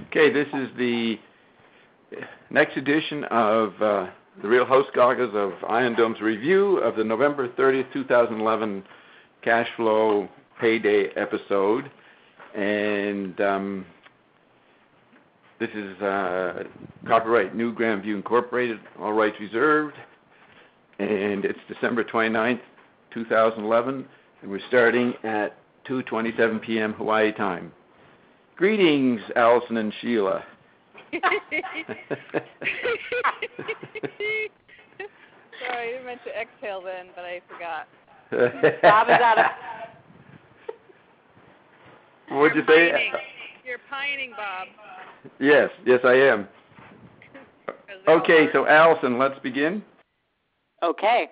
Okay, this is the next edition of the Real House Goggles of Iron Dome's review of the November 30th, 2011 cash flow payday episode. And this is copyright New Grandview Incorporated, all rights reserved. And it's December 29th, 2011, and we're starting at 2:27 p.m. Hawaii time. Greetings, Allison and Sheila. Sorry, I meant to exhale then, but I forgot. Bob is out of... What'd you say? You're pining, Bob. Yes, I am. Okay, so Allison, let's begin. Okay.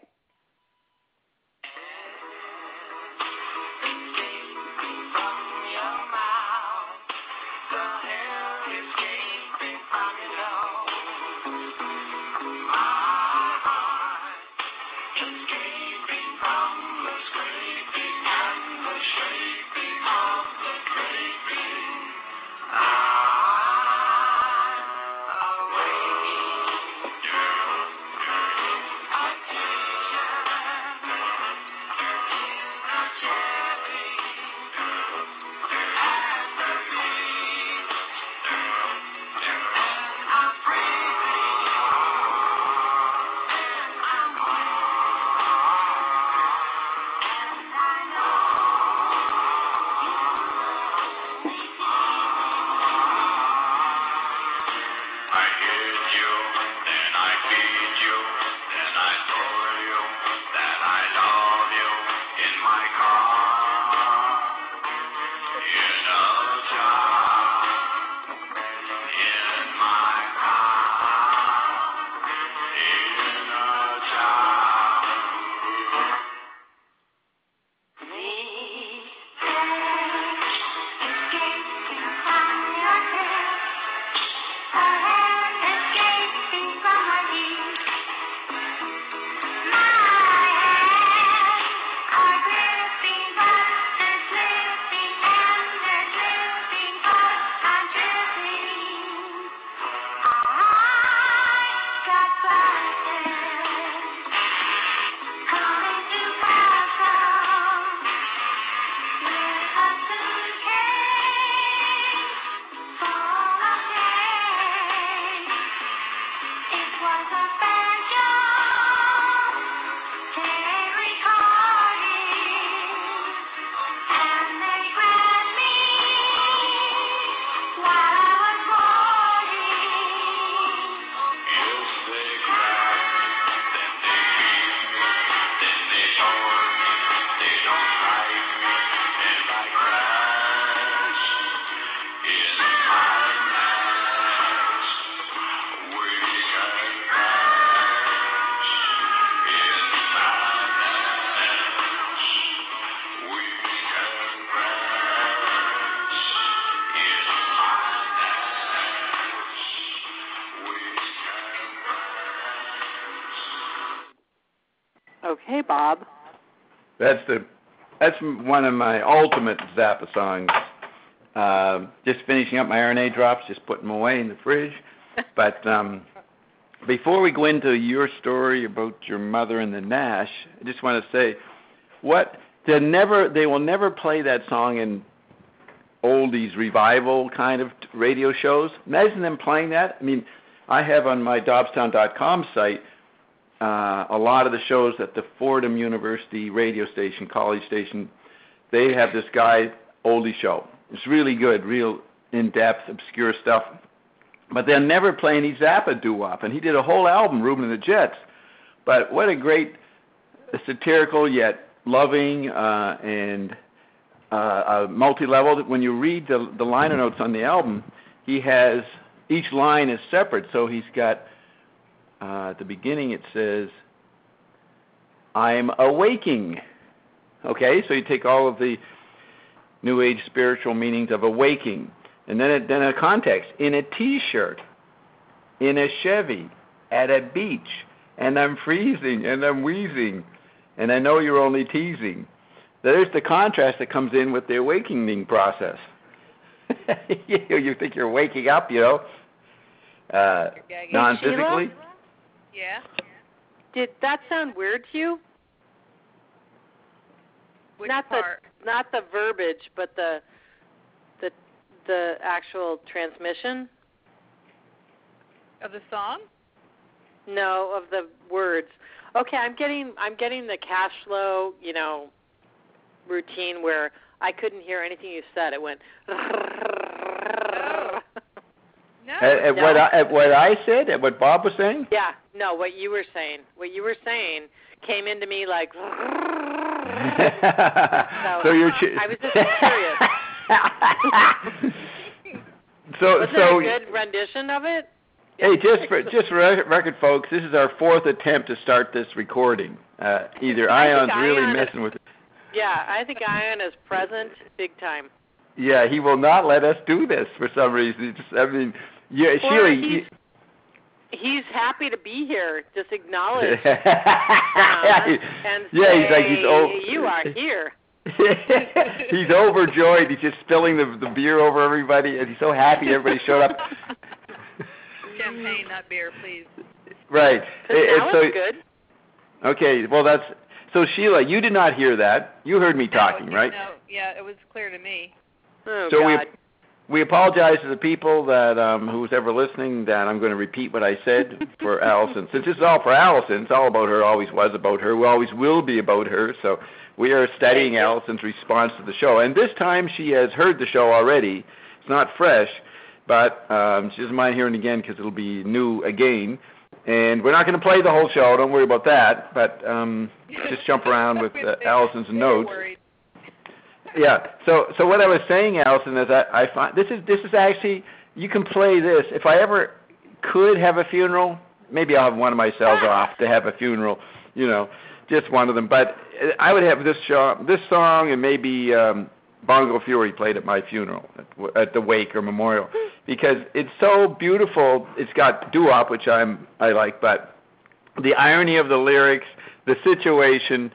Okay, Bob. That's one of my ultimate Zappa songs. Just finishing up my RNA drops, just putting them away in the fridge. But before we go into your story about your mother and the Nash, I just want to say, they will never play that song in oldies revival kind of radio shows. Imagine them playing that. I mean, I have on my Dobstown.com site a lot of the shows at the Fordham University radio station, college station. They have this guy oldie show. It's really good, real in-depth, obscure stuff. But they'll never play any Zappa doo-wop. And he did a whole album, Reuben and the Jets. But what a great satirical yet loving and multi-level. When you read the liner notes on the album, he has, each line is separate. So he's got, at the beginning it says, I'm awaking. Okay, so you take all of the New Age spiritual meanings of awaking. And then a context, in a T-shirt, in a Chevy, at a beach, and I'm freezing, and I'm wheezing, and I know you're only teasing. There's the contrast that comes in with the awakening process. You think you're waking up, You're gagging. non-physically? Yeah. Did that sound weird to you? Which not part? not the verbiage, but the actual transmission. Of the song? No, of the words. Okay, I'm getting the cash flow, routine where I couldn't hear anything you said. It went. No. At what I said, at what Bob was saying? Yeah, no, what you were saying came into me like. So you're. I was just curious. Was it a good rendition of it? Hey, just for record, folks, this is our fourth attempt to start this recording. Either Ion's really messing with it. Yeah, I think Ion is present big time. Yeah, he will not let us do this for some reason. Sheila. He's happy to be here. Just acknowledge. And say, he's like you are here. He's overjoyed. He's just spilling the beer over everybody, and he's so happy everybody showed up. Champagne, not beer, please. Right. Now it's good. Okay, well so Sheila, you did not hear that. You heard me talking, right? No, yeah, it was clear to me. Oh, so God. we apologize to the people that who's ever listening that I'm going to repeat what I said for Allison. Since this is all for Allison, it's all about her, always was about her, always will be about her. So we are studying Allison's response to the show. And this time she has heard the show already. It's not fresh, but she doesn't mind hearing it again because it'll be new again. And we're not going to play the whole show. Don't worry about that. But just jump around with Allison's notes. Yeah. So what I was saying, Allison, is I find this is actually, you can play this. If I ever could have a funeral, maybe I'll have one of my cells off to have a funeral. Just one of them. But I would have this song, and maybe Bongo Fury played at my funeral, at the wake or memorial, because it's so beautiful. It's got doo-wop, which I like, but the irony of the lyrics, the situation,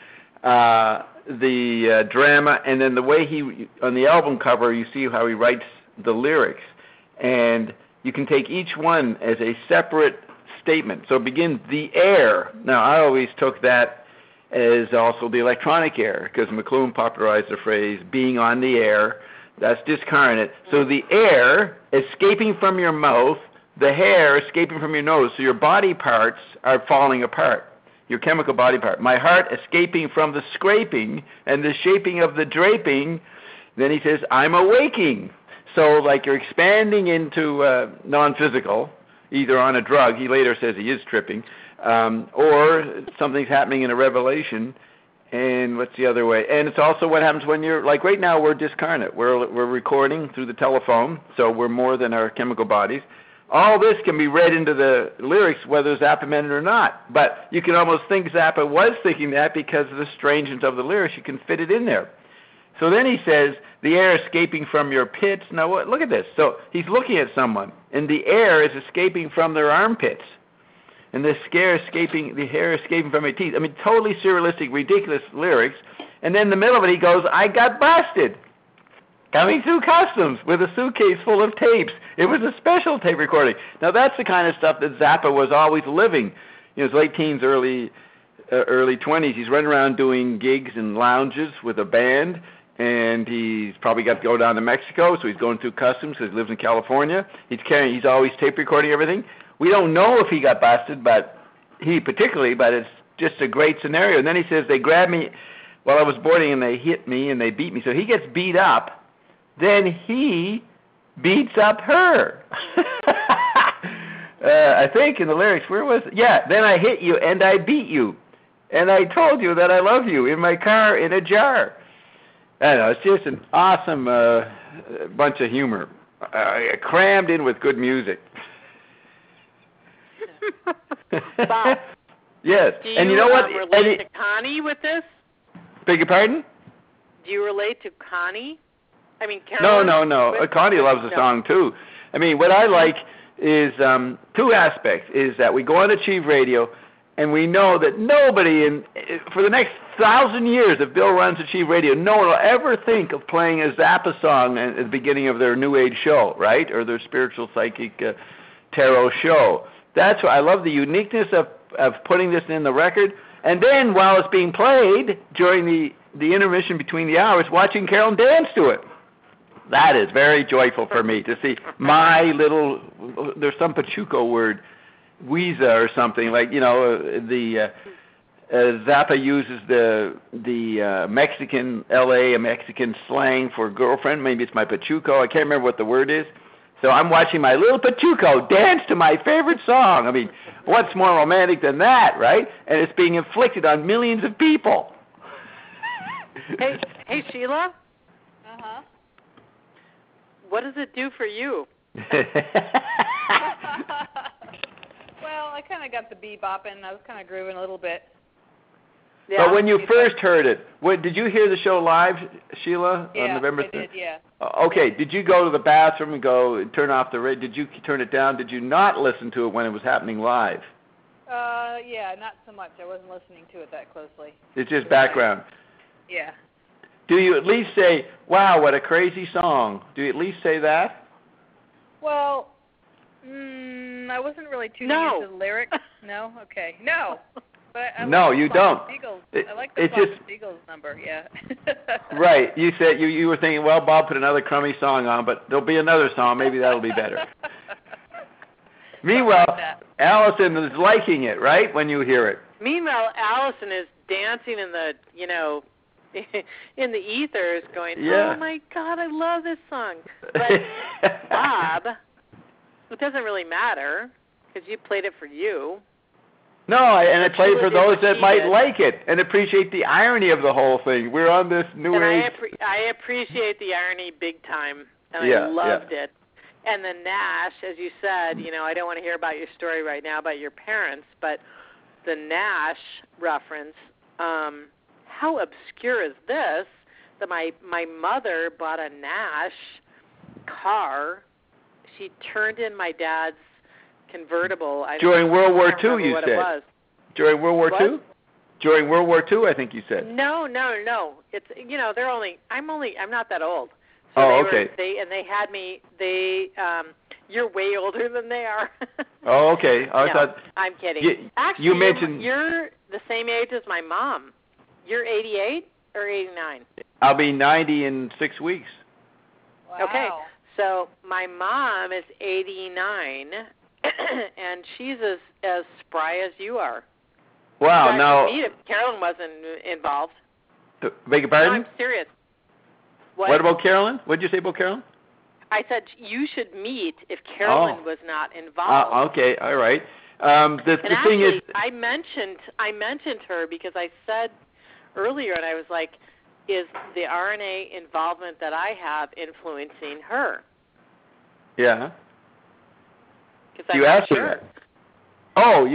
the drama, and then the way he, on the album cover, you see how he writes the lyrics, and you can take each one as a separate statement. So it begins, the air. Now, I always took that as also the electronic air, because McLuhan popularized the phrase, being on the air. That's discarnate. So the air escaping from your mouth, the hair escaping from your nose, so your body parts are falling apart, your chemical body part. My heart escaping from the scraping and the shaping of the draping. Then he says, I'm awaking. So like you're expanding into non-physical, either on a drug, he later says he is tripping, or something's happening in a revelation. And what's the other way? And it's also what happens when you're, like right now we're discarnate. We're recording through the telephone, so we're more than our chemical bodies. All this can be read into the lyrics, whether Zappa meant it or not. But you can almost think Zappa was thinking that because of the strangeness of the lyrics. You can fit it in there. So then he says, the air escaping from your pits. Now, look at this. So he's looking at someone, and the air is escaping from their armpits. And the hair escaping from their teeth. I mean, totally surrealistic, ridiculous lyrics. And then in the middle of it, he goes, I got busted. Coming through customs with a suitcase full of tapes. It was a special tape recording. Now, that's the kind of stuff that Zappa was always living. His late teens, early 20s. He's running around doing gigs in lounges with a band, and he's probably got to go down to Mexico, so he's going through customs because he lives in California. He's always tape recording everything. We don't know if he got busted, but it's just a great scenario. And then he says, they grabbed me while I was boarding, and they hit me, and they beat me. So he gets beat up. Then he beats up her. I think in the lyrics, where was it? Yeah, then I hit you, and I beat you. And I told you that I love you in my car in a jar. I don't know, it's just an awesome bunch of humor, crammed in with good music. Bob, yes, do you, and you know what? relate to Connie with this? Beg your pardon? Do you relate to Connie? I mean, Carolyn? No. Connie loves the song too. I mean, what I like is two aspects. Is that we go on Achieve Radio, And we know that nobody for the next 1,000 years, if Bill runs Achieve Radio, no one will ever think of playing a Zappa song at the beginning of their New Age show, right? Or their spiritual psychic tarot show. That's why I love the uniqueness of putting this in the record. And then while it's being played during the intermission between the hours, watching Carolyn dance to it. That is very joyful for me to see my little, there's some Pachuco word, Weeza or something, like, the Zappa uses the Mexican LA, a Mexican slang for girlfriend. Maybe it's my Pachuco. I can't remember what the word is. So I'm watching my little Pachuco dance to my favorite song. I mean, what's more romantic than that, right? And it's being inflicted on millions of people. Hey, Sheila? Uh-huh. What does it do for you? Well, I kind of got the bebopping. I was kind of grooving a little bit. Yeah. But when you first heard it, did you hear the show live, Sheila, on November 3rd? I did, yeah. Okay, did you go to the bathroom and go turn off the radio? Did you turn it down? Did you not listen to it when it was happening live? Yeah, not so much. I wasn't listening to it that closely. It's just background. Yeah. Do you at least say, wow, what a crazy song? Do you at least say that? Well, I wasn't really tuning into the lyrics. No? Okay. No. But I No, like you the don't. Seagulls. I like the Seagulls number, yeah. Right. You said you were thinking, well, Bob put another crummy song on, but there'll be another song. Maybe that'll be better. Meanwhile, Allison is liking it, right, when you hear it. Meanwhile, Allison is dancing in the, in the ethers going, oh, my God, I love this song. But, Bob, it doesn't really matter because you played it for you. No, I played for those that might like it and appreciate the irony of the whole thing. We're on this new age. I appreciate the irony big time, and I loved it. And the Nash, as you said, I don't want to hear about your story right now about your parents, but the Nash reference, how obscure is this that my mother bought a Nash car. She turned in my dad's convertible. During World War II, you said. It was. During World War II? During World War II, I think you said. No. It's I'm not that old. So okay. They had me. You're way older than they are. Oh, okay. I'm kidding. Actually, you mentioned you're the same age as my mom. You're 88 or 89? I'll be 90 in 6 weeks. Wow. Okay. So my mom is 89, and she's as spry as you are. Wow. Now, if Carolyn wasn't involved. Beg your pardon? No, I'm serious. What about Carolyn? What did you say about Carolyn? I said you should meet if Carolyn was not involved. Okay. All right. The thing is, I mentioned her because I said earlier, and I was like, is the RNA involvement that I have influencing her? Yeah. You asked her that. Oh,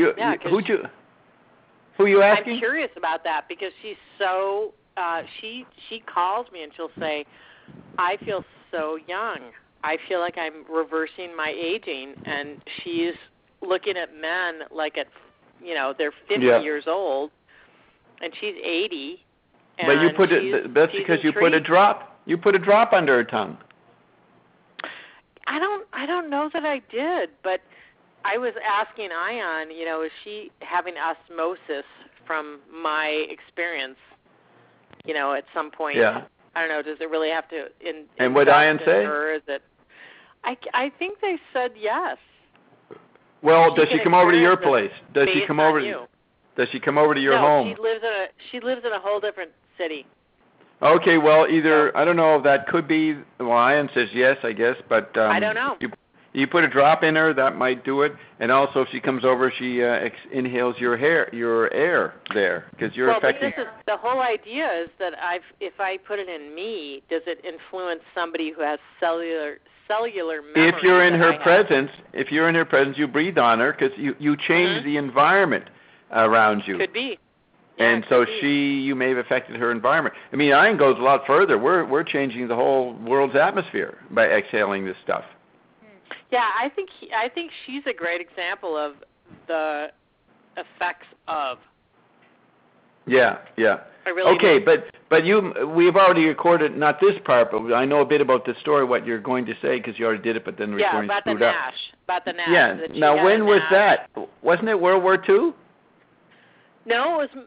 who you asking? I'm curious about that because she's so. She calls me and she'll say, I feel so young. I feel like I'm reversing my aging, and she's looking at men like they're 50 years old, and she's 80. But you put it. That's because you put a drop. You put a drop under her tongue. I don't know that I did, but I was asking Ion. Is she having osmosis from my experience? At some point. Yeah. I don't know. Does it really have to? And what Ion say? Or is it? I think they said yes. Well, does she come over to your place? Does she come over? You. Does she come over to your home? No, she lives in a whole different city. Okay, well, I don't know if that could be. Well, Ian says yes, I guess, but I don't know. You put a drop in her, that might do it. And also, if she comes over, she inhales your air there, because you're affecting. Well, the whole idea is that if I put it in me, does it influence somebody who has cellular memory? If you're in her presence, you breathe on her, because you change the environment around you. Could be. And so you may have affected her environment. I mean, Ian goes a lot further. We're changing the whole world's atmosphere by exhaling this stuff. Yeah, I think she's a great example of the effects of. Yeah. I really okay, do. but we've already recorded, not this part, but I know a bit about the story, what you're going to say, because you already did it, but then the recording screwed up. About the Nash. Yeah, now when was that? Wasn't it World War II? No, it was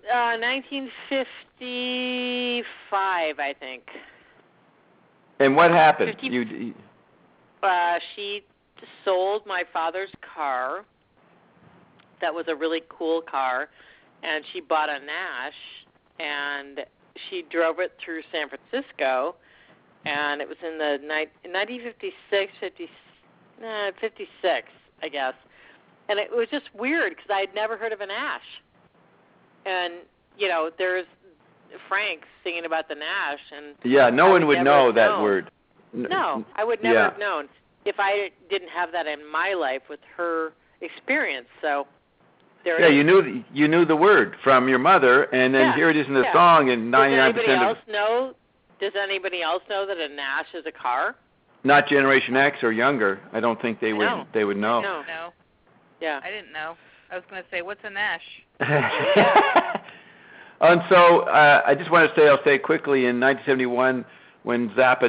1955, I think. And what happened? She sold my father's car. That was a really cool car, and she bought a Nash, and she drove it through San Francisco, and it was in the 1956, 56, I guess. And it was just weird because I had never heard of a Nash. And, there's Frank singing about the Nash. And yeah, no one would know that word. No, I would never have known if I didn't have that in my life with her experience. So there it is. you knew the word from your mother, and then here it is in the song, and 99% Does anybody else know that a Nash is a car? Not Generation X or younger. I don't think they would know. No. Yeah. I didn't know. I was going to say, what's a Nash? And so I just want to say, I'll say quickly, in 1971, when Zappa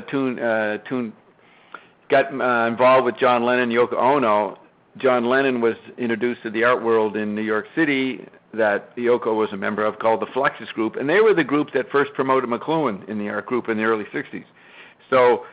got involved with John Lennon and Yoko Ono, John Lennon was introduced to the art world in New York City that Yoko was a member of, called the Fluxus Group, and they were the group that first promoted McLuhan in the art group in the early 60s. So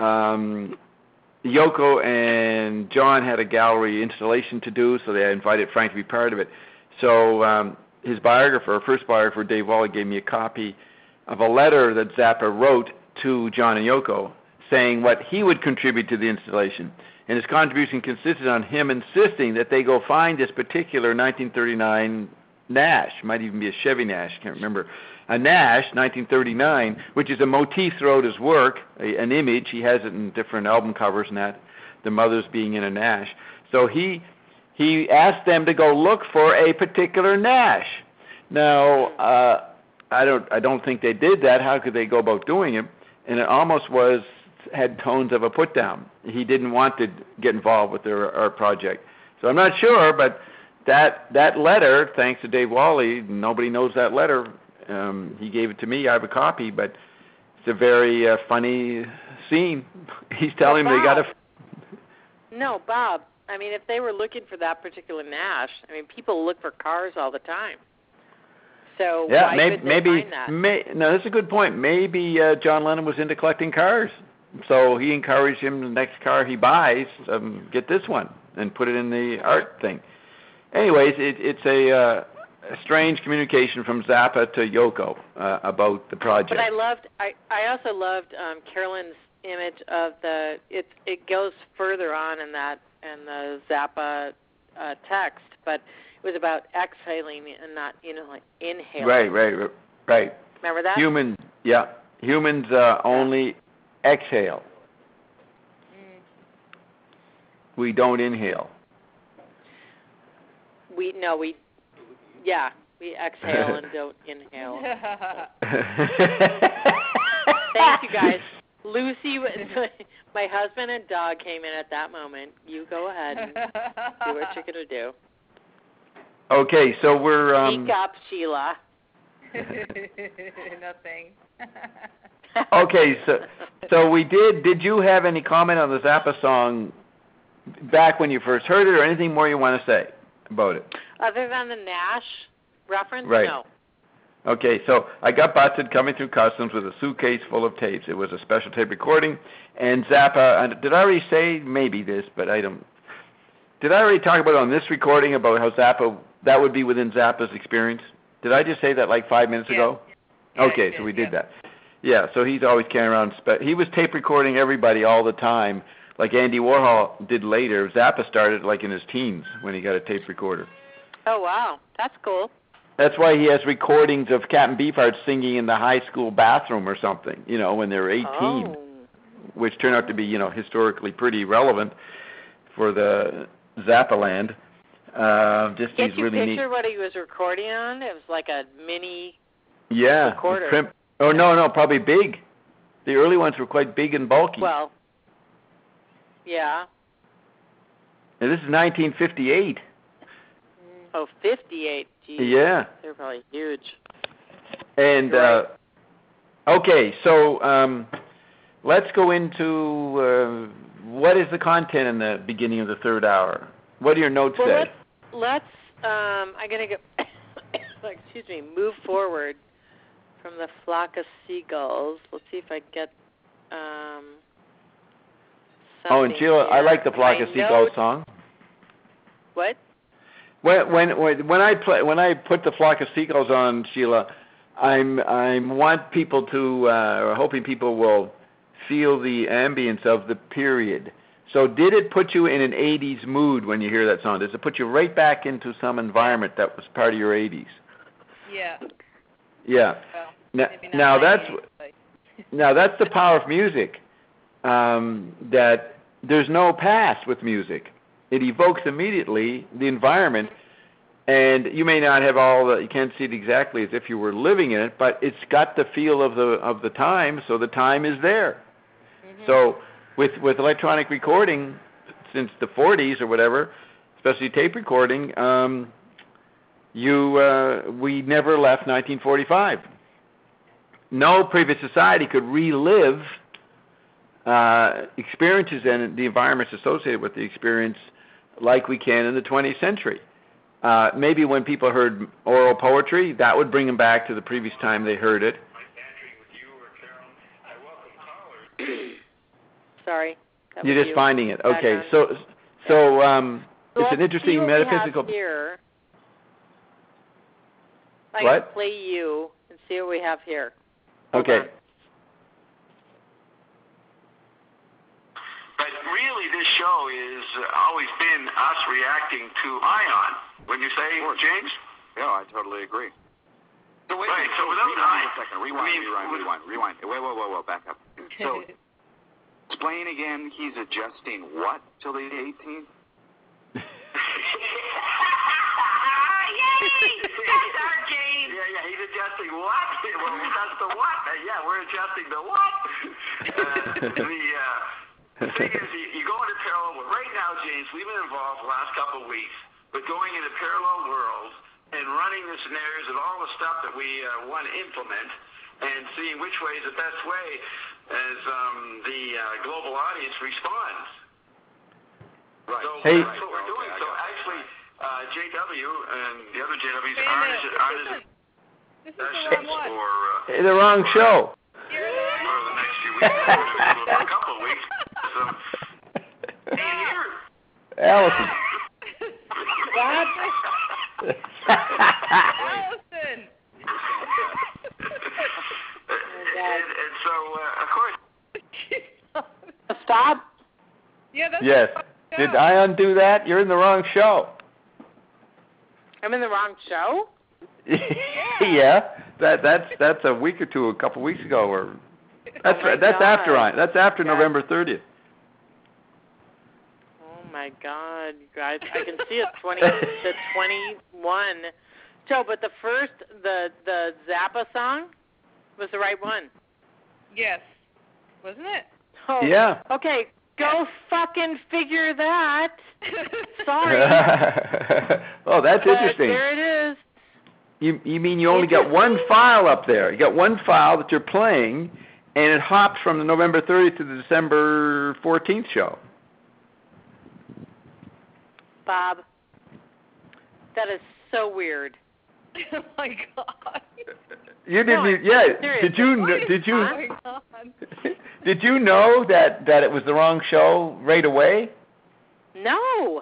Yoko and John had a gallery installation to do, so they invited Frank to be part of it. So his first biographer, Dave Wally, gave me a copy of a letter that Zappa wrote to John and Yoko saying what he would contribute to the installation. And his contribution consisted on him insisting that they go find this particular 1939 Nash, might even be a Chevy Nash, can't remember, a Nash, 1939, which is a motif throughout his work, an image. He has it in different album covers and that, the mother's being in a Nash. So he asked them to go look for a particular Nash. Now, I don't think they did that. How could they go about doing it? And it almost had tones of a put down. He didn't want to get involved with their art project. So I'm not sure, but that letter, thanks to Dave Wally, nobody knows that letter. He gave it to me. I have a copy, but it's a very funny scene. He's telling me they got to. No, Bob. I mean, if they were looking for that particular Nash, I mean, people look for cars all the time. So yeah, why couldn't they find that? No, that's a good point. Maybe John Lennon was into collecting cars, so he encouraged him the next car he buys, get this one and put it in the art thing. Anyways, it's a strange communication from Zappa to Yoko about the project. But I also loved Carolyn's image of it goes further on in the Zappa text, but it was about exhaling and not inhaling. Right. Remember that? Humans only exhale. We don't inhale. We exhale and don't inhale. Thanks, you guys. Lucy, my husband and dog came in at that moment. You go ahead and do what you're going to do. Okay, so we're... Speak up, Sheila. Nothing. Okay, so we did you have any comment on the Zappa song back when you first heard it, or anything more you want to say about it? Other than the Nash reference, right. No. Okay, so I got busted coming through customs with a suitcase full of tapes. It was a special tape recording, and Zappa, did I already say maybe this, but I don't... Did I already talk about on this recording about how Zappa, that would be within Zappa's experience? Did I just say that like 5 minutes ago? Yeah, okay, so we did that. Yeah, so he's always carrying around, he was tape recording everybody all the time, like Andy Warhol did later. Zappa started like in his teens when he got a tape recorder. Oh, wow. That's cool. That's why he has recordings of Captain Beefheart singing in the high school bathroom or something, when they were 18, which turned out to be, historically pretty relevant for the Zappa land. Just Can't these you really picture what he was recording on? It was like a mini recorder. No, probably big. The early ones were quite big and bulky. Well, yeah. And this is 1958. Oh, 58. Geez. Yeah. They're probably huge. And, okay, so let's go into what is the content in the beginning of the third hour? What do your notes say? Let's I'm going to go, excuse me, move forward from the flock of seagulls. Let's see if I get and Sheila, I like the flock of seagulls song. What? When I put the flock of seagulls on, Sheila, I want people to hoping people will feel the ambience of the period. So did it put you in an 80s mood when you hear that song? Does it put you right back into some environment that was part of your 80s? Yeah. Yeah. Well, now that's the power of music. That there's no past with music. It evokes immediately the environment, and you may not have you can't see it exactly as if you were living in it, but it's got the feel of the time, so the time is there. Mm-hmm. So with electronic recording, since the 40s or whatever, especially tape recording, we never left 1945. No previous society could relive experiences and the environments associated with the experience like we can in the 20th century. Maybe when people heard oral poetry, that would bring them back to the previous time they heard it. Sorry. You're just finding it. Okay. So it's an interesting metaphysical. Here. I can play you and see what we have here. Okay. But really, this show is always been us reacting to Ion. Wouldn't you say, James? Yeah, I totally agree. So wait, right. So without rewind a second. Rewind. Wait, whoa, back up. So explain again. He's adjusting what till the 18th? That's our James. Yeah, he's adjusting what? Well, that's the what. Yeah, we're adjusting the what? The thing is, you go into parallel. Right now, James, we've been involved the last couple of weeks with going into parallel worlds and running the scenarios and all the stuff that we want to implement and seeing which way is the best way as the global audience responds. Right. So hey. that's what we're doing. So actually, JW and the other JWs aren't this is the wrong one. The wrong show. You're for the next few weeks. For a couple of weeks. So, Allison. Allison. and so, of course. Stop. Yeah, that's yes. Did Ion do that? You're in the wrong show. I'm in the wrong show? Yeah. That's a week or two, a couple weeks ago, or that's after Ion. That's after November 30th. Oh my God, you guys! I can see it 21. So, but the first, the Zappa song was the right one. Yes, wasn't it? Oh, yeah. Okay, go fucking figure that. Sorry. Oh, that's interesting. There it is. You mean you only got one file up there? You got one file that you're playing, and it hops from the November 30th to the December 14th show. Bob, that is so weird. Oh my God. You didn't. Did you? Oh my God. Did you know that it was the wrong show right away? No.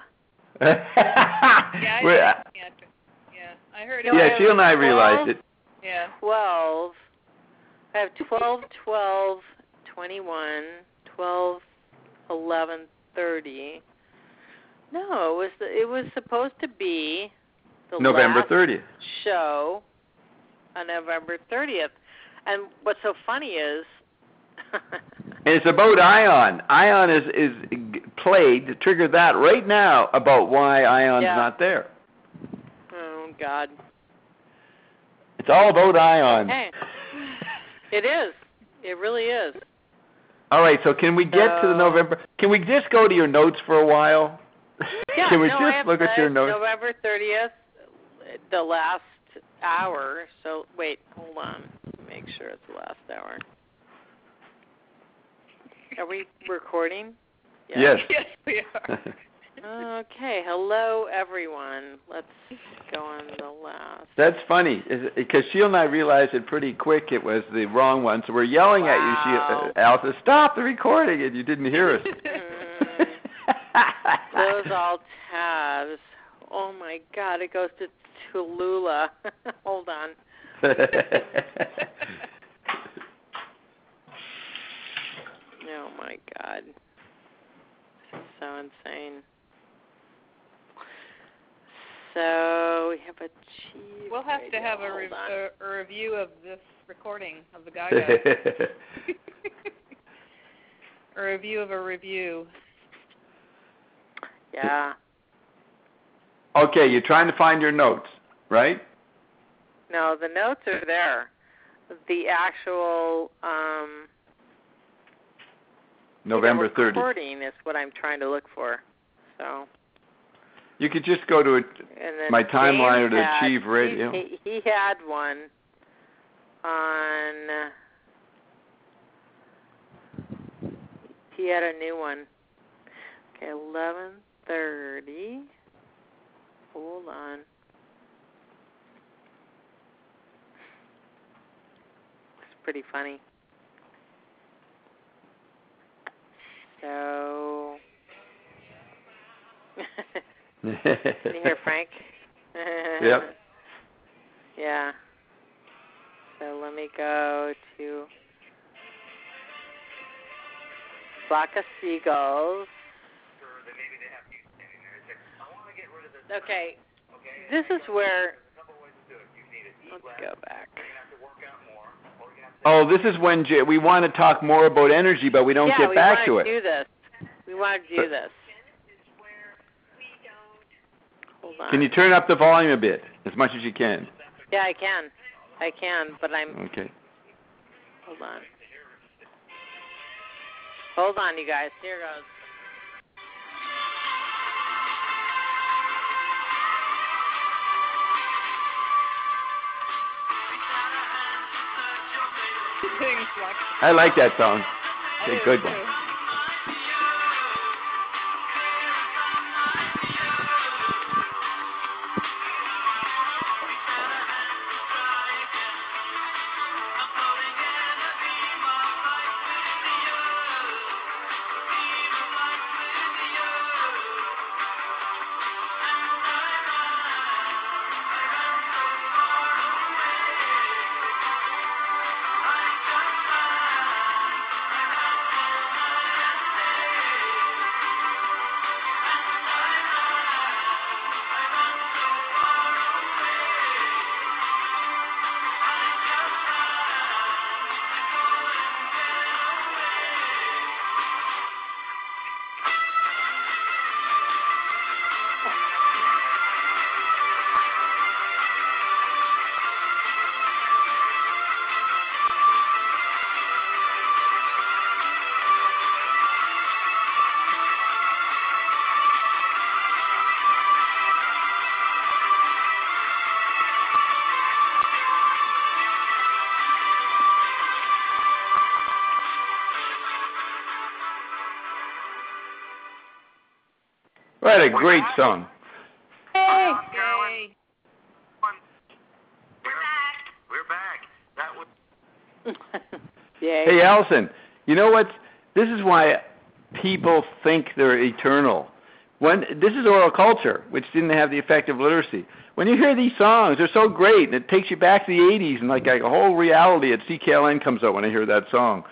I heard it. Yeah, Sheila and I realized it. Yeah. 12. I have 12, 12, 21, 12, 11, 30. No, it was supposed to be the November last 30th show on November 30th. And what's so funny is and it's about Ion. Ion is played to trigger that right now about why Ion's not there. Oh God. It's all about Ion. Hey. It is. It really is. All right, so can we get to the November? Can we just go to your notes for a while? Yeah, can we I just have look at your notes? November 30th, the last hour. So wait, hold on. Make sure it's the last hour. Are we recording? Yes. Yes, we are. Okay. Hello, everyone. Let's go on the last. That's funny, because Sheila and I realized it pretty quick it was the wrong one, so we're yelling at you, Sheila. Al says, stop the recording, and you didn't hear us. Those all tabs. Oh, my God. It goes to Tallulah. Hold on. Oh, my God. This is so insane. So we have achieved. We'll have to have a review of this recording of the Gaga. A review of a review. Yeah. Okay, you're trying to find your notes, right? No, the notes are there. The actual November 30th. Recording is what I'm trying to look for. So. You could just go to my timeline or to Achieve Radio. He had one on. He had a new one. Okay, 11:30. Hold on. It's pretty funny. So. Can you hear Frank? Yep. Yeah. So let me go to Flock of Seagulls. Okay. This is where. Let's go back. Oh, this is when we want to talk more about energy, but we don't get back to it. We want to do this. Hold on. Can you turn up the volume a bit, as much as you can? Yeah, I can, but I'm... Okay. Hold on. Hold on, you guys. Here goes. I like that song. It's a good one. What a great song. Hey! We're back. That was. Yay. Hey, Allison, you know what? This is why people think they're eternal. This is oral culture, which didn't have the effect of literacy. When you hear these songs, they're so great, and it takes you back to the 80s, and like a whole reality at CKLN comes out when I hear that song.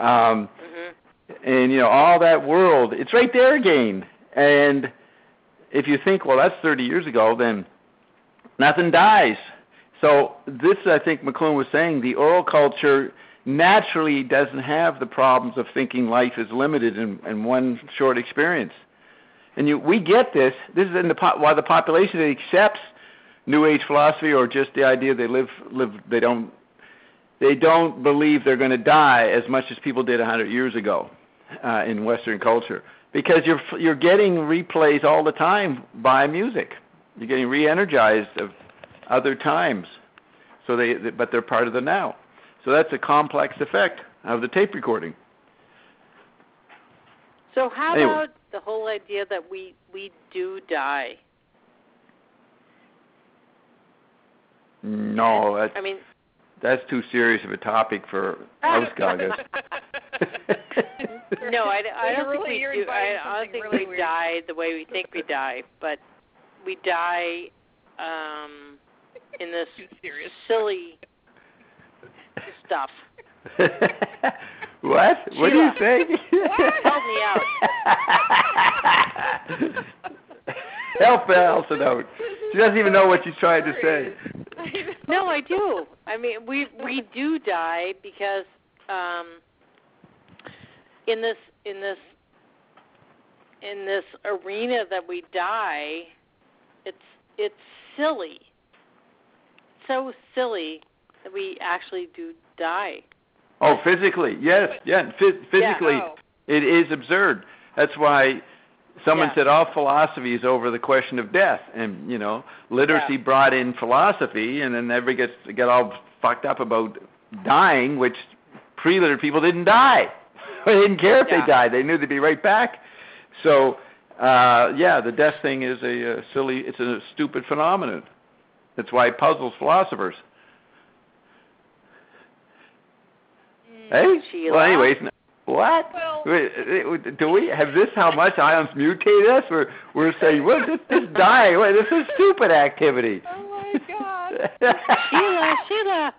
And, all that world, it's right there again. And if you think, well, that's 30 years ago, then nothing dies. So this, I think McLuhan was saying, the oral culture naturally doesn't have the problems of thinking life is limited in one short experience. And we get this. This is why the population that accepts New Age philosophy or just the idea they don't believe they're going to die as much as people did 100 years ago in Western culture. Because you're getting replays all the time by music. You're getting re-energized other times. So but they're part of the now. So that's a complex effect of the tape recording. So how about the whole idea that we do die? No, that's too serious of a topic for house gagas. No, I don't think we do. I don't think we die the way we think we die, but we die in this silly stuff. What? Sheila. What do you say? Help me out. Help Allison out. She doesn't even know what she's trying to say. No, I do. I mean, we do die because in this arena that we die, it's silly. So silly that we actually do die. Oh, physically, yes, physically, it is absurd. That's why someone said all philosophy is over the question of death, and literacy brought in philosophy, and then everybody get all fucked up about dying, which pre-literate people didn't die. They didn't care if they died; they knew they'd be right back. So, the death thing is it's a stupid phenomenon. That's why it puzzles philosophers. Hey? Sheila? Well, anyways, what? Well, do we have this? How much ions mutate us? We're saying, well, this dying. Well, this is stupid activity. Oh my God. Sheila.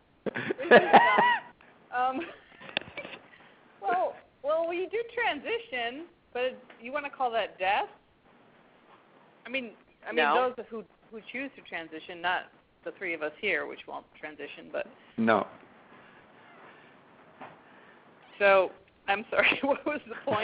Well, we do transition, but you want to call that death? I mean, no. Those who choose to transition, not the three of us here, which won't transition, but no. So, I'm sorry, what was the point?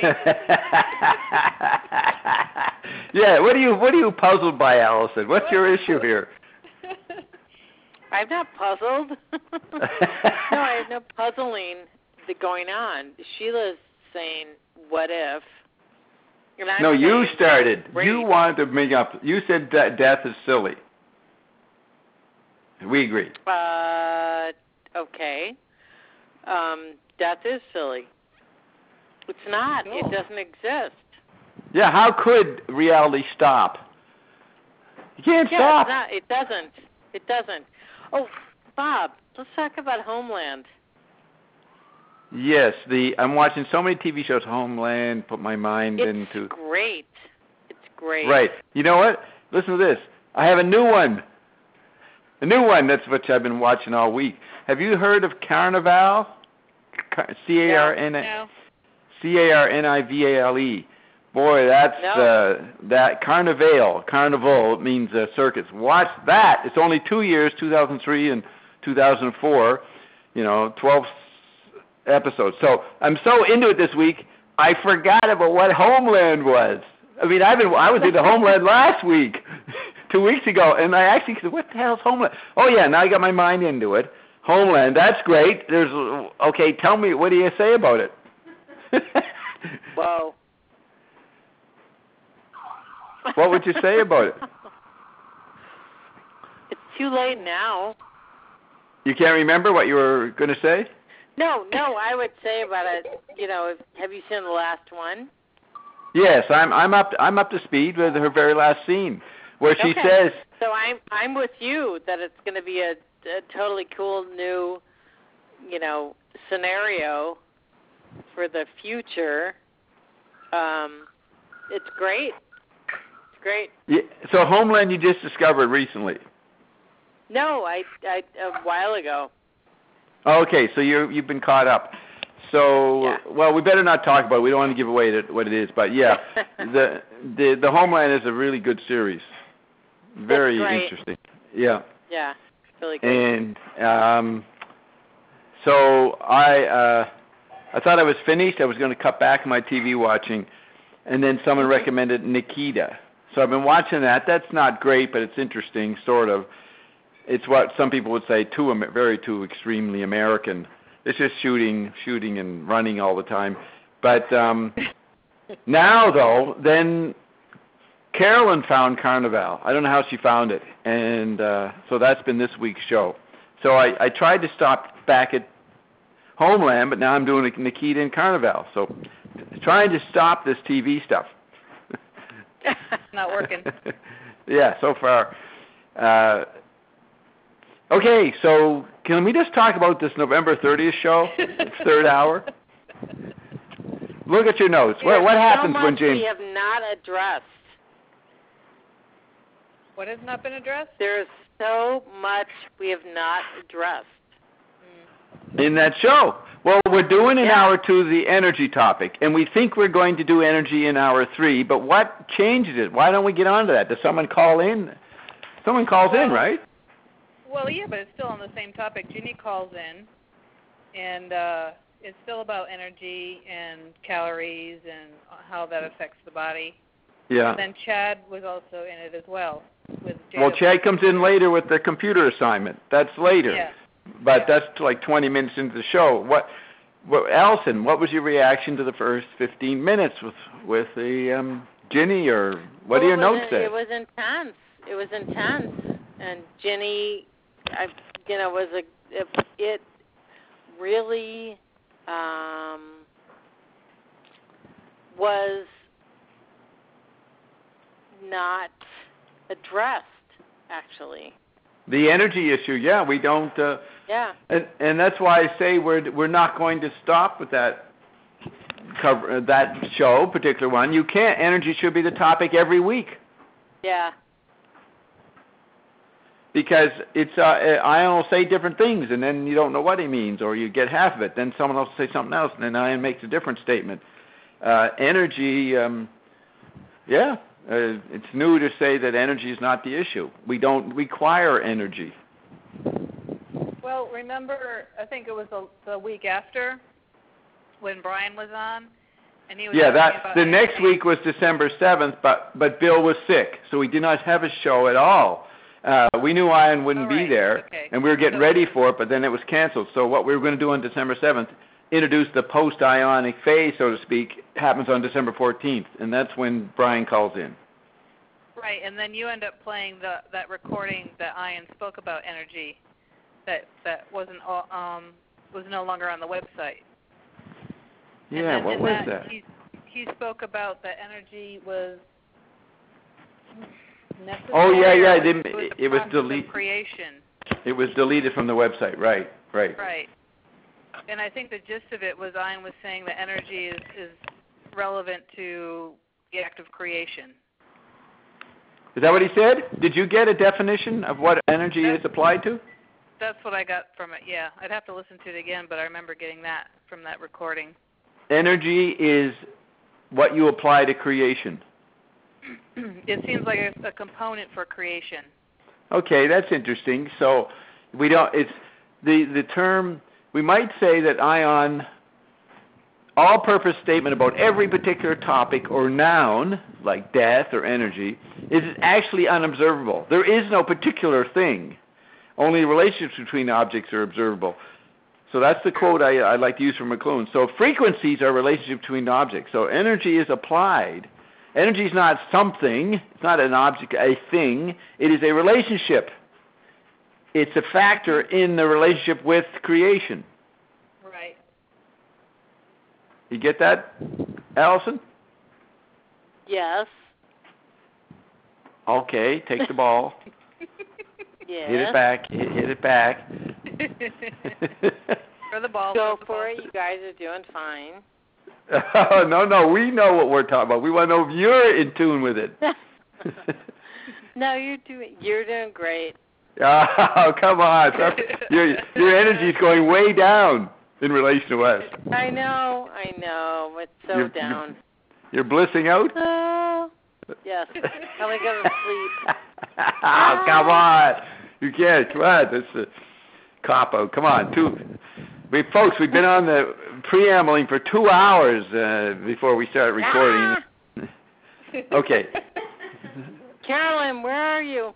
Yeah, what are you puzzled by, Allison? What's your issue here? I'm not puzzled. No, I have no puzzling going on. Sheila's saying, what if? No, you started. You wanted to make up. You said that death is silly. We agree. Okay. Death is silly. It's not. No. It doesn't exist. Yeah, how could reality stop? You can't stop. It doesn't. Oh, Bob, let's talk about Homeland. Yes, I'm watching so many TV shows. Homeland, put my mind into. It's great. Right. You know what? Listen to this. I have a new one. That's what I've been watching all week. Have you heard of Carnival? Carnivale. Boy, that's that Carnival means circus. Watch that. It's only 2 years, 2003 and 2004. 12 episodes. So I'm so into it this week, I forgot about what Homeland was. I mean, I was into Homeland last week, 2 weeks ago, and I actually said, "What the hell is Homeland?" Oh yeah, now I got my mind into it. Homeland, that's great. Okay, tell me, what do you say about it? Whoa. What would you say about it? It's too late now. You can't remember what you were going to say? No, I would say about it. Have you seen the last one? Yes, I'm up to speed with her very last scene, where she says. So I'm with you that it's going to be a totally cool new, scenario for the future. It's great. It's great. Yeah, so Homeland you just discovered recently? No, I a while ago. Okay, so you've been caught up. So, well, we better not talk about it. We don't want to give away what it is. But, yeah, the Homeland is a really good series. Very interesting. Yeah. Yeah, it's really good. And so I thought I was finished. I was going to cut back my TV watching. And then someone recommended Nikita. So I've been watching that. That's not great, but it's interesting, sort of. It's what some people would say too extremely American. It's just shooting and running all the time. But now, though, then Carolyn found Carnival. I don't know how she found it, and so that's been this week's show. So I tried to stop back at Homeland, but now I'm doing Nikita and Carnival. So trying to stop this TV stuff. Not working. Yeah, so far. Okay, so can we just talk about this November 30th show, third hour? Look at your notes. What happens when James... we have not addressed. What has not been addressed? There's so much we have not addressed. In that show. Well, we're doing in hour 2 the energy topic, and we think we're going to do energy in hour 3, but what changes it? Why don't we get on to that? Does someone call in? Someone calls in, right? Well, yeah, but it's still on the same topic. Ginny calls in, and it's still about energy and calories and how that affects the body. Yeah. And then Chad was also in it as well. Well, Chad comes in later with the computer assignment. That's later. Yeah. But that's like 20 minutes into the show. Allison, what was your reaction to the first 15 minutes with the Ginny, or what do your notes say? It was intense. It was intense, and Ginny, it really was not addressed, actually. The energy issue, yeah, we don't. Yeah. And that's why I say we're not going to stop with that show, particular one. You can't. Energy should be the topic every week. Yeah. Because it's Ian will say different things, and then you don't know what he means, or you get half of it. Then someone else will say something else, and then Ian makes a different statement. Energy, it's new to say that energy is not the issue. We don't require energy. Well, remember, I think it was the week after when Brian was on, and he was talking about the energy. Next week was December 7th, but Bill was sick, so we did not have a show at all. We knew Ian wouldn't be there, and we were getting ready for it, but then it was canceled. So what we were going to do on December 7th, introduce the post-ionic phase, so to speak, happens on December 14th, and that's when Brian calls in. Right, and then you end up playing that recording that Ian spoke about energy that was no longer on the website. Yeah, what was that? He spoke about that energy was necessary. Oh, yeah, It was deleted. Creation. It was deleted from the website, right. Right. And I think the gist of it was Ian was saying that energy is relevant to the act of creation. Is that what he said? Did you get a definition of what energy is applied to? That's what I got from it, yeah. I'd have to listen to it again, but I remember getting that from that recording. Energy is what you apply to creation. It seems like a component for creation. Okay, that's interesting. So we don't. It's the term. We might say that Ion, all-purpose statement about every particular topic or noun, like death or energy, is actually unobservable. There is no particular thing. Only relationships between objects are observable. So that's the quote I like to use from McLuhan. So frequencies are relationships between objects. So energy is applied. Energy is not something. It's not an object, a thing. It is a relationship. It's a factor in the relationship with creation. Right. You get that, Allison? Yes. Okay, take the ball. Yes. Hit it back. Hit it back. Throw the ball. Go for it. You guys are doing fine. Oh, no, we know what we're talking about. We want to know if you're in tune with it. No, you're doing great. Oh, come on. Your energy's going way down in relation to us. I know. It's so down. You're blissing out? Yes. I'm going to go to sleep. Oh, come on. You can't. Come on. That's a cop-out. Come on. Folks, we've been on the preambling for 2 hours before we start recording. Okay. Carolyn, where are you?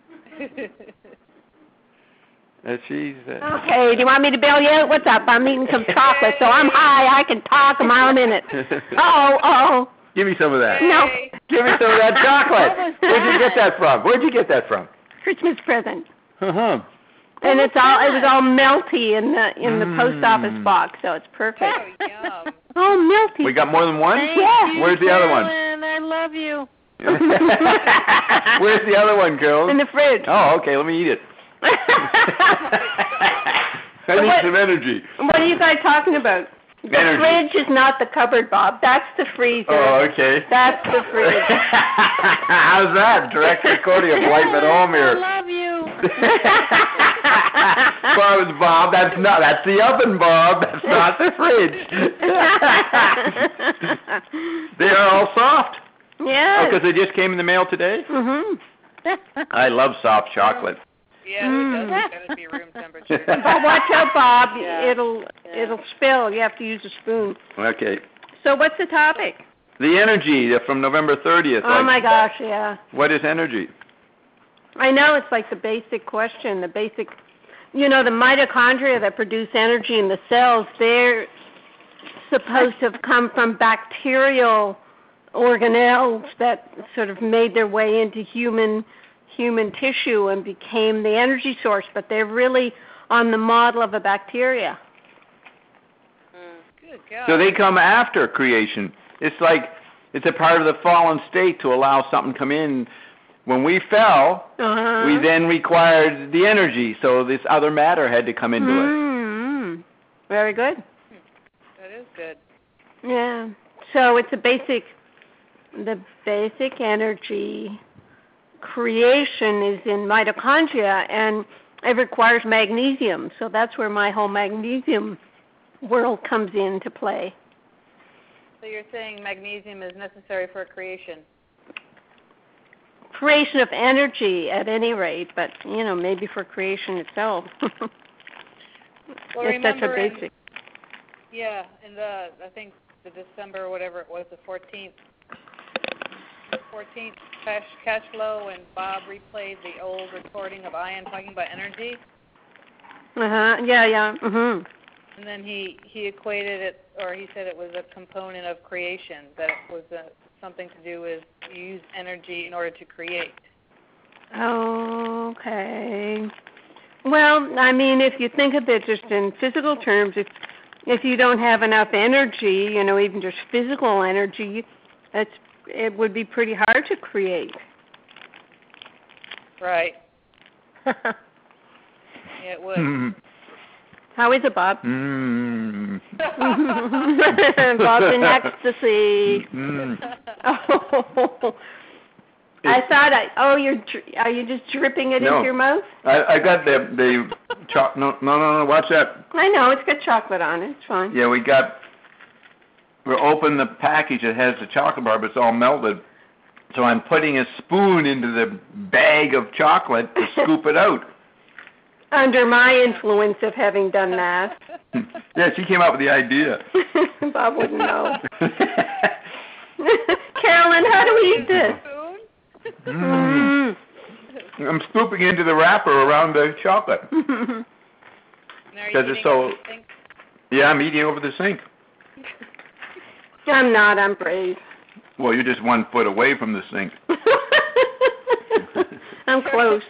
She's... Okay, do you want me to bail you out? What's up? I'm eating some chocolate, so I'm high. I can talk a mile a minute. Oh. Give me some of that. No. Give me some of that chocolate. Where'd you get that from? Where'd you get that from? Christmas present. Uh-huh. And it was all melty in the post office box, so it's perfect. Oh, yum. Oh, melty. We got more than one? Yeah. Where's the other one? Carolyn, I love you. Where's the other one, Carol? In the fridge. Oh, okay, let me eat it. I need some energy. What are you guys talking about? The Energy. fridge is not the cupboard, Bob. That's the freezer. Oh, okay. That's the fridge. How's that? Direct recording of life at home I here. love you. Bob, that's the oven, Bob. That's not the fridge. They are all soft. Yeah. Oh, because they just came in the mail today? Mhm. I love soft chocolate. Yeah, who doesn't? It's got to be room temperature. But watch out, Bob. Yeah. It'll spill. You have to use a spoon. Okay. So what's the topic? The energy from November 30th. Oh my gosh, yeah. What is energy? I know it's like the basic question, the mitochondria that produce energy in the cells, they're supposed to have come from bacterial organelles that sort of made their way into human tissue and became the energy source, but they're really on the model of a bacteria. Good God. So they come after creation. It's like it's a part of the fallen state to allow something come in. When we fell, Uh-huh. we then required the energy, so this other matter had to come into it. Mm-hmm. Very good. That is good. Yeah. So it's the basic energy creation is in mitochondria, and it requires magnesium. So that's where my whole magnesium world comes into play. So you're saying magnesium is necessary for creation? Creation of energy, at any rate, but maybe for creation itself. Well, it's such a remember in- basic. Yeah, in I think the December or whatever it was, the 14th cash flow, and Bob replayed the old recording of Ian talking about energy. Yeah. Mhm. And then he equated it, or he said it was a component of creation, that it was something to do with you use energy in order to create. Okay. Well, I mean, if you think of it just in physical terms, if you don't have enough energy, even just physical energy, it would be pretty hard to create. Right. Yeah, it would. Mm. How is it, Bob? Mm. Bob's in ecstasy. Mm. Oh. I thought are you just dripping it No. into your mouth? I got the no, watch that. I know, it's got chocolate on it. It's fine. Yeah, we're open the package. It has the chocolate bar, but it's all melted. So I'm putting a spoon into the bag of chocolate to scoop it out. Under my influence of having done that. Yeah, she came up with the idea. Bob wouldn't know. Carolyn, how do we eat this? Mm. I'm scooping into the wrapper around the chocolate. Now, are you 'Cause it's eating so- over the sink? Yeah, I'm eating over the sink. I'm not, I'm brave. Well, you're just 1 foot away from the sink. I'm close.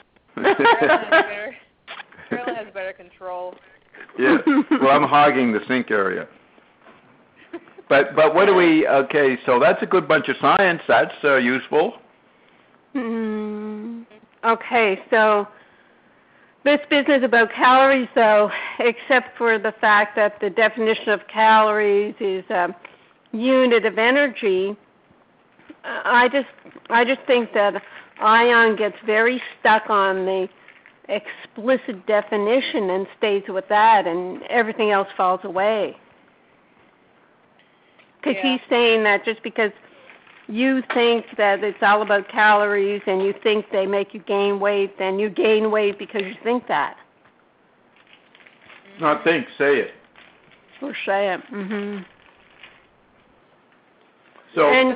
Carolyn has better control. Yeah. Well, I'm hogging the sink area. But what do we? Okay, so that's a good bunch of science. That's useful. Okay, so this business about calories, though, except for the fact that the definition of calories is a unit of energy, I just think that Ion gets very stuck on the explicit definition and stays with that, and everything else falls away. Because he's saying that just because you think that it's all about calories and you think they make you gain weight, then you gain weight because you think that. Not think, say it. Or say it. Mm-hmm. So And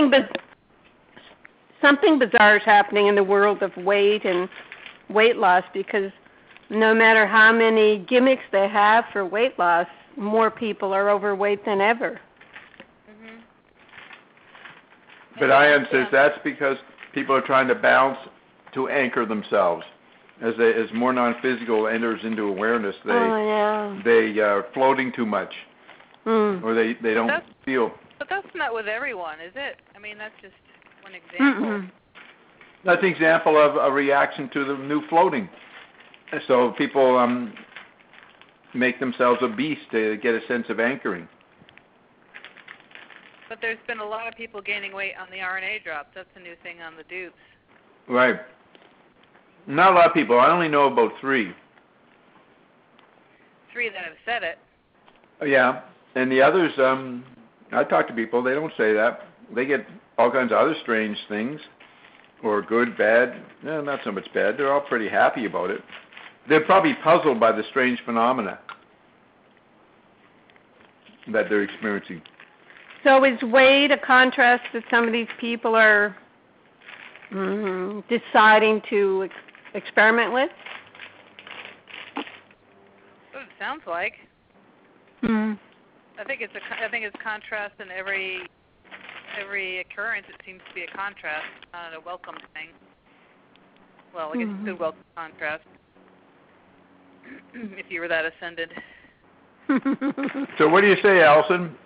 something bizarre is happening in the world of weight and weight loss, because no matter how many gimmicks they have for weight loss, more people are overweight than ever. But Ion says that's because people are trying to bounce to anchor themselves. As more non-physical enters into awareness, they are floating too much, or they don't feel. But that's not with everyone, is it? I mean, that's just one example. That's an example of a reaction to the new floating. So people make themselves obese to get a sense of anchoring. But there's been a lot of people gaining weight on the RNA drops. That's a new thing on the dupes. Right. Not a lot of people. I only know about 3. 3 that have said it. Yeah, and the others, I talk to people, they don't say that. They get all kinds of other strange things, or good, bad. No, not so much bad. They're all pretty happy about it. They're probably puzzled by the strange phenomena that they're experiencing. So is weight a contrast that some of these people are deciding to experiment with? That's what it sounds like. I think it's contrast in every occurrence. It seems to be a contrast, not a welcome thing. Well, I guess it's a good welcome contrast if you were that ascended. So what do you say, Allison?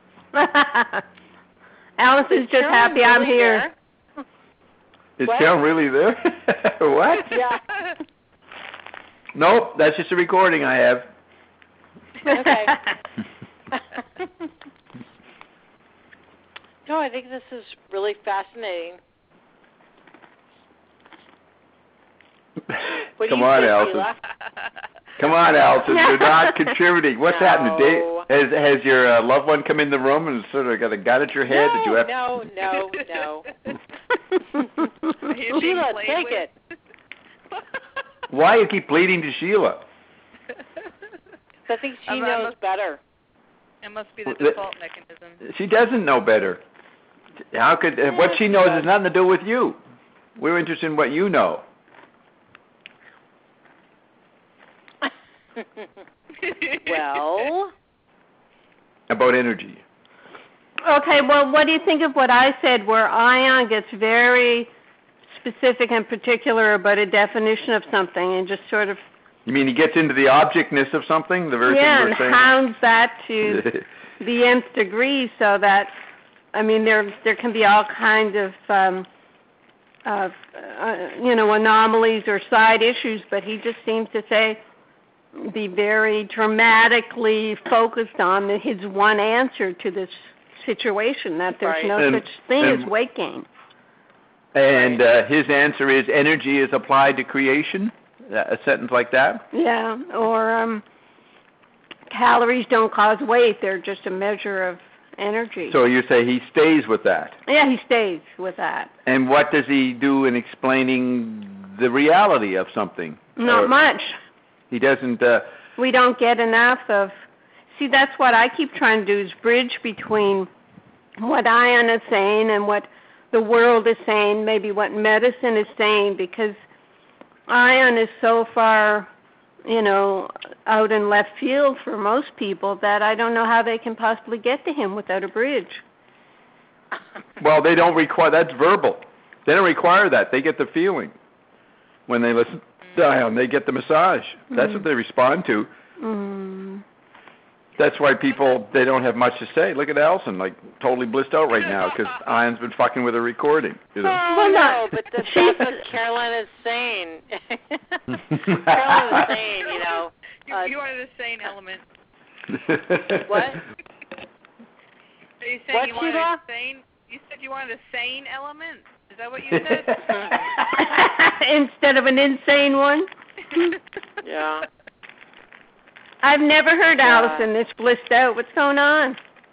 Allison's just happy I'm here. Is Carol really there? What? Yeah. Nope, that's just a recording I have. Okay. No, I think this is really fascinating. Come on, Allison. Come on, Allison. You're not contributing. What's happening today? Has your loved one come in the room and sort of got a gun at your head? No, Did you have no. Sheila, take it. Why you keep pleading to Sheila? I think she knows better. It must be the default mechanism. She doesn't know better. How could what she knows has nothing to do with you? We're interested in what you know. Well, about energy. Okay, well, what do you think of what I said, where Ion gets very specific and particular about a definition of something and just sort of... You mean he gets into the objectness of something, the very thing we're saying? Yeah, and hounds that to the nth degree, so that, I mean, there can be all kinds of anomalies or side issues, but he just seems to be very dramatically focused on his one answer to this situation, that there's no such thing as weight gain. And his answer is energy is applied to creation? A sentence like that? Yeah, or calories don't cause weight, they're just a measure of energy. So you say he stays with that? Yeah, he stays with that. And what does he do in explaining the reality of something? Not much. He doesn't... we don't get enough of... See, that's what I keep trying to do, is bridge between what Ion is saying and what the world is saying, maybe what medicine is saying, because Ion is so far, out in left field for most people that I don't know how they can possibly get to him without a bridge. Well, they don't require... That's verbal. They don't require that. They get the feeling when they listen to Ion. They get the massage. That's what they respond to. That's why they don't have much to say. Look at Allison, totally blissed out right now because Ion's been fucking with a recording. Well, no, but that's what Carolyn is saying. Carolyn is saying, you are the sane element. What? Are you saying you wanted a sane? You said you wanted a sane element? Is that what you said? Instead of an insane one? Yeah. I've never heard Allison this blissed out. What's going on?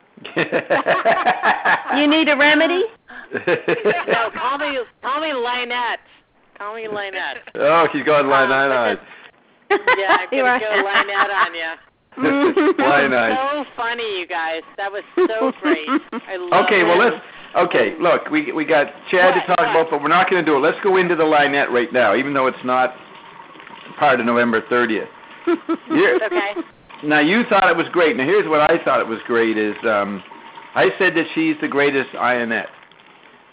You need a remedy? No, call me Lynette. Call me Lynette. Oh, she's going Lynette. Yeah, I'm going to go Lynette on you. Lynette. So funny, you guys. That was so great. I love it. Okay, look, we got Chad to talk about, but we're not going to do it. Let's go into the Lynette right now, even though it's not part of November 30th. Okay. Now, you thought it was great. Now, here's what I thought it was great is I said that she's the greatest Ionette.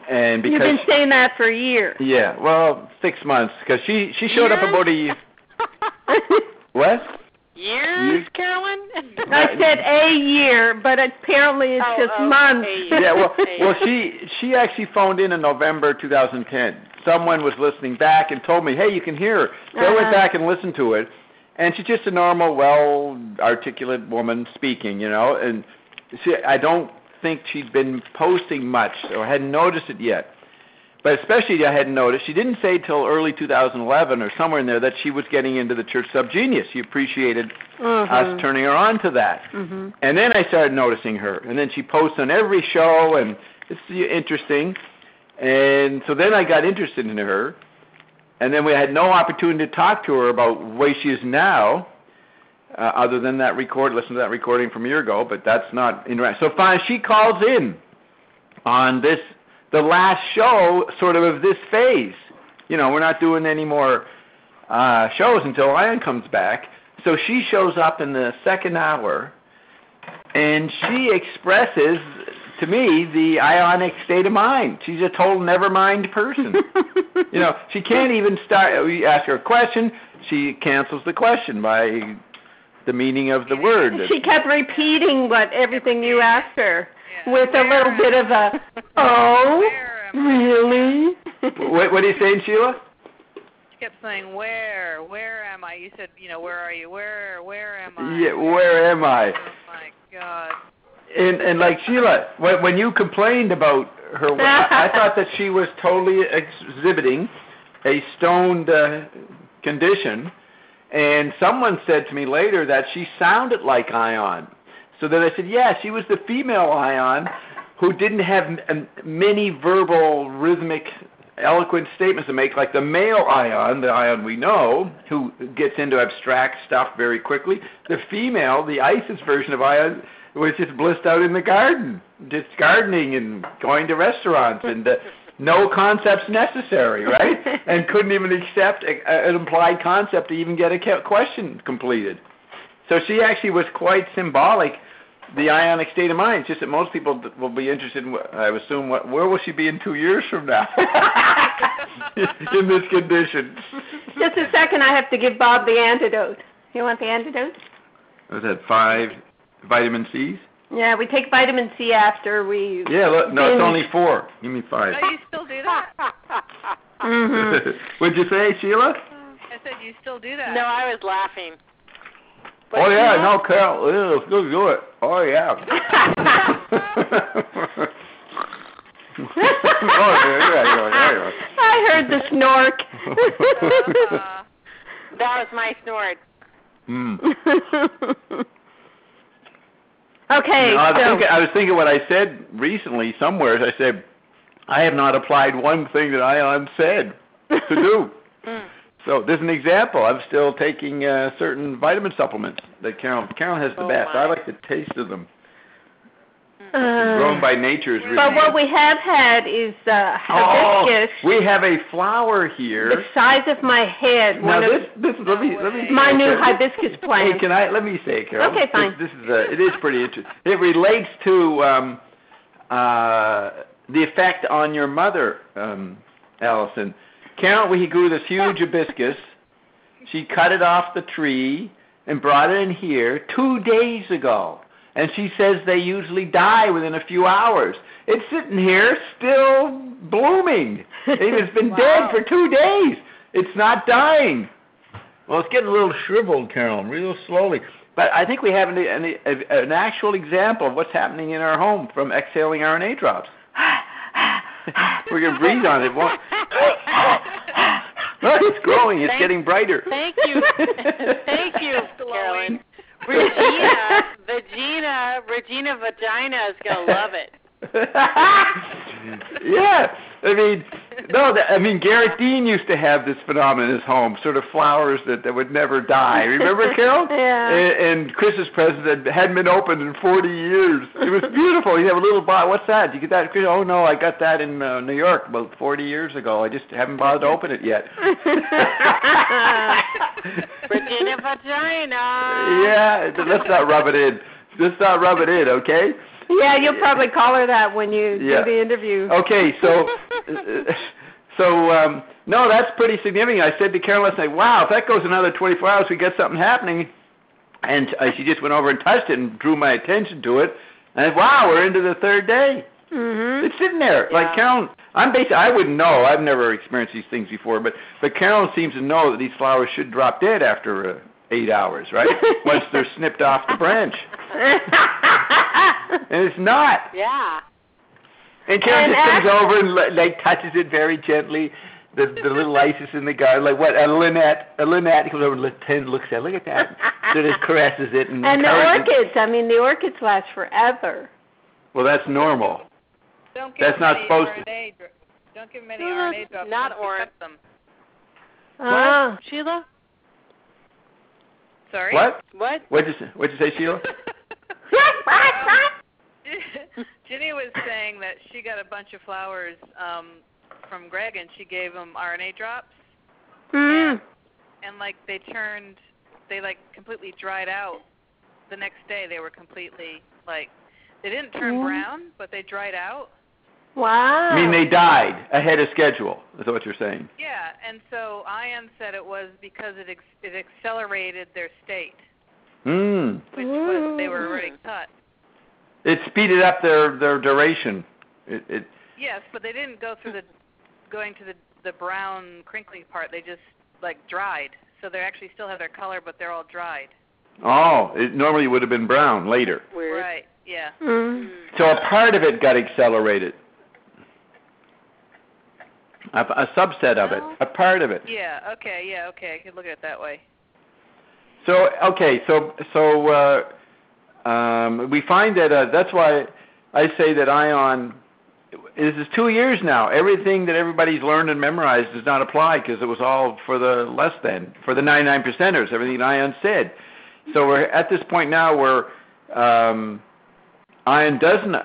And because you've been saying that for a year. Yeah, well, 6 months, because she showed up about a year. What? Years, Carolyn? I said a year, but apparently it's just months. Yeah, well, she actually phoned in November 2010. Someone was listening back and told me, hey, you can hear her. So I went back and listened to it, and she's just a normal, well-articulate woman speaking, and I don't think she'd been posting much or hadn't noticed it yet. But especially I hadn't noticed, she didn't say till early 2011 or somewhere in there that she was getting into the Church Subgenius. She appreciated us turning her on to that. Mm-hmm. And then I started noticing her. And then she posts on every show, and it's interesting. And so then I got interested in her. And then we had no opportunity to talk to her about the way she is now, other than that listen to that recording from a year ago, but that's not interesting. So finally she calls in on the last show sort of this phase. We're not doing any more shows until Ion comes back. So she shows up in the second hour, and she expresses to me the ionic state of mind. She's a total never-mind person. She can't even start. We ask her a question, she cancels the question by the meaning of the word. She kept repeating everything you asked her. With a little bit of a, really? What are you saying, Sheila? She kept saying, where am I? You said, where are you? Where am I? Yeah, where am I? Oh, my God. And like Sheila, when you complained about her, I thought that she was totally exhibiting a stoned condition, and someone said to me later that she sounded like Ion. So then I said, yeah, she was the female Ion who didn't have many verbal, rhythmic, eloquent statements to make, like the male Ion, the Ion we know, who gets into abstract stuff very quickly. The female, the ISIS version of Ion, was just blissed out in the garden, just gardening and going to restaurants and no concepts necessary, right? And couldn't even accept an implied concept to even get a question completed. So she actually was quite symbolic, the ionic state of mind. It's just that most people will be interested in, I assume, where will she be in 2 years from now in this condition? Just a second, I have to give Bob the antidote. You want the antidote? Was that 5 vitamin C's? Yeah, we take vitamin C after we... Yeah, look, no, it's only 4. Give me 5. Oh, you still do that? Mm-hmm. What'd you say, Sheila? I said you still do that. No, I was laughing. But oh, yeah, no, Carol, let's go do it. Oh, yeah. I heard the snort. That was my snort. Okay, I was thinking what I said recently somewhere. I said, I have not applied one thing that Ion said to do. So there's an example. I'm still taking certain vitamin supplements that Carol has the best. I like the taste of them. Grown by nature is really But what we have had is hibiscus. We have a flower here. The size of my head. Now let me my new hibiscus plant. Hey, let me say, Carol. Okay, fine. It is pretty interesting. It relates to the effect on your mother, Allison. Carol, we grew this huge hibiscus. She cut it off the tree and brought it in here 2 days ago. And she says they usually die within a few hours. It's sitting here still blooming. It's been dead for 2 days. It's not dying. Well, it's getting a little shriveled, Carol, real slowly. But I think we have an actual example of what's happening in our home from exhaling RNA drops. We're going to breathe on it. Look, it's growing. It's getting brighter. Thank you. Thank you, Carolyn. Regina Vagina is going to love it. Yeah. I mean, Garrett Dean used to have this phenomenon in his home, sort of flowers that would never die. Remember, Carol? Yeah. And Chris's present hadn't been opened in 40 years. It was beautiful. You have a little bottle. What's that? Did you get that? Oh, no, I got that in New York about 40 years ago. I just haven't bothered to open it yet. Regina Vagina. Yeah, let's not rub it in. Let's not rub it in, okay? Yeah, you'll probably call her that when you do the interview. Okay, so no, that's pretty significant. I said to Carolyn last night, wow, if that goes another 24 hours, we get something happening. And she just went over and touched it and drew my attention to it. And wow, we're into the third day. Mm-hmm. It's sitting there. Yeah. Like Carolyn, I wouldn't know. I've never experienced these things before, but Carolyn seems to know that these flowers should drop dead after 8 hours, right? Once they're snipped off the branch. And it's not. Yeah. And Carolyn just comes over and like touches it very gently. The little Isis in the garden, like what? A Lynette comes over and looks at it. Look at that. So just caresses it. And the orchids, the orchids last forever. Well, that's normal. That's not supposed to. Don't give them any RNA drops. Not orange. What? Sheila? Sorry? What? What'd you say, Sheila? Ginny was saying that she got a bunch of flowers from Greg, and she gave him RNA drops. Mm. And like they completely dried out. The next day they were completely they didn't turn brown, but they dried out. Wow. I mean, they died ahead of schedule, is what you're saying. Yeah, and so Ian said it was because it accelerated their state, which was they were already cut. It speeded up their duration. Yes, but they didn't go through going to the brown crinkly part. They just dried, so they actually still have their color, but they're all dried. Oh, it normally would have been brown later. Weird. Right. Yeah. Mm. So a part of it got accelerated. A subset of it, a part of it. Yeah. Okay. I could look at it that way. So we find that that's why I say that Ion. This is 2 years now. Everything that everybody's learned and memorized does not apply because it was all for the 99%ers. Everything Ion said. So we're at this point now where Ion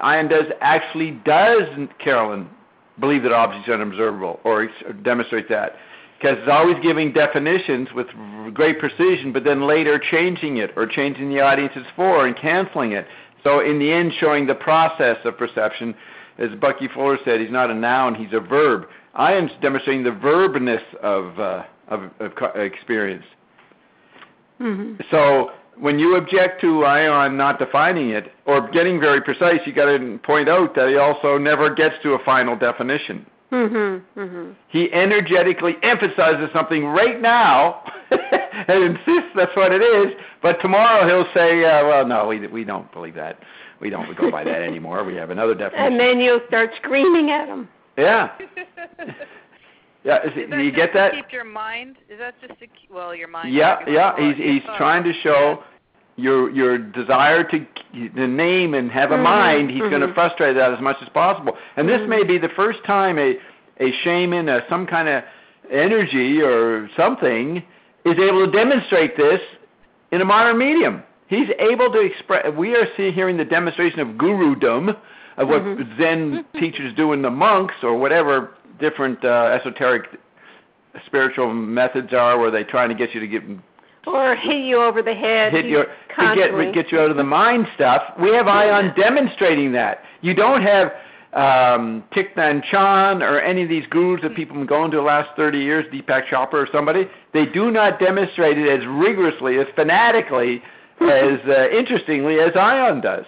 does, Carolyn, believe that objects are unobservable or demonstrate that. Because it's always giving definitions with great precision, but then later changing it or changing the audience it's for and canceling it. So in the end, showing the process of perception. As Bucky Fuller said, he's not a noun, he's a verb. Ion's demonstrating the verbness of experience. Mm-hmm. So when you object to Ion not defining it or getting very precise, you got to point out that he also never gets to a final definition. Mm-hmm. Mm-hmm. He energetically emphasizes something right now and insists that's what it is, but tomorrow he'll say, well, no, we don't believe that. We go by that anymore. We have another definition. And then you'll start screaming at him. Yeah. Yeah, do you get that? To keep your mind? Is that just your mind? Yeah. He's trying to show your desire to name and have a mind. He's going to frustrate that as much as possible. And this may be the first time a shaman, some kind of energy or something, is able to demonstrate this in a modern medium. He's able to express. We are hearing the demonstration of gurudom, of what Zen teachers do in the monks or whatever different esoteric spiritual methods are, where they're trying to get you to get or hit you over the head, to get you out of the mind stuff. We have Ion demonstrating that. You don't have Thich Nhat Hanh or any of these gurus that people have been going to the last 30 years, Deepak Chopra or somebody. They do not demonstrate it as rigorously, as fanatically, as interestingly as Ion does.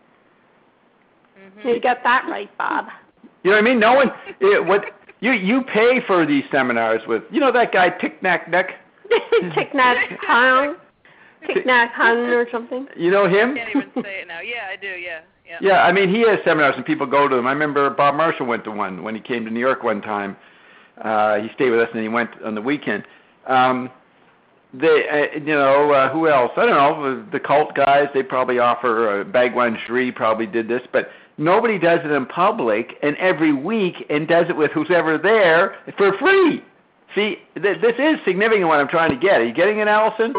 You got that right, Bob. You know what I mean? No one. You pay for these seminars with that guy Thich Nhat Hanh. Thich Nhat Hanh. Thich Nhat Hanh or something. You know him? I can't even say it now. Yeah, I do. Yeah. Yeah, I mean he has seminars and people go to them. I remember Bob Marshall went to one when he came to New York one time. He stayed with us and he went on the weekend. Who else? I don't know. The cult guys, they probably offer, Bhagwan Shree probably did this, but nobody does it in public and every week and does it with who's ever there for free. See, this is significant what I'm trying to get. Are you getting it, Allison?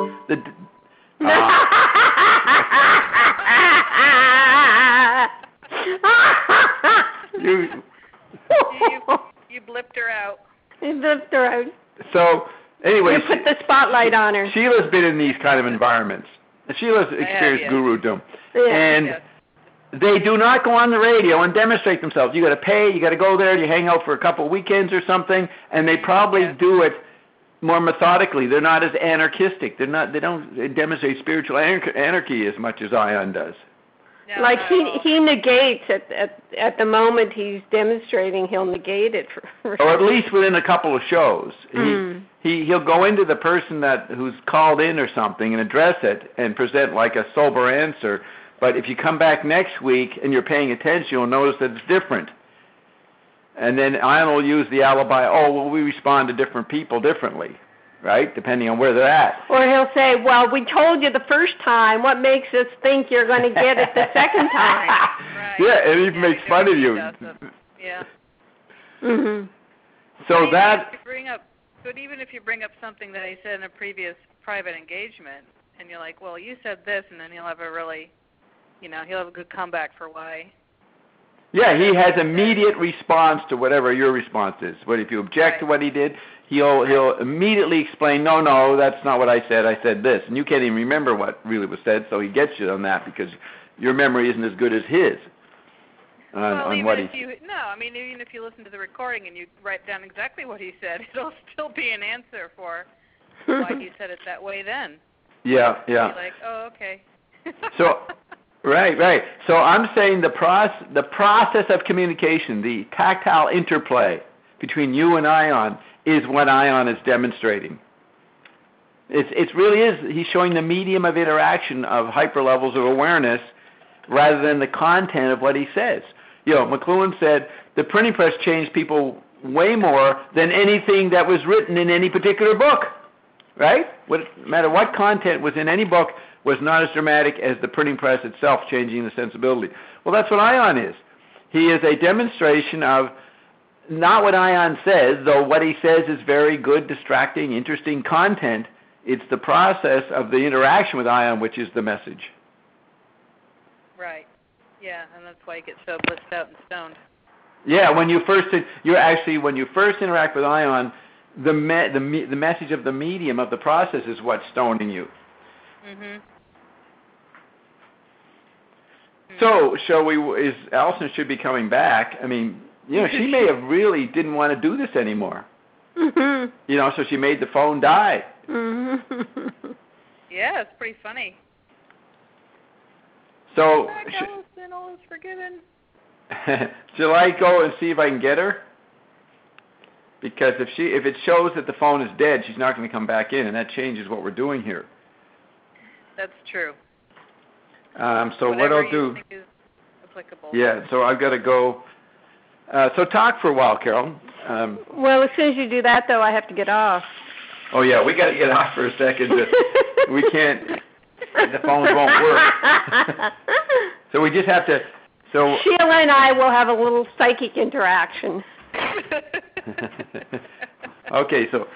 You blipped her out. You blipped her out. So, anyway. You put the spotlight on her. Sheila's been in these kind of environments. Sheila's experienced gurudom. Yeah. And They do not go on the radio and demonstrate themselves. You got to pay. You got to go there. You hang out for a couple of weekends or something, and they probably do it more methodically. They're not as anarchistic. They don't demonstrate spiritual anarchy as much as Ion does. No, like he negates at the moment he's demonstrating, he'll negate it for or at least within a couple of shows. He'll go into the person who's called in or something and address it and present like a sober answer. But if you come back next week and you're paying attention, you'll notice that it's different. And then Ion will use the alibi, we respond to different people differently, right, depending on where they're at. Or he'll say, well, we told you the first time. What makes us think you're going to get it the second time? Right. Yeah, it even makes fun of you. Yeah. Mm-hmm. So But even if you bring up something that he said in a previous private engagement, and you're like, well, you said this, and then he'll have he'll have a good comeback for why. Yeah, he has immediate response to whatever your response is. But if you object to what he did, he'll immediately explain, no, that's not what I said this. And you can't even remember what really was said, so he gets you on that because your memory isn't as good as his. Even if you listen to the recording and you write down exactly what he said, it'll still be an answer for why he said it that way then. Yeah. You're like, oh, okay. So, right. So I'm saying the process of communication, the tactile interplay between you and Ion is what Ion is demonstrating. It really is. He's showing the medium of interaction of hyper levels of awareness rather than the content of what he says. McLuhan said the printing press changed people way more than anything that was written in any particular book, right? No matter what content was in any book was not as dramatic as the printing press itself changing the sensibility. Well, that's what Ion is. He is a demonstration of not what Ion says, though what he says is very good, distracting, interesting content. It's the process of the interaction with Ion which is the message. Right. Yeah, and that's why you get so blissed out and stoned. Yeah, when you first interact with Ion, the message of the medium of the process is what's stoning you. Mhm. So, Alison should be coming back. I mean, she may have really didn't want to do this anymore. Mm-hmm. So she made the phone die. Mm-hmm. Yeah, it's pretty funny. So, Sin, all is forgiven. shall I go and see if I can get her? Because if it shows that the phone is dead, she's not going to come back in, and that changes what we're doing here. That's true. So what I'll do? Think is applicable. Yeah. So I've got to go. So talk for a while, Carol. Well, as soon as you do that, though, I have to get off. Oh yeah, we got to get off for a second. We can't. The phones won't work. So we just have to. So Sheila and I will have a little psychic interaction. Okay, so.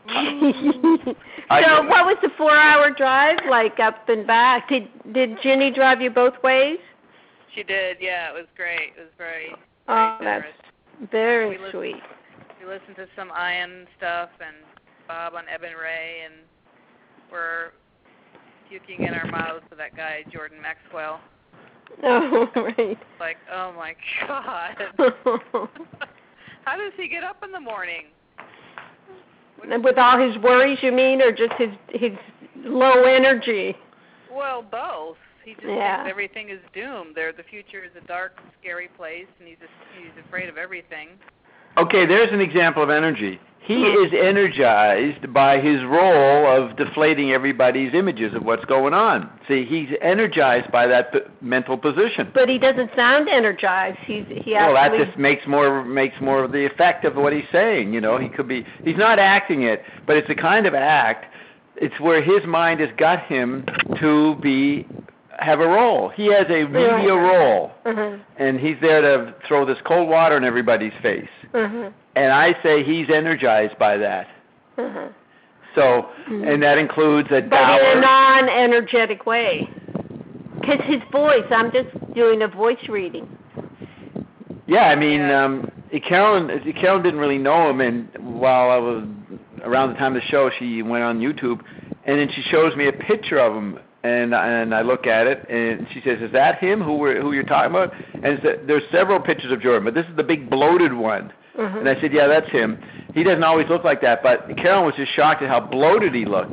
So what was the 4-hour drive like up and back? Did Ginny drive you both ways? She did, yeah. It was great. It was very that's very sweet. We listened to some Ion stuff and Bob on Eben Ray, and we're puking in our mouths to that guy, Jordan Maxwell. Oh, right. Like, oh my God. How does he get up in the morning? With all his worries, you mean, or just his low energy? Well, both. He just thinks everything is doomed. The future is a dark, scary place, and he's afraid of everything. Okay, there's an example of energy. He is energized by his role of deflating everybody's images of what's going on. See, he's energized by that mental position. But he doesn't sound energized. Well, that just makes more of the effect of what he's saying. He's not acting it, but it's a kind of act. It's where his mind has got him to have a role. He has a media role, and he's there to throw this cold water in everybody's face. And I say he's energized by that. So, and that includes a But in a non-energetic way. Because his voice, I'm just doing a voice reading. Yeah, I mean, Carolyn didn't really know him, and while I was around the time of the show, she went on YouTube, and then she shows me a picture of him, and I look at it, and she says, "Is that him who you're talking about?" And there's several pictures of Jordan, but this is the big bloated one. Mm-hmm. And I said, "Yeah, that's him. He doesn't always look like that." But Carolyn was just shocked at how bloated he looked,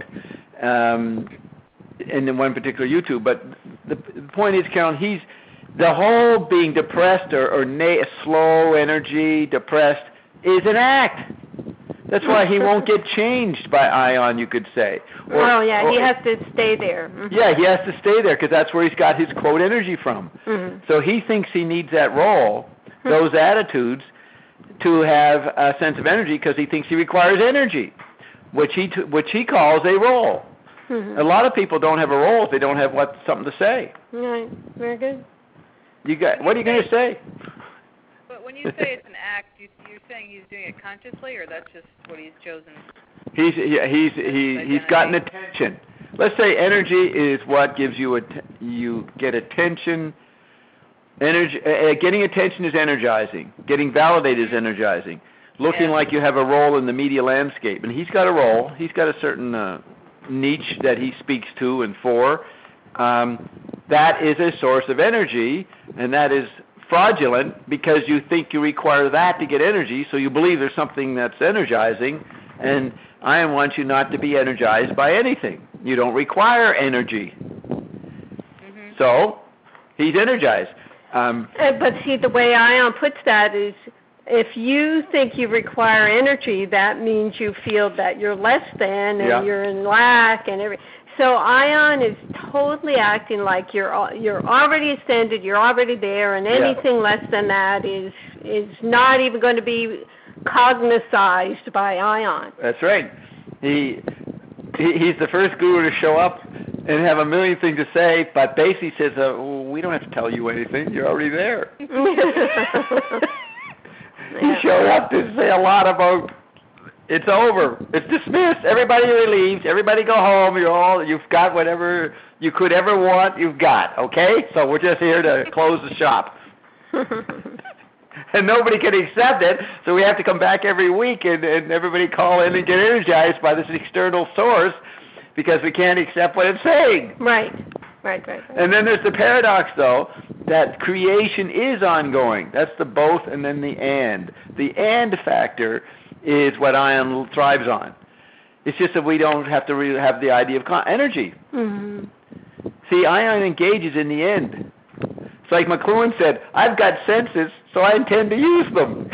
in one particular YouTube. But the point is, Carolyn, he's the whole being depressed or slow energy, depressed, is an act. That's why he won't get changed by Ion, you could say. He has to stay there. Mm-hmm. Yeah, he has to stay there because that's where he's got his quote energy from. Mm-hmm. So he thinks he needs that role, those attitudes, to have a sense of energy because he thinks he requires energy, which he calls a role. Mm-hmm. A lot of people don't have a role if they don't have something to say. Right. Very good. What are you going to say? But when you say it's an act, you're saying he's doing it consciously, or that's just what he's chosen? He's gotten attention. Let's say energy is what gives you you get attention. Energy, getting attention is energizing. Getting validated is energizing. Looking like you have a role in the media landscape, and he's got a role. He's got a certain niche that he speaks to and for. That is a source of energy, and that is fraudulent because you think you require that to get energy, so you believe there's something that's energizing, and I want you not to be energized by anything. You don't require energy. Mm-hmm. So, he's energized. But see, the way Ion puts that is, if you think you require energy, that means you feel that you're less than and you're in lack and everything. So Ion is totally acting like you're already ascended, you're already there, and anything less than that is not even going to be cognized by Ion. That's right. He's the first guru to show up and have a million things to say, but basically says, we don't have to tell you anything. You're already there. He showed up to say a lot about, it's over. It's dismissed. Everybody leaves. Everybody go home. You've got whatever you could ever want, you've got, okay? So we're just here to close the shop. And nobody can accept it, so we have to come back every week and everybody call in and get energized by this external source because we can't accept what it's saying. Right. And then there's the paradox, though, that creation is ongoing. That's the both and then the and. The and factor is what Ion thrives on. It's just that we don't have to really have the idea of energy. Mm-hmm. See, Ion engages in the end. It's like McLuhan said, I've got senses, so I intend to use them.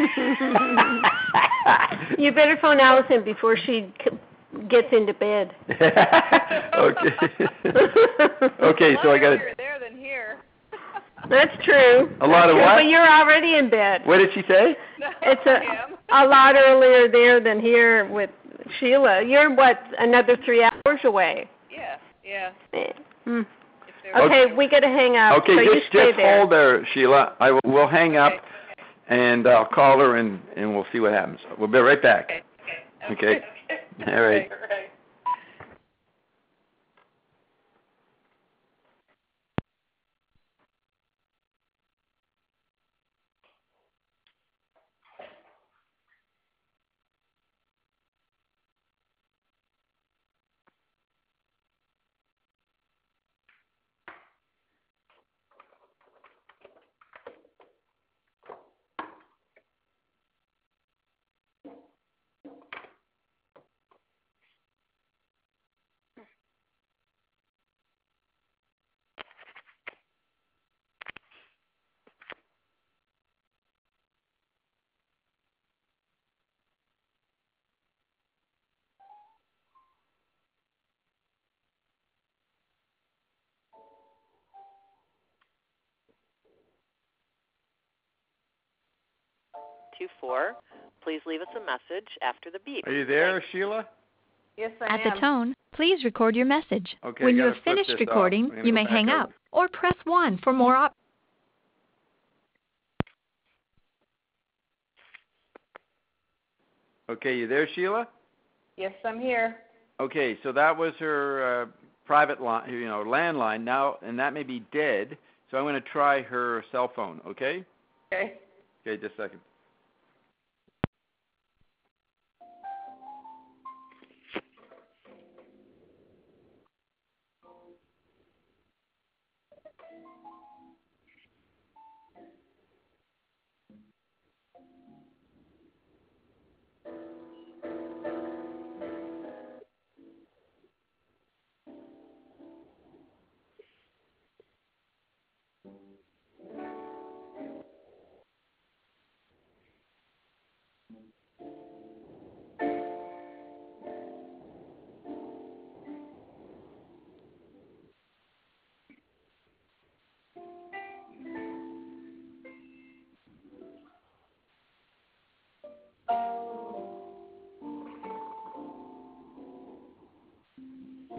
You better phone Allison before she gets into bed. Okay. Okay, so I got it. There than here. That's true. A lot of what? But you're already in bed. What did she say? No, It's a lot earlier there than here with Sheila. You're, another 3 hours away? Yeah. Mm. Okay, we got to hang up. Okay, so just hold there, Sheila. We'll hang up, and I'll call her, and we'll see what happens. We'll be right back. Okay. All right. 24. Please leave us a message after the beep. Are you there, Sheila? Yes, I am. At the tone, please record your message. Okay, when you gotta have flip finished this recording, off. you may hang up or press 1 for more options. Okay, you there, Sheila? Yes, I'm here. Okay, so that was her private line, landline now, and that may be dead. So I'm going to try her cell phone. Okay? Okay. Okay, just a second.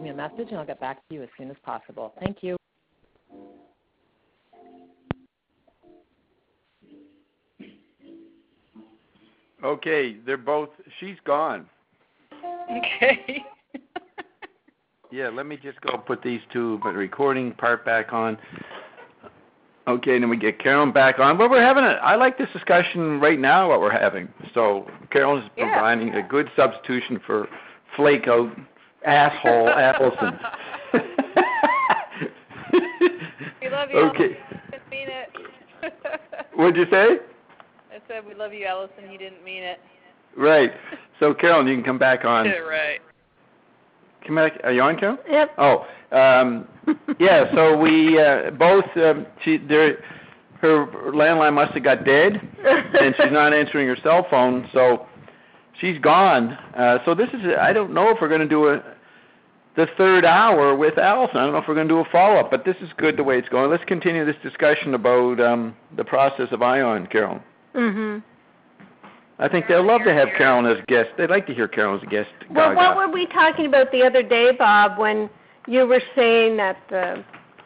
me a message, and I'll get back to you as soon as possible. Thank you. Okay, they're both. She's gone. Okay. Yeah, let me just go put these two, but recording part back on. Okay, and then we get Carolyn back on. But we're having I like this discussion right now, what we're having. So Carolyn's providing a good substitution for flake out asshole Allison. We love you, okay. Allison. You didn't mean it. What'd you say? I said we love you, Allison. You didn't mean it. Right. So Carolyn, you can come back on. Right. Come back. Are you on, Carol? Yep. Oh, yeah. So we both. Her landline must have got dead, and she's not answering her cell phone, so she's gone. So this is. I don't know if we're going to do the third hour with Allison. I don't know if we're going to do a follow-up, but this is good the way it's going. Let's continue this discussion about the process of ion, Carolyn. Mhm. I think they'll love to have Carolyn as a guest. They'd like to hear Carolyn as a guest. Well, what were we talking about the other day, Bob, when you were saying that the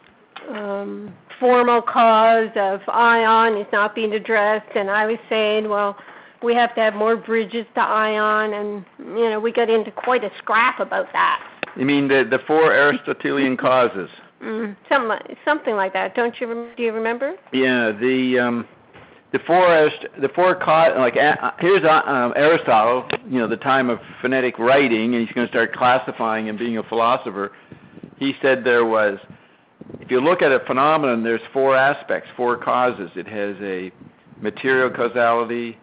formal cause of ion is not being addressed, and I was saying, well, we have to have more bridges to ion, and, we got into quite a scrap about that. You mean the four Aristotelian causes? Something like that. Do you remember? Yeah, the four causes, like here's Aristotle, the time of phonetic writing, and he's going to start classifying and being a philosopher. He said there was, if you look at a phenomenon, there's four aspects, four causes. It has a material causality,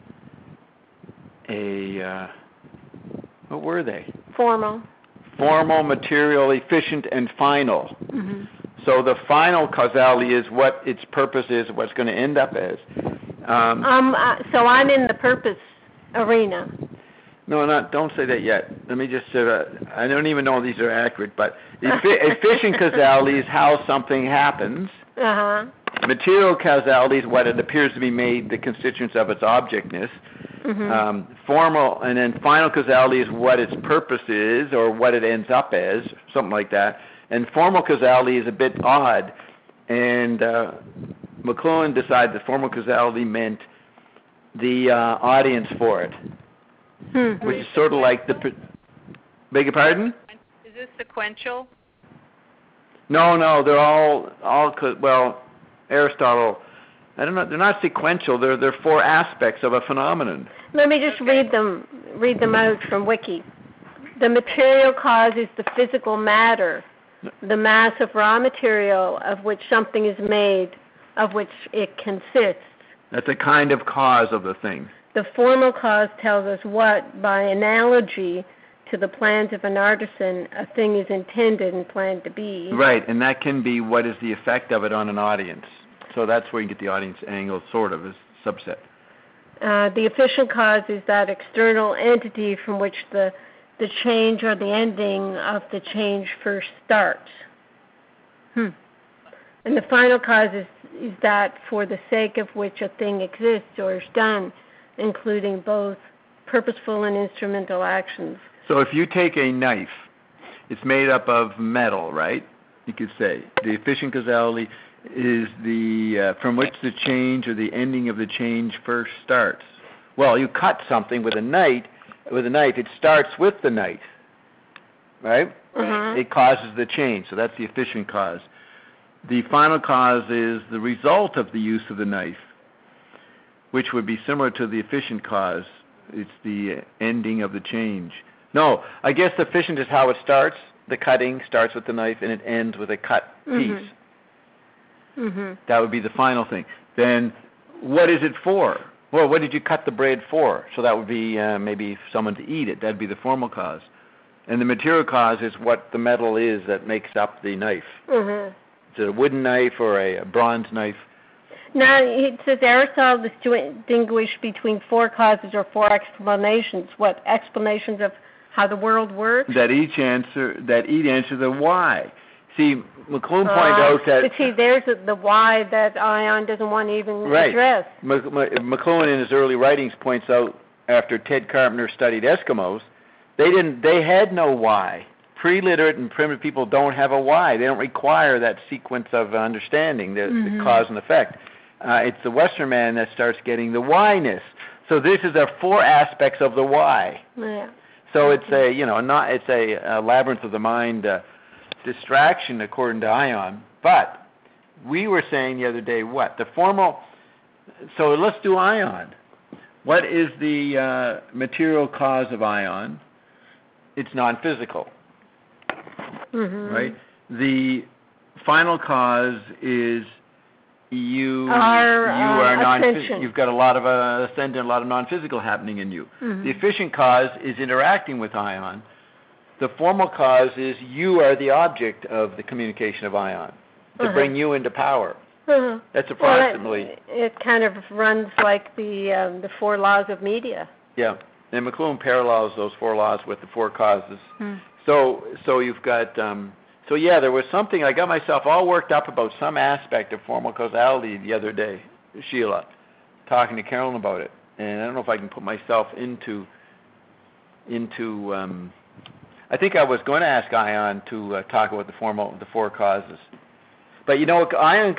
what were they? Formal, material, efficient, and final. Mm-hmm. So the final causality is what its purpose is, what it's going to end up as. So I'm in the purpose arena. No, don't say that yet. Let me just say I don't even know if these are accurate, but efficient causality is how something happens. Uh-huh. Material causality is what it appears to be made, the constituents of its objectness. Mm-hmm. Formal, and then final causality is what its purpose is or what it ends up as, something like that. And formal causality is a bit odd, and McLuhan decided that formal causality meant the audience for it, which is sort of like beg your pardon? Is this sequential? No, they're all well, Aristotle, I don't know, they're not sequential, they're four aspects of a phenomenon. Let me just read them out from Wiki. The material cause is the physical matter, the mass of raw material of which something is made, of which it consists. That's a kind of cause of the thing. The formal cause tells us what, by analogy to the plans of an artisan, a thing is intended and planned to be. Right, and that can be what is the effect of it on an audience. So that's where you get the audience angle, sort of, as a subset. The efficient cause is that external entity from which the change or the ending of the change first starts. And the final cause is that for the sake of which a thing exists or is done, including both purposeful and instrumental actions. So if you take a knife, it's made up of metal, right? You could say the efficient causality is the from which the change or the ending of the change first starts. Well, you cut something with a knife. It starts with the knife, right? Mm-hmm. It causes the change, so that's the efficient cause. The final cause is the result of the use of the knife, which would be similar to the efficient cause. It's the ending of the change. No, I guess the efficient is how it starts. The cutting starts with the knife and it ends with a cut piece. Mm-hmm. That would be the final thing. Then what is it for? Well, what did you cut the bread for? So that would be maybe someone to eat it. That would be the formal cause. And the material cause is what the metal is that makes up the knife. Mm-hmm. Is it a wooden knife or a bronze knife? Now, it says Aristotle distinguished between four causes or four explanations. What, explanations of how the world works? That each answer the why. See, McLuhan pointed out that... But see, there's the why that Ion doesn't want to even address. McLuhan in his early writings points out, after Ted Carpenter studied Eskimos, they had no why pre-literate and primitive people don't have a why. They don't require that sequence of understanding, the cause and effect. It's the Western man that starts getting the why-ness. So this is the 4 aspects of the why. Yeah. So it's a, it's a labyrinth of the mind distraction according to Ion. But we were saying the other day, the formal. So let's do Ion. What is the material cause of Ion? It's non-physical. Right? The final cause is you are non-physical. You've got a lot of ascendant, a lot of non-physical happening in you. The efficient cause is interacting with Ion. The formal cause is you are the object of the communication of Ion to bring you into power. That's approximately. Well, it kind of runs like the 4 laws of media. Yeah, and McLuhan parallels those 4 laws with the 4 causes. So you've got. So yeah, there was something. I got myself all worked up about some aspect of formal causality the other day, Sheila, talking to Carolyn about it, and I don't know if I can put myself into. I think I was going to ask Ion to talk about the 4 causes, but Ion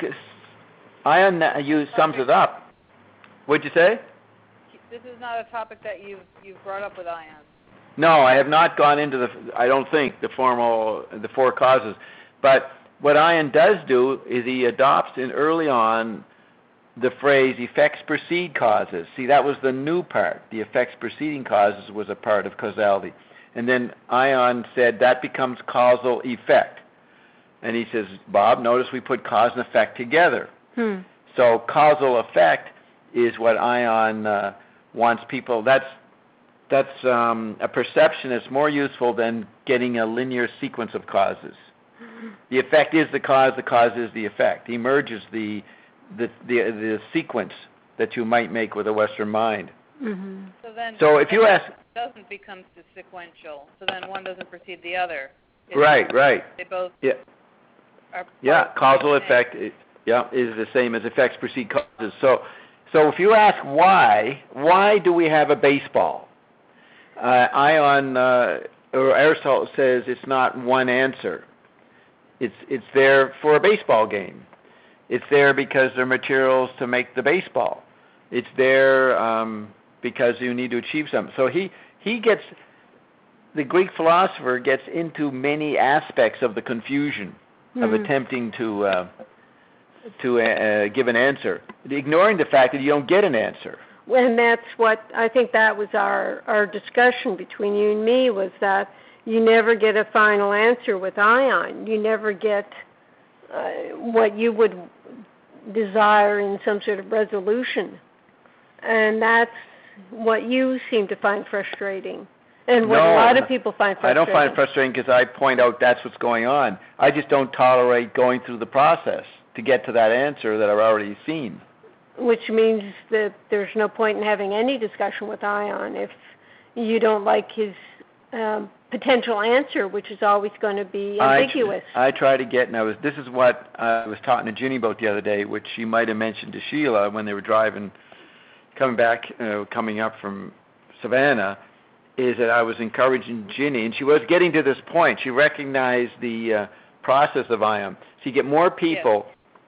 sums it up. What'd you say? This is not a topic that you've brought up with Ion. No, I have not gone into I don't think, the 4 causes. But what Ion does do is he adopts early on the phrase effects precede causes. See, that was the new part. The effects preceding causes was a part of causality. And then Ion said that becomes causal effect. And he says, Bob, notice we put cause and effect together. So causal effect is what Ion wants people. That's a perception that's more useful than getting a linear sequence of causes. The effect is the cause is the effect. He merges the sequence that you might make with a Western mind. So if you ask, it doesn't become sequential. So then one doesn't precede the other. Right. They both. Yeah. Causal effect. Is the same as effects precede causes. So if you ask why do we have a baseball? Ion or Aristotle says it's not one answer. It's there for a baseball game. It's there because there are materials to make the baseball. It's there because you need to achieve something. So the Greek philosopher gets into many aspects of the confusion of attempting to give an answer, ignoring the fact that you don't get an answer. And that's what I think that was our discussion between you and me, was that you never get a final answer with Ion. You never get what you would desire in some sort of resolution. And that's what you seem to find frustrating, and what a lot of people find frustrating. I don't find it frustrating because I point out that's what's going on. I just don't tolerate going through the process to get to that answer that I've already seen. Which means that there's no point in having any discussion with Ion if you don't like his potential answer, which is always going to be ambiguous. I try to get, and this is what I was talking to Ginny about the other day, which she might have mentioned to Sheila when they were coming up from Savannah, is that I was encouraging Ginny, and she was getting to this point. She recognized the process of Ion. So you get more people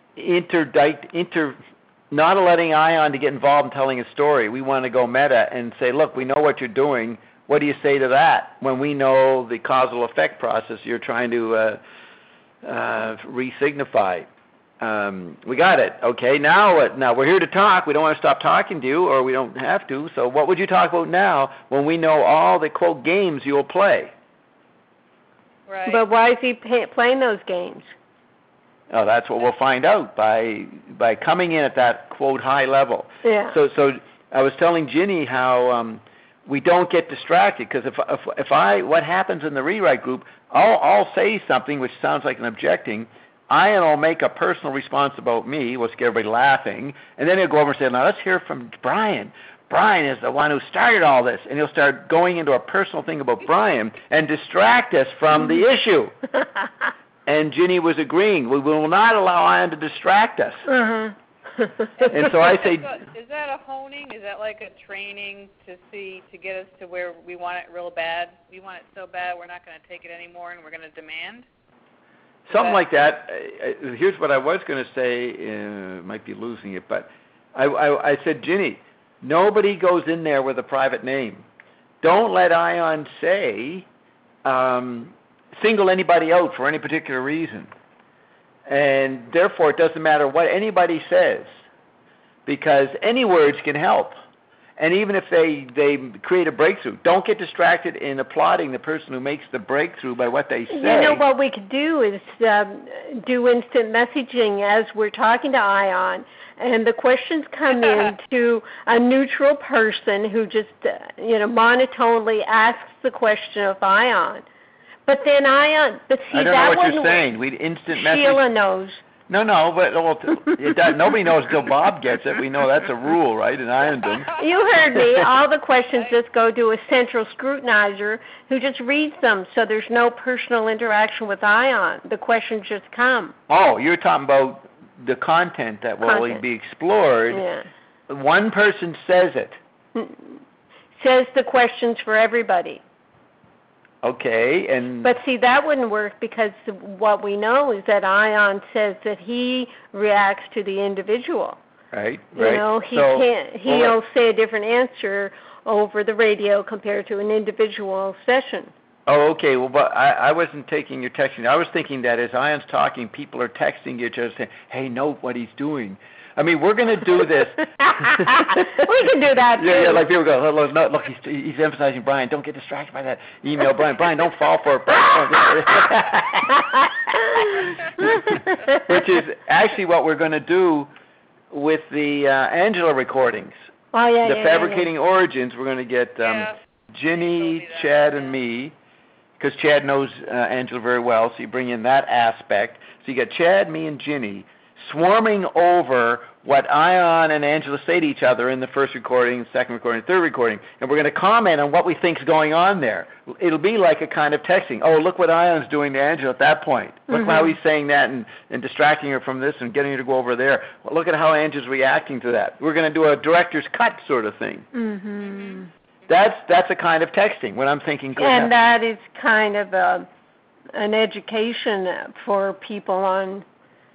not letting Ion to get involved in telling a story. We want to go meta and say, look, we know what you're doing. What do you say to that? When we know the causal effect process you're trying to re-signify. We got it. Okay, now what? Now we're here to talk. We don't want to stop talking to you, or we don't have to. So what would you talk about now when we know all the, quote, games you'll play? Right. But why is he playing those games? Oh, that's what we'll find out by coming in at that, quote, high level. Yeah. So I was telling Ginny how we don't get distracted, because if what happens in the rewrite group, I'll say something which sounds like an objecting. Ian will make a personal response about me, which get everybody laughing, and then he'll go over and say, now let's hear from Brian. Brian is the one who started all this, and he'll start going into a personal thing about Brian and distract us from the issue. And Ginny was agreeing. We will not allow Ian to distract us. And so I say, is that a honing? Is that like a training to get us to where we want it real bad? We want it so bad we're not going to take it anymore and we're going to demand? something like that. Here's what I was going to say. Might be losing it, but I said, Ginny, nobody goes in there with a private name. Don't let ION say single anybody out for any particular reason. And therefore, it doesn't matter what anybody says, because any words can help. And even if they create a breakthrough, don't get distracted in applauding the person who makes the breakthrough by what they say. You know, what we could do is do instant messaging as we're talking to ION, and the questions come in to a neutral person who just, monotonely asks the question of ION. But then ION, but see, I don't that know what you're wouldn't saying. We'd instant message. Sheila knows. No, but nobody knows till Bob gets it. We know that's a rule, right, in Iondom. You heard me. All the questions just go to a central scrutinizer who just reads them, so there's no personal interaction with ION. The questions just come. Oh, you're talking about the content that will be explored. Yeah. One person says it. Says the questions for everybody. Okay, and... But see, that wouldn't work because what we know is that ION says that he reacts to the individual. Right. He'll say a different answer over the radio compared to an individual session. Oh, okay. Well, but I wasn't taking your texting. I was thinking that as ION's talking, people are texting each other saying, hey, note what he's doing. I mean, we're going to do this. We can do that, too. Yeah, like people go, look, he's emphasizing Brian. Don't get distracted by that email. Brian, don't fall for it. Which is actually what we're going to do with the Angela recordings. Oh, yeah, the Fabricating Origins, we're going to get Ginny, Chad, and me, because Chad knows Angela very well, so you bring in that aspect. So you got Chad, me, and Ginny swarming over what ION and Angela say to each other in the first recording, second recording, third recording, and we're going to comment on what we think is going on there. It'll be like a kind of texting. Oh, look what ION's doing to Angela at that point. Look how he's saying that and distracting her from this and getting her to go over there. Well, look at how Angela's reacting to that. We're going to do a director's cut sort of thing. Mm-hmm. That's a kind of texting when I'm thinking. And that is kind of an education for people on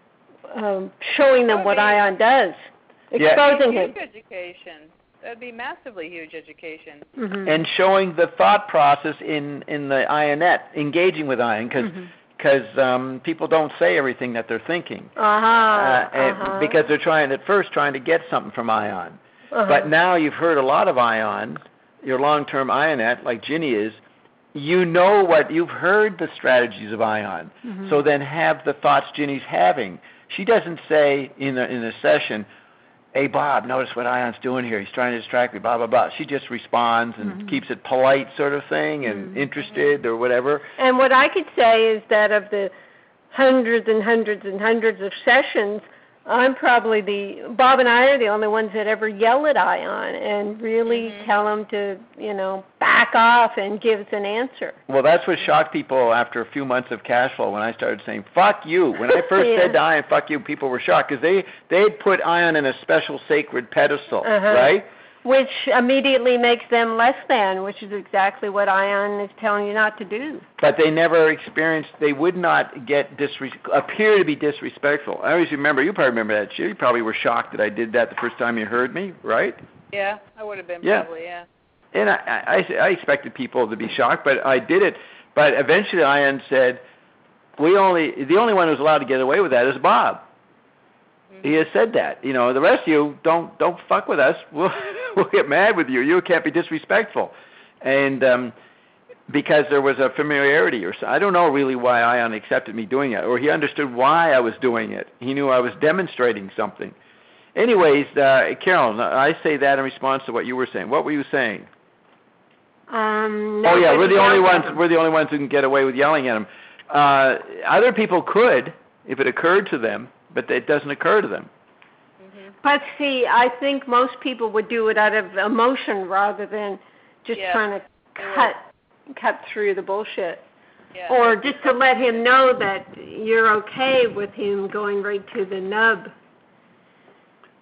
showing them what ION does, exposing him. Huge education. That would be massively huge education. Mm-hmm. And showing the thought process in the IONette, engaging with ION, because people don't say everything that they're thinking. Because they're trying to get something from ION. But now you've heard a lot of ION, your long-term IONette, like Ginny is, you know what, you've heard the strategies of ION. So then have the thoughts Ginny's having. She doesn't say in a session, hey, Bob, notice what ION's doing here. He's trying to distract me, blah, blah, blah. She just responds and keeps it polite sort of thing and interested or whatever. And what I could say is that of the hundreds and hundreds and hundreds of sessions, I'm probably Bob and I are the only ones that ever yell at ION and really tell him to, back off and give us an answer. Well, that's what shocked people after a few months of cash flow when I started saying, fuck you. When I first said to ION, fuck you, people were shocked because they had put ION in a special sacred pedestal, right? Which immediately makes them less than, which is exactly what ION is telling you not to do. But they never they would not appear to be disrespectful. I always remember, you probably remember that, you probably were shocked that I did that the first time you heard me, right? Yeah, I would have been probably, yeah. And I expected people to be shocked, but I did it. But eventually ION said, the only one who's allowed to get away with that is Bob. He has said that. The rest of you don't fuck with us. We'll get mad with you. You can't be disrespectful. And because there was a familiarity or so. I don't know really why ION accepted me doing it, or he understood why I was doing it. He knew I was demonstrating something. Anyways, Carolyn, I say that in response to what you were saying. What were you saying? We're the only ones. We're the only ones who can get away with yelling at them. Other people could, if it occurred to them, but it doesn't occur to them. But see, I think most people would do it out of emotion rather than just trying to cut through the bullshit. Yeah. Or just to let him know that you're okay with him going right to the nub.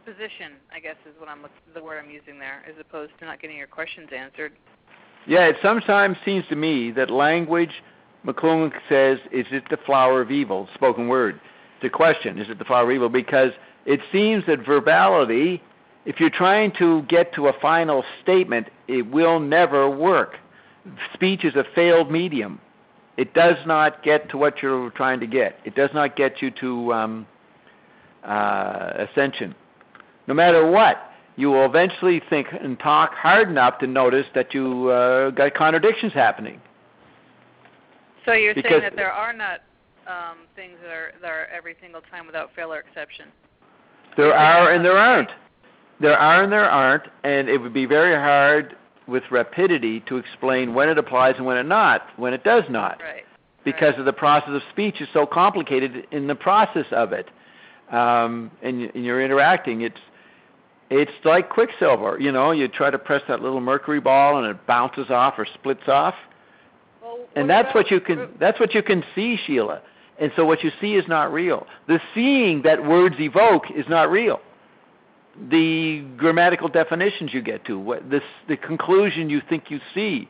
position, I guess, is what the word I'm using there, as opposed to not getting your questions answered. Yeah, it sometimes seems to me that language, McLuhan says, is it the flower of evil, spoken word. The question, is it the flower of evil? Because it seems that verbality, if you're trying to get to a final statement, it will never work. Speech is a failed medium. It does not get to what you're trying to get. It does not get you to ascension. No matter what, you will eventually think and talk hard enough to notice that you got contradictions happening. So you're saying that there are not things that are every single time without fail or exception? There are and there aren't. There are and there aren't, and it would be very hard with rapidity to explain when it applies and when it does not. Right. Because of the process of speech is so complicated in the process of it. And you're interacting. It's like Quicksilver. You know, you try to press that little mercury ball and it bounces off or splits off. Well, and that's what you can see, Sheila. And so what you see is not real. The seeing that words evoke is not real. The grammatical definitions you get to, the conclusion you think you see.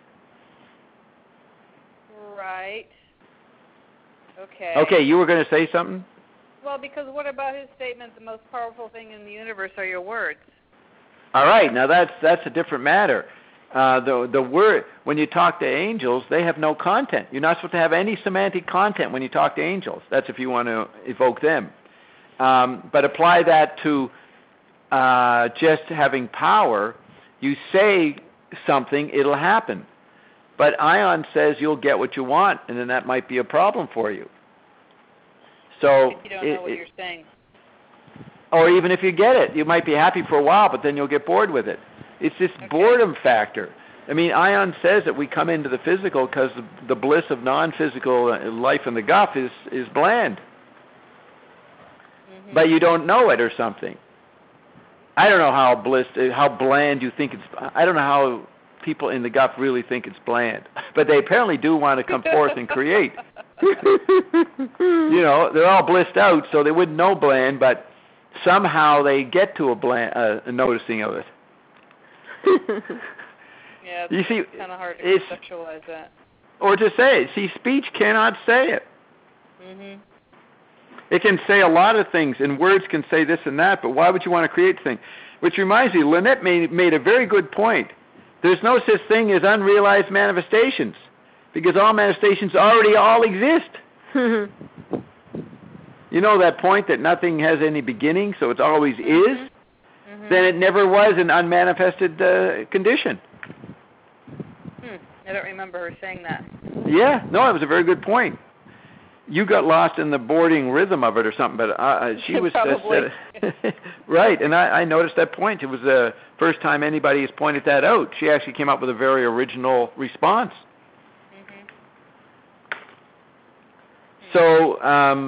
Right. Okay. Okay, you were going to say something? Well, because what about his statement, the most powerful thing in the universe are your words? All right, now that's a different matter. The word, when you talk to angels, they have no content. You're not supposed to have any semantic content when you talk to angels. That's if you want to evoke them. But apply that to just having power. You say something, it'll happen. But Ion says you'll get what you want, and then that might be a problem for you. So if you don't know what you're saying. Or even if you get it, you might be happy for a while, but then you'll get bored with it. It's this boredom factor. I mean, Ion says that we come into the physical because the bliss of non-physical life in the guff is bland. Mm-hmm. But you don't know it or something. I don't know how bland you think it's. I don't know how people in the guff really think it's bland, but they apparently do want to come forth and create. You know, they're all blissed out, so they wouldn't know bland, but somehow they get to a noticing of it. Yeah, you see, it's kind of hard to conceptualize that. Or to say it. See, speech cannot say it. Mm-hmm. It can say a lot of things, and words can say this and that, but why would you want to create things? Which reminds me, Lynette made a very good point. There's no such thing as unrealized manifestations, because all manifestations already all exist. You know that point that nothing has any beginning, so it always is? Mm-hmm. Then it never was an unmanifested condition. I don't remember her saying that. Yeah, no, it was a very good point. You got lost in the boarding rhythm of it or something, but she was right, and I noticed that point. It was the first time anybody has pointed that out. She actually came up with a very original response. Mm-hmm. So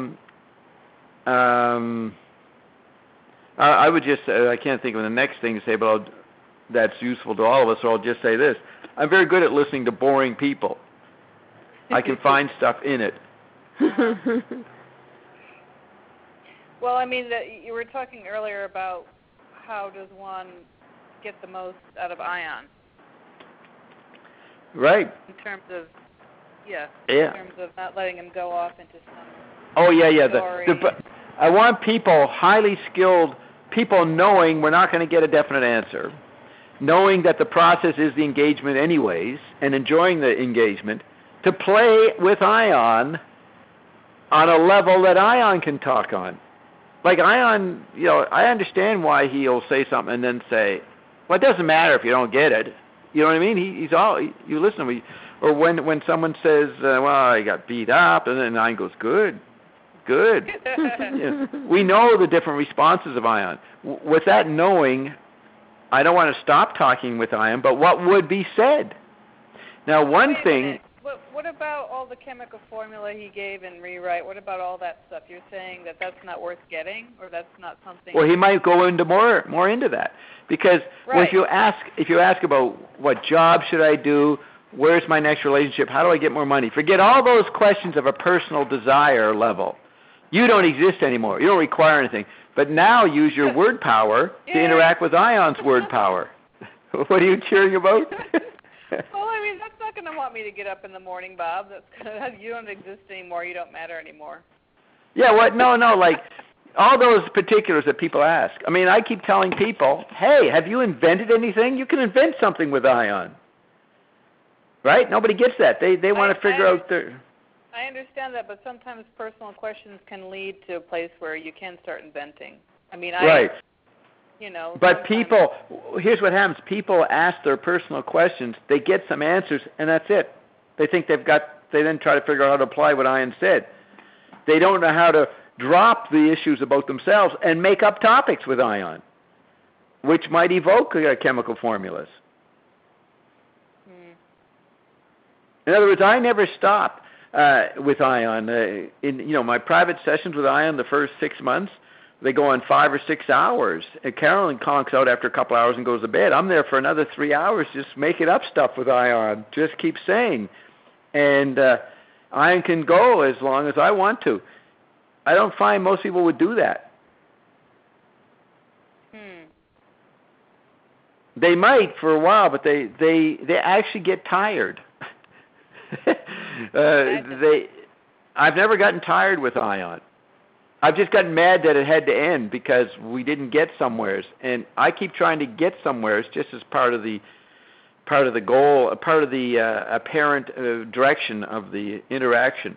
I would just I can't think of the next thing to say, but that's useful to all of us, so I'll just say this. I'm very good at listening to boring people. I can find stuff in it. Well, I mean, you were talking earlier about how does one get the most out of Ion? Right. In terms of, yeah. In terms of not letting him go off into some story. I want people, highly skilled people, knowing we're not going to get a definite answer, knowing that the process is the engagement anyways, and enjoying the engagement, to play with Ion on a level that Ion can talk on. Like Ion, you know, I understand why he'll say something and then say, well, it doesn't matter if you don't get it. You know what I mean? You listen to me. Or when someone says, well, I got beat up, and then Ion goes, good. Yeah. We know the different responses of Ion. With that knowing, I don't want to stop talking with Ion, but what would be said? Now, one thing... What about all the chemical formula he gave in Rewrite? What about all that stuff? You're saying that that's not worth getting, or that's not something... Well, he might go into more into that. Because if you ask about what job should I do, where's my next relationship, how do I get more money, forget all those questions of a personal desire level. You don't exist anymore. You don't require anything. But now use your word power to interact with Ion's word power. What are you cheering about? Well, I mean, that's not going to want me to get up in the morning, Bob. That's gonna, you don't exist anymore. You don't matter anymore. Yeah, what? No, like all those particulars that people ask. I mean, I keep telling people, hey, have you invented anything? You can invent something with Ion. Right? Nobody gets that. They want to figure out their... I understand that, but sometimes personal questions can lead to a place where you can start inventing. I mean, right. You know. But people, here's what happens. People ask their personal questions. They get some answers, and that's it. They think they then try to figure out how to apply what Ian said. They don't know how to drop the issues about themselves and make up topics with Ion, which might evoke chemical formulas. In other words, I never stop with Ion. In my private sessions with Ion, the first 6 months, they go on 5 or 6 hours. And Carolyn conks out after a couple hours and goes to bed. I'm there for another 3 hours just making up stuff with Ion. Just keep saying. And Ion can go as long as I want to. I don't find most people would do that. They might for a while, but they actually get tired. I've never gotten tired with Ion. I've just gotten mad that it had to end because we didn't get somewheres, and I keep trying to get somewheres just as part of the goal, part of the apparent direction of the interaction.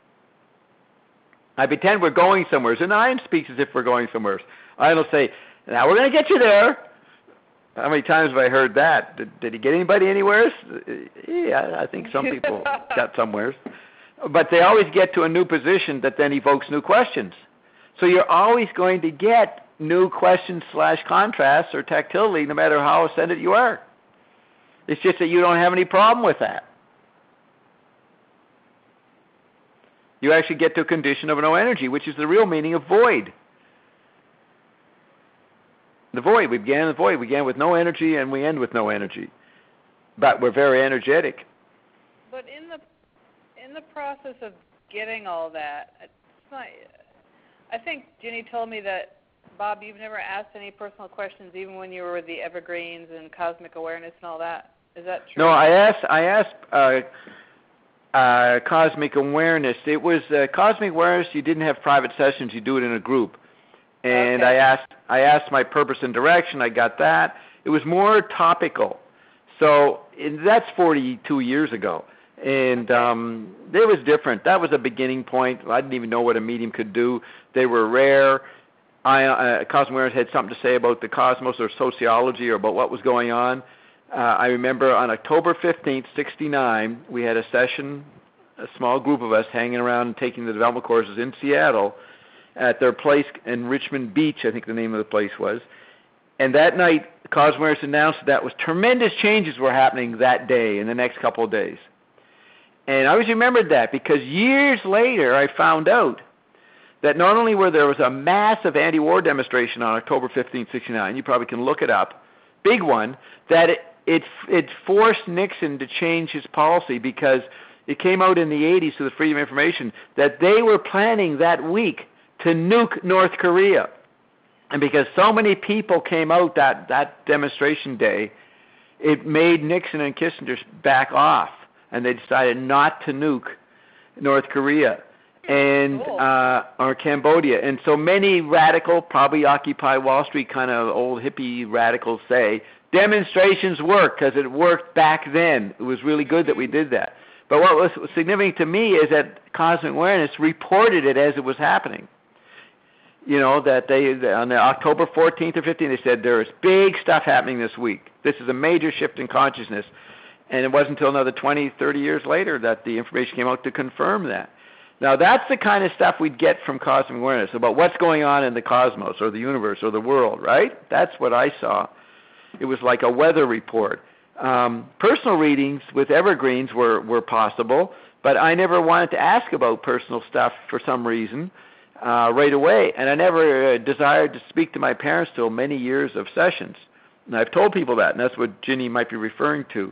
I pretend we're going somewheres, and Ion speaks as if we're going somewheres. Ion will say, "Now we're going to get you there." How many times have I heard that? Did he get anybody anywhere? Yeah, I think some people got somewhere. But they always get to a new position that then evokes new questions. So you're always going to get new questions / contrasts or tactility no matter how ascended you are. It's just that you don't have any problem with that. You actually get to a condition of no energy, which is the real meaning of void. The void. We began the void. We began with no energy, and we end with no energy. But we're very energetic. But in the process of getting all that, it's not, I think Ginny told me that, Bob, you've never asked any personal questions, even when you were with the evergreens and cosmic awareness and all that. Is that true? No, I asked cosmic awareness. It was cosmic awareness. You didn't have private sessions. You do it in a group. And okay. I asked my purpose and direction. I got that. It was more topical. So that's 42 years ago. And it was different. That was a beginning point. I didn't even know what a medium could do. They were rare. Cosmic awareness had something to say about the cosmos or sociology or about what was going on. I remember on October 15th, 1969, we had a session, a small group of us hanging around and taking the development courses in Seattle at their place in Richmond Beach, I think the name of the place was. And that night, Cosmic Awareness announced that was tremendous changes were happening that day and the next couple of days. And I always remembered that because years later I found out that not only there was a massive anti-war demonstration on October 15, 1969, you probably can look it up, big one, that it forced Nixon to change his policy because it came out in the 80s to the Freedom of Information that they were planning that week to nuke North Korea. And because so many people came out that demonstration day, it made Nixon and Kissinger back off, and they decided not to nuke North Korea and or Cambodia. And so many radical, probably Occupy Wall Street kind of old hippie radicals say, demonstrations work because it worked back then. It was really good that we did that. But what was significant to me is that Cosmic Awareness reported it as it was happening. You know, that they, on the October 14th or 15th, they said there is big stuff happening this week. This is a major shift in consciousness. And it wasn't until another 20, 30 years later that the information came out to confirm that. Now, that's the kind of stuff we'd get from Cosmic Awareness, about what's going on in the cosmos or the universe or the world, right? That's what I saw. It was like a weather report. Personal readings with evergreens were possible, but I never wanted to ask about personal stuff for some reason. Right away, and I never desired to speak to my parents till many years of sessions. And I've told people that, and that's what Ginny might be referring to.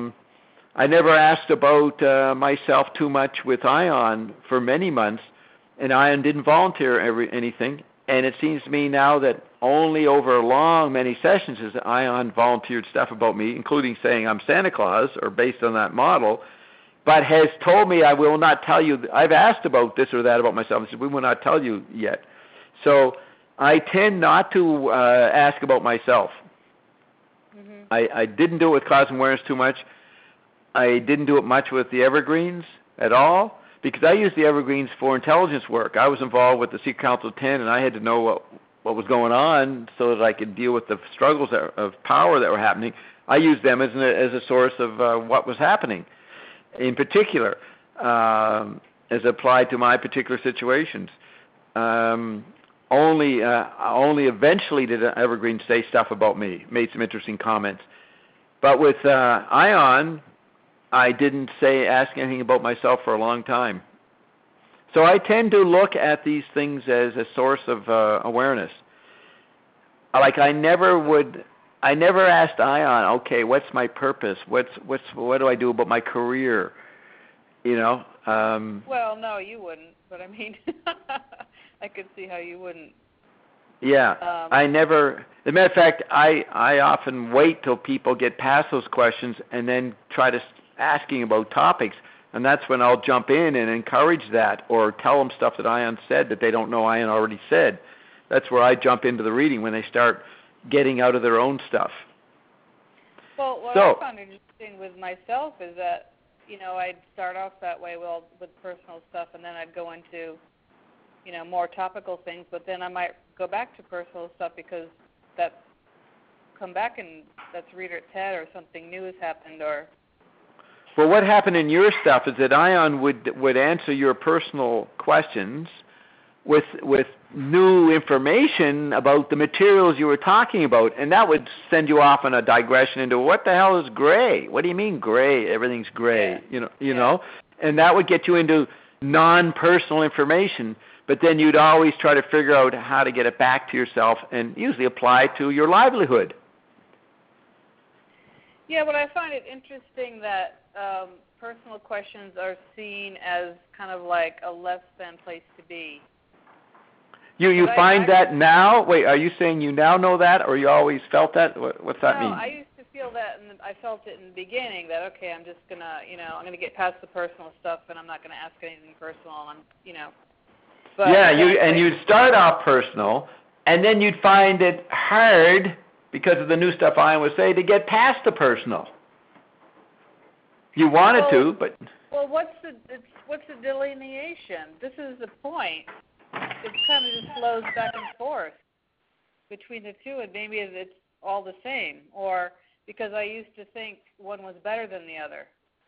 I never asked about myself too much with Ion for many months and Ion didn't volunteer anything. And it seems to me now that only over many sessions has Ion volunteered stuff about me, including saying I'm Santa Claus, or based on that model, but has told me I will not tell you. I've asked about this or that about myself. He said, we will not tell you yet. So I tend not to ask about myself. Mm-hmm. I didn't do it with Cosmic Awareness too much. I didn't do it much with the Evergreens at all, because I used the Evergreens for intelligence work. I was involved with the Secret Council of 10, and I had to know what was going on so that I could deal with the struggles of power that were happening. I used them as a source of what was happening, in particular, as applied to my particular situations. Only eventually did Evergreen say stuff about me, made some interesting comments. But with Ion, I didn't ask anything about myself for a long time. So I tend to look at these things as a source of awareness. Like I never asked Ion, okay, what's my purpose? What do I do about my career? You know. Well, no, you wouldn't. But I mean, I could see how you wouldn't. Yeah, I never. As a matter of fact, I often wait till people get past those questions and then try to asking about topics, and that's when I'll jump in and encourage that, or tell them stuff that Ion said that they don't know Ion already said. That's where I jump into the reading, when they start getting out of their own stuff. Well, what I found interesting with myself is that, you know, I'd start off that way, with personal stuff, and then I'd go into, you know, more topical things, but then I might go back to personal stuff because that's come back and that's reader its head, or something new has happened, or... Well, what happened in your stuff is that Ion would answer your personal questions with new information about the materials you were talking about, and that would send you off on a digression into what the hell is gray? What do you mean gray? Everything's gray, yeah. you know, and that would get you into non-personal information. But then you'd always try to figure out how to get it back to yourself, and usually apply to your livelihood. Yeah, but I find it interesting that personal questions are seen as kind of like a less than place to be. You find that now? Wait, are you saying you now know that, or you always felt that? What's that mean? No, I used to feel that, and I felt it in the beginning, that, okay, I'm just going to, you know, I'm going to get past the personal stuff, and I'm not going to ask anything personal, and, you know. But yeah, you'd start off personal, and then you'd find it hard, because of the new stuff I would say, to get past the personal. You wanted to, but... Well, what's the delineation? This is the point. It kind of just flows back and forth between the two, and maybe it's all the same, or because I used to think one was better than the other.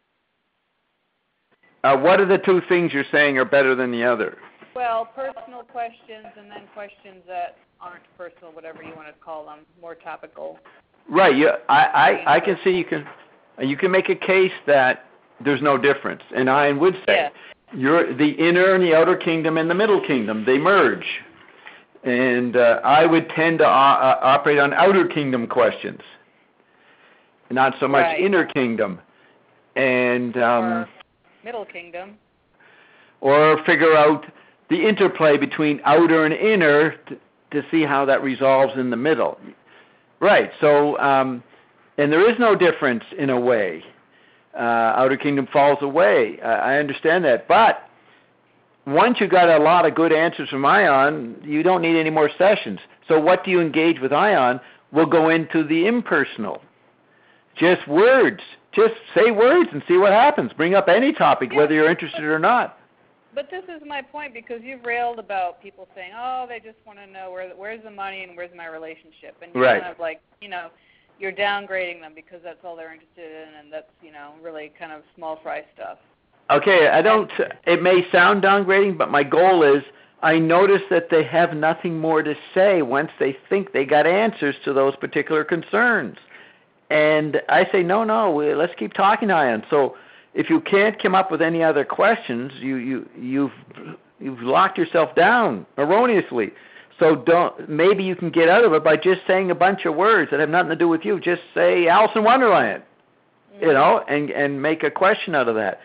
What are the two things you're saying are better than the other? Well, personal questions, and then questions that aren't personal, whatever you want to call them, more topical. Right. I can see you can make a case that there's no difference, and I would say you're the inner and the outer kingdom and the middle kingdom, they merge, and I would tend to operate on outer kingdom questions, not so much inner kingdom, and or middle kingdom, or figure out the interplay between outer and inner to see how that resolves in the middle. Right. So, and there is no difference in a way. Outer kingdom falls away. I understand that. But once you got a lot of good answers from Ion, you don't need any more sessions. So what do you engage with Ion? We'll go into the impersonal. Just words. Just say words and see what happens. Bring up any topic, whether you're interested or not. But this is my point, because you've railed about people saying, oh, they just want to know where's the money and where's my relationship. And you're kind of like, you know, you're downgrading them because that's all they're interested in, and that's, you know, really kind of small fry stuff. Okay, it may sound downgrading, but my goal is I notice that they have nothing more to say once they think they got answers to those particular concerns. And I say, no, let's keep talking, Ion. So if you can't come up with any other questions, you've locked yourself down erroneously. So maybe you can get out of it by just saying a bunch of words that have nothing to do with you. Just say Alice in Wonderland, you know, and make a question out of that.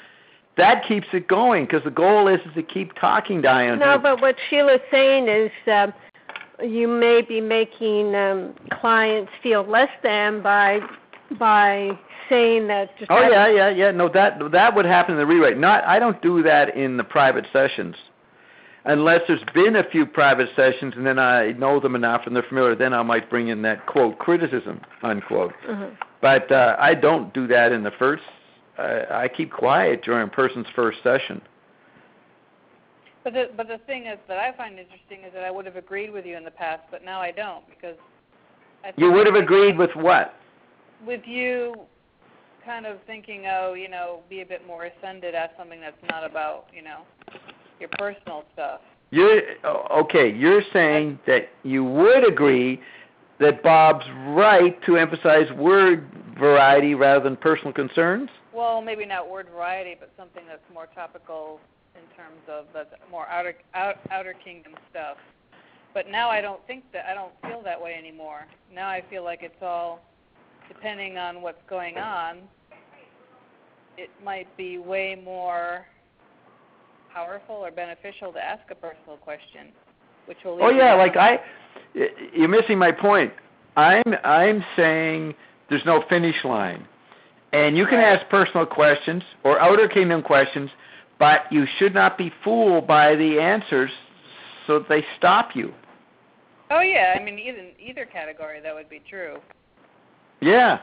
that keeps it going because the goal is to keep talking to Ion. No, but what Sheila's saying is you may be making clients feel less than by saying that. Just yeah. No, that would happen in the rewrite. I don't do that in the private sessions, unless there's been a few private sessions and then I know them enough and they're familiar. Then I might bring in that quote criticism unquote. Mm-hmm. But I don't do that in the first. I keep quiet during a person's first session. But the thing is that I find interesting is that I would have agreed with you in the past, but now I don't because. You would have agreed with what? With you kind of thinking, be a bit more ascended, ask something that's not about, your personal stuff. You're saying that you would agree that Bob's right to emphasize word variety rather than personal concerns? Well, maybe not word variety, but something that's more topical in terms of the more outer kingdom stuff. But now I don't feel that way anymore. Now I feel like it's all, depending on what's going on, it might be way more powerful or beneficial to ask a personal question, which will lead you're missing my point. I'm saying there's no finish line. And you can ask personal questions or outer kingdom questions, but you should not be fooled by the answers so that they stop you. Oh, yeah. I mean, either category, that would be true. Yeah.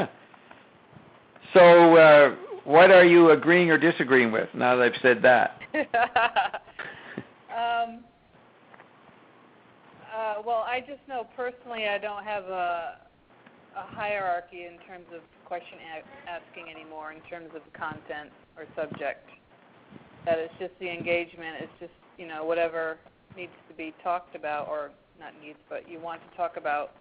So what are you agreeing or disagreeing with now that I've said that? Well, I just know personally I don't have a hierarchy in terms of question asking anymore, in terms of content or subject. That it's just the engagement. It's just, whatever needs to be talked about, or not needs, but you want to talk about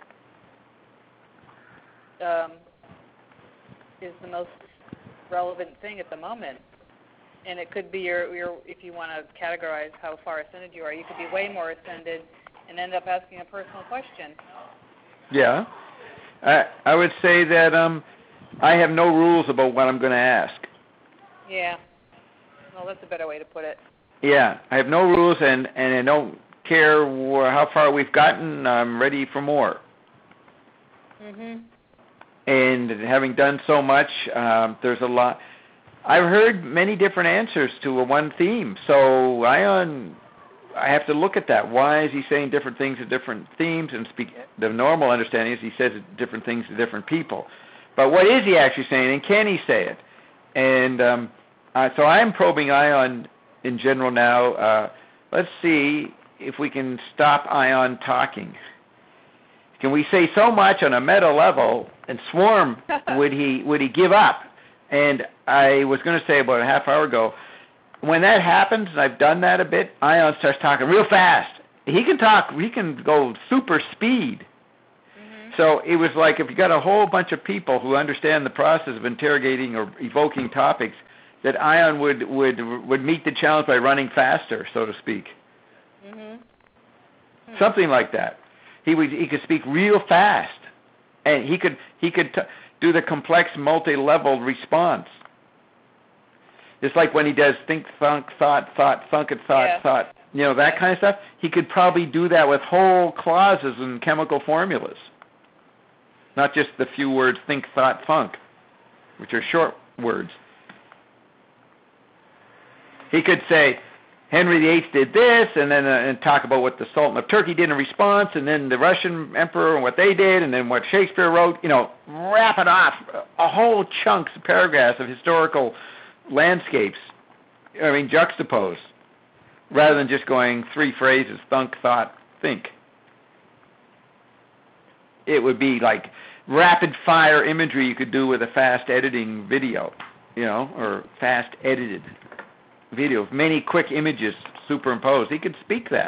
is the most relevant thing at the moment. And it could be your if you want to categorize how far ascended you are, you could be way more ascended and end up asking a personal question. Yeah. I would say that I have no rules about what I'm going to ask. Yeah. Well, that's a better way to put it. Yeah. I have no rules, and I don't care how far we've gotten. I'm ready for more. Mhm. And having done so much, there's a lot. I've heard many different answers to one theme. So I have to look at that. Why is he saying different things to different themes? And the normal understanding is he says different things to different people. But what is he actually saying, and can he say it? And so I'm probing Ion in general now. Let's see if we can stop Ion talking. Can we say so much on a meta level and swarm? Would he give up? And I was going to say about a half hour ago, when that happens, and I've done that a bit, Ion starts talking real fast. He can talk. He can go super speed. Mm-hmm. So it was like if you got a whole bunch of people who understand the process of interrogating or evoking topics, that Ion would meet the challenge by running faster, so to speak. Mm-hmm. Something like that. He could speak real fast, and he could do the complex multi-level response. It's like when he does think, thunk, thought, thunk, and thought, thought. That kind of stuff. He could probably do that with whole clauses and chemical formulas, not just the few words think, thought, thunk, which are short words. He could say, Henry VIII did this, and then and talk about what the Sultan of Turkey did in response, and then the Russian emperor and what they did, and then what Shakespeare wrote. Wrap it off, a whole chunks, paragraphs of historical landscapes. Juxtapose, rather than just going three phrases: thunk, thought, think. It would be like rapid-fire imagery you could do with a fast-editing video, or fast-edited video, many quick images superimposed. He could speak that.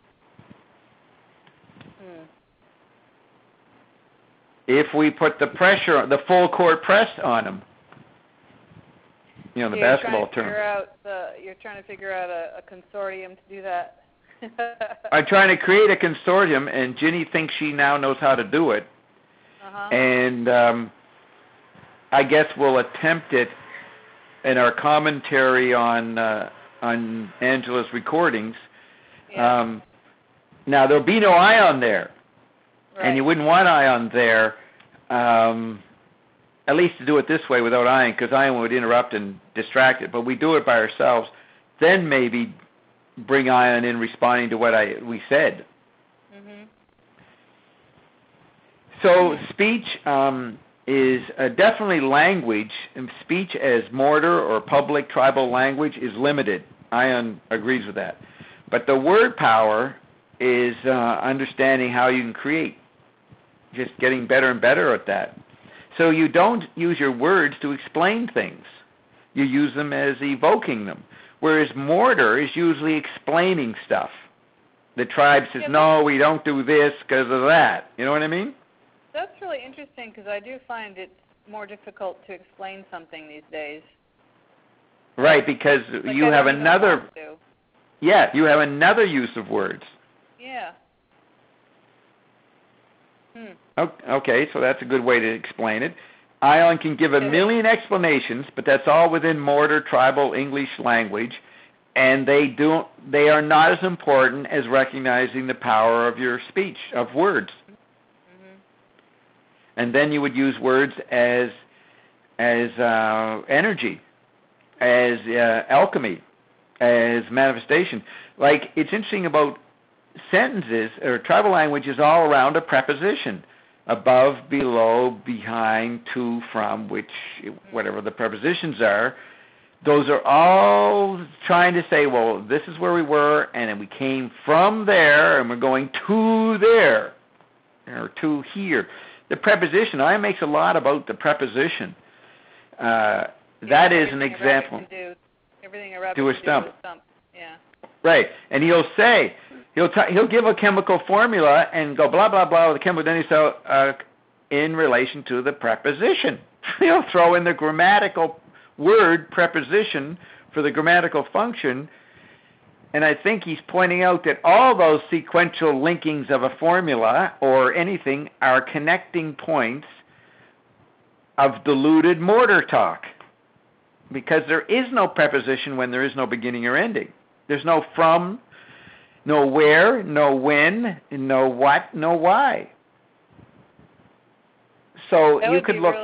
Mm-hmm. If we put the pressure, the full court press on him, the basketball term. You're trying to figure out a consortium to do that. I'm trying to create a consortium, and Ginny thinks she now knows how to do it. Uh-huh. And I guess we'll attempt it in our commentary on Angela's recordings. Yeah. Now there'll be no ion there, Right. and you wouldn't want ion there. At least to do it this way without ion, because ion would interrupt and distract it. But we do it by ourselves. Then maybe bring ion in responding to what we said. Mm-hmm. So speech is definitely language. And speech as mortar or public tribal language is limited. Ion agrees with that. But the word power is understanding how you can create. Just getting better and better at that. So you don't use your words to explain things. You use them as evoking them. Whereas mortar is usually explaining stuff. The tribe says, no, we don't do this because of that. You know what I mean? That's really interesting because I do find it more difficult to explain something these days. Right, because Like you have another... Yeah, you have another use of words. Yeah. Okay, so that's a good way to explain it. Ion can give a million explanations, but that's all within mortar tribal English language, and they are not as important as recognizing the power of your speech, of words. Mm-hmm. And then you would use words as energy, as alchemy, as manifestation. Like, it's interesting about sentences, or tribal language is all around a preposition. Above, below, behind, to, from, which, whatever the prepositions are, those are all trying to say, well, this is where we were, and then we came from there, and we're going to there, or to here. The preposition, I makes a lot about the preposition. That is an example. Everything a rabbit to a can stump. do a stump. Yeah. Right, and he'll say, he'll give a chemical formula and go blah, blah, blah with the chemical, then he'll say, in relation to the preposition. He'll throw in the grammatical word preposition for the grammatical function, and I think he's pointing out that all those sequential linkings of a formula or anything are connecting points of diluted mortar talk, because there is no preposition when there is no beginning or ending. There's no from, no where, no when, no what, no why. So that you could look...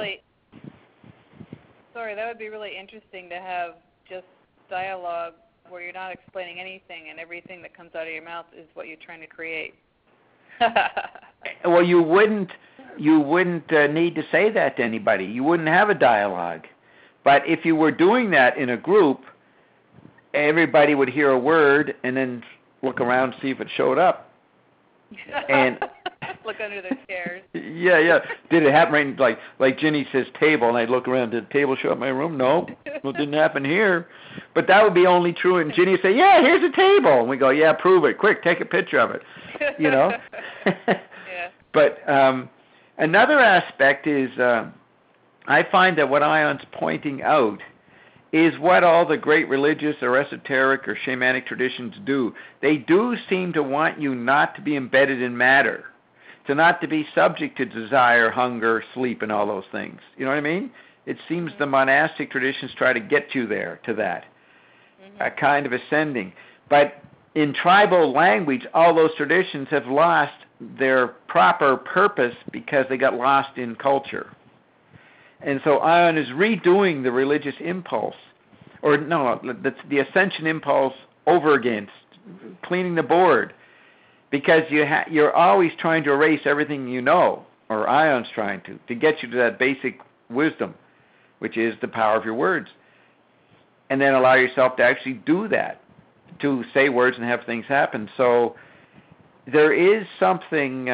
that would be really interesting to have just dialogue where you're not explaining anything and everything that comes out of your mouth is what you're trying to create. Well, you wouldn't need to say that to anybody. You wouldn't have a dialogue. But if you were doing that in a group, everybody would hear a word and then look around to see if it showed up. And look under their chairs. Yeah. Did it happen right, like Ginny says table, and I'd look around, did the table show up in my room? No. Well, it didn't happen here. But that would be only true, and Ginny would say, yeah, here's a table. And we go, yeah, prove it. Quick, take a picture of it. You know? Yeah. But another aspect is I find that what Ion's pointing out is what all the great religious or esoteric or shamanic traditions do. They do seem to want you not to be embedded in matter, to not to be subject to desire, hunger, sleep, and all those things. You know what I mean? It seems the monastic traditions try to get you there, to that, a kind of ascending. But in tribal language, all those traditions have lost their proper purpose because they got lost in culture. And so Ion is redoing the religious impulse, or no, the ascension impulse over again, cleaning the board, because you're always trying to erase everything you know, or Ion's trying to get you to that basic wisdom, which is the power of your words, and then allow yourself to actually do that, to say words and have things happen. So there is something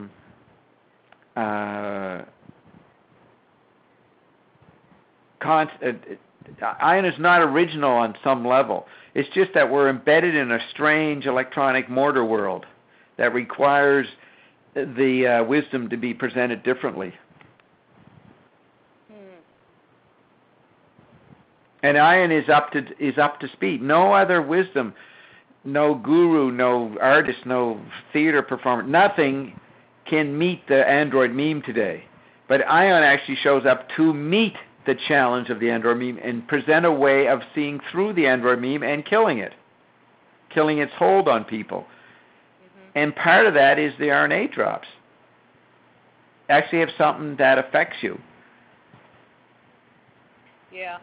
Ion is not original on some level. It's just that we're embedded in a strange electronic mortar world that requires the wisdom to be presented differently. And Ion is up to speed. No other wisdom, no guru, no artist, no theater performer, nothing can meet the Android meme today. But Ion actually shows up to meet the challenge of the Android meme and present a way of seeing through the Android meme and killing its hold on people. Mm-hmm. And part of that is the RNA drops. Actually have something that affects you. Yeah.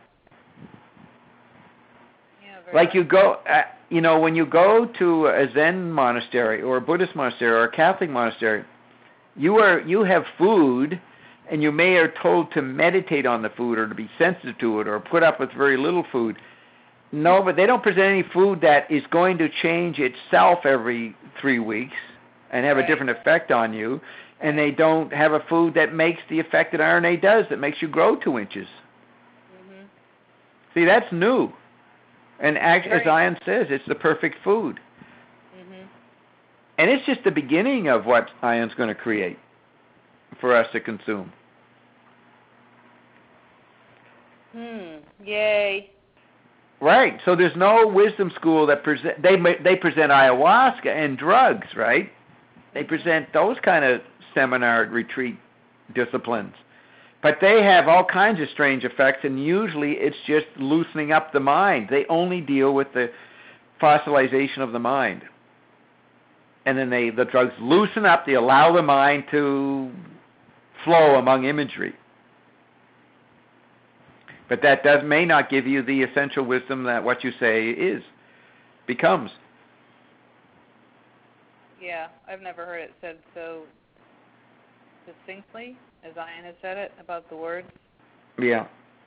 Yeah, like you go, when you go to a Zen monastery or a Buddhist monastery or a Catholic monastery, you have food, and you may are told to meditate on the food or to be sensitive to it or put up with very little food. No, but they don't present any food that is going to change itself every 3 weeks and have a different effect on you. And they don't have a food that makes the effect that RNA does, that makes you grow 2 inches. Mm-hmm. See, that's new. And as Ion says, it's the perfect food. Mm-hmm. And it's just the beginning of what Ion's going to create for us to consume. Yay. Right. So there's no wisdom school that they present ayahuasca and drugs, right? They present those kind of seminar retreat disciplines. But they have all kinds of strange effects, and usually it's just loosening up the mind. They only deal with the fossilization of the mind. And then the drugs loosen up, they allow the mind to flow among imagery. But that may not give you the essential wisdom that what you say becomes. Yeah, I've never heard it said so succinctly as Ian has said it about the words. Yeah.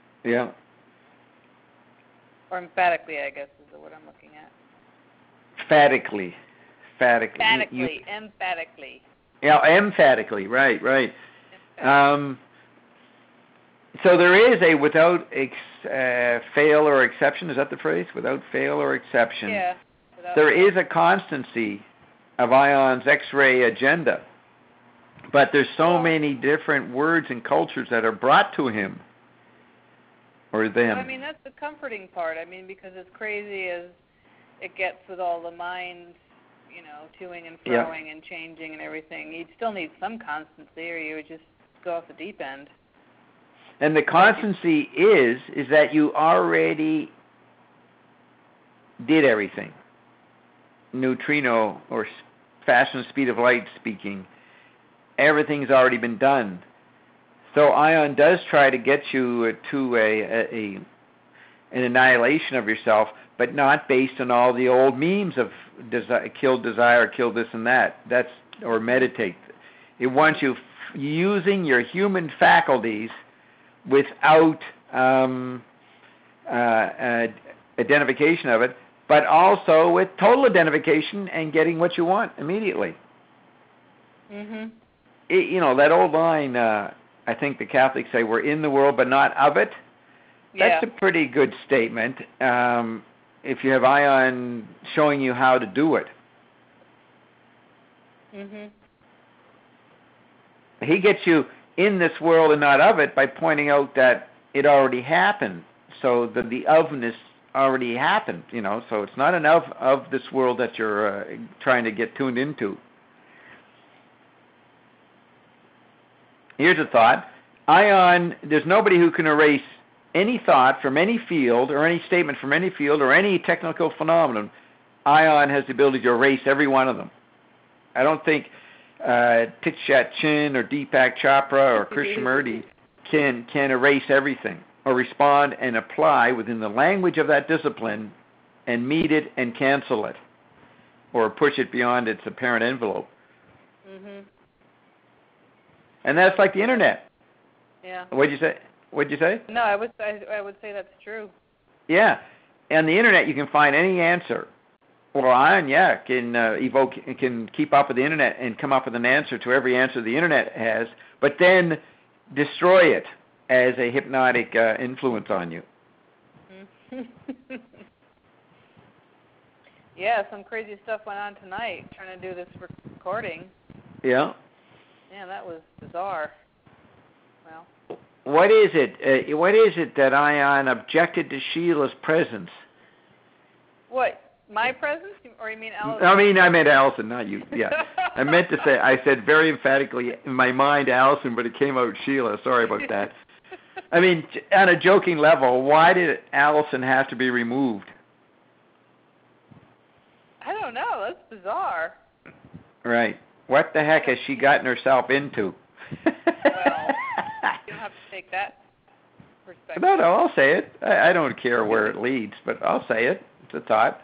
Or emphatically, I guess, is the word I'm looking at. Emphatically. Yeah, emphatically, right. So there is a without fail or exception, is that the phrase? Without fail or exception. Yeah. There is a constancy of Ion's X-ray agenda. But there's so many different words and cultures that are brought to him or them. I mean, that's the comforting part. I mean, because as crazy as it gets with all the mind, toing and froing and changing and everything, you'd still need some constancy or you would just go off the deep end. And the constancy is that you already did everything. Neutrino or fastest speed of light speaking. Everything's already been done. So Ion does try to get you to an annihilation of yourself, but not based on all the old memes of kill desire, kill this and that. Or meditate. It wants you using your human faculties without identification of it, but also with total identification and getting what you want immediately. Mhm. That old line, I think the Catholics say, we're in the world but not of it. That's a pretty good statement if you have Ion showing you how to do it. Mhm. He gets you in this world and not of it by pointing out that it already happened. So the ofness already happened, so it's not an of this world that you're trying to get tuned into. Here's a thought. Ion, there's nobody who can erase any thought from any field or any statement from any field or any technical phenomenon. Ion has the ability to erase every one of them. I don't think Thich Nhat Hanh or Deepak Chopra or Krishnamurti can erase everything or respond and apply within the language of that discipline and meet it and cancel it or push it beyond its apparent envelope. Mhm. And that's like the internet. Yeah. What'd you say? No, I would say that's true. Yeah. On the internet you can find any answer. Well, Ion, can keep up with the internet and come up with an answer to every answer the internet has, but then destroy it as a hypnotic influence on you. Yeah, some crazy stuff went on tonight trying to do this recording. Yeah. Yeah, that was bizarre. Well. What is it that Ion objected to Sheila's presence? What? My presence? Or you mean Allison? I meant Allison, not you. Yeah. I said very emphatically in my mind Allison, but it came out Sheila. Sorry about that. I mean, on a joking level, why did Allison have to be removed? I don't know. That's bizarre. Right. What the heck has she gotten herself into? Well, you don't have to take that perspective. No, I'll say it. I don't care where it leads, but I'll say it. It's a thought.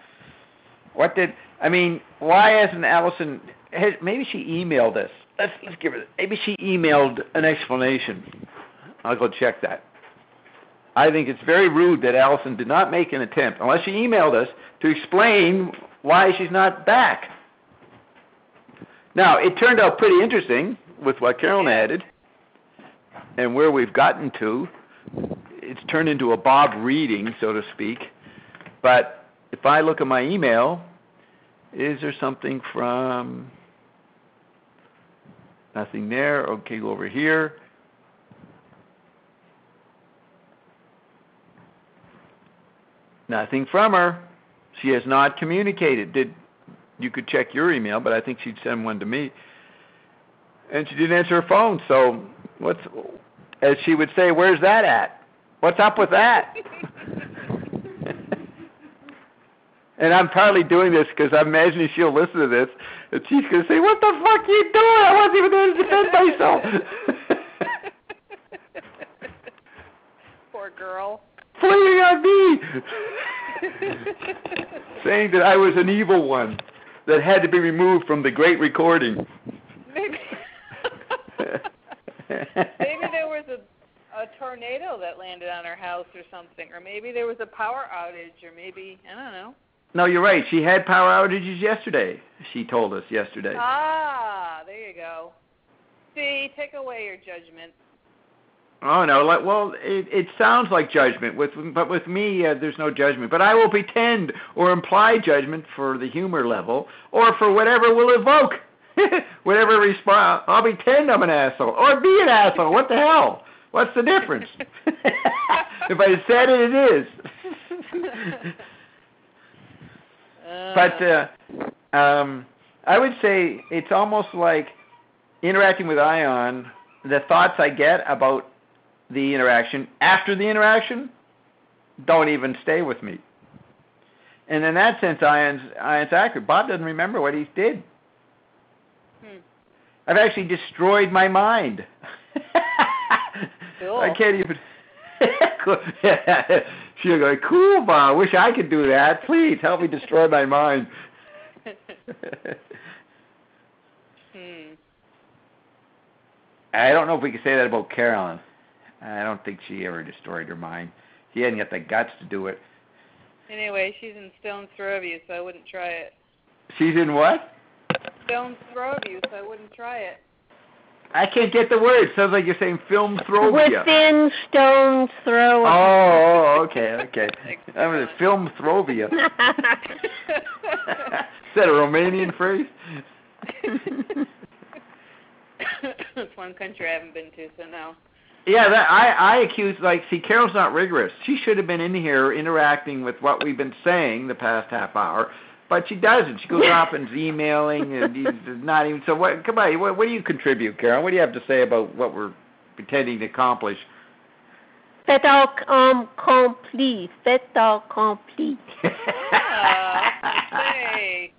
Why hasn't Allison, maybe she emailed us. Let's give her, maybe she emailed an explanation. I'll go check that. I think it's very rude that Allison did not make an attempt, unless she emailed us, to explain why she's not back. Now, it turned out pretty interesting with what Carolyn added and where we've gotten to. It's turned into a Bob reading, so to speak. But if I look at my email, is there something from... Nothing there. Okay, go over here. Nothing from her. She has not communicated. You could check your email, but I think she'd send one to me. And she didn't answer her phone. So as she would say, where's that at? What's up with that? And I'm partly doing this because I'm imagining she'll listen to this, and she's going to say, what the fuck are you doing? I wasn't even there to defend myself. Poor girl. Flaming on me. Saying that I was an evil one that had to be removed from the great recording. Maybe there was a tornado that landed on her house or something, or maybe there was a power outage, or maybe, I don't know. No, you're right. She had power outages yesterday. She told us yesterday. Ah, there you go. See, take away your judgment. Oh, no. Well, it sounds like judgment, but with me, there's no judgment. But I will pretend or imply judgment for the humor level or for whatever will evoke, whatever response. I'll pretend I'm an asshole or be an asshole. What the hell? What's the difference? If I said it, it is. But I would say it's almost like interacting with Ion, the thoughts I get about the interaction after the interaction don't even stay with me. And in that sense, Ion's accurate. Bob doesn't remember what he did. I've actually destroyed my mind. Cool. I can't even... She'll go, cool, Bob. Wish I could do that. Please help me destroy my mind. I don't know if we can say that about Carolyn. I don't think she ever destroyed her mind. She hadn't got the guts to do it. Anyway, she's in stone's throw of you, so I wouldn't try it. She's in what? Stone's throw of you, so I wouldn't try it. I can't get the word. Sounds like you're saying film throwvia. Within stone's throw. Oh, okay. I'm going to film throwvia. Is that a Romanian phrase? It's one country I haven't been to, so no. Yeah, I accuse, Carol's not rigorous. She should have been in here interacting with what we've been saying the past half hour, but she doesn't. She goes off and is emailing and not even. So what? Come on, what do you contribute, Carol? What do you have to say about what we're pretending to accomplish? Fait accompli. Fait accompli. Hey.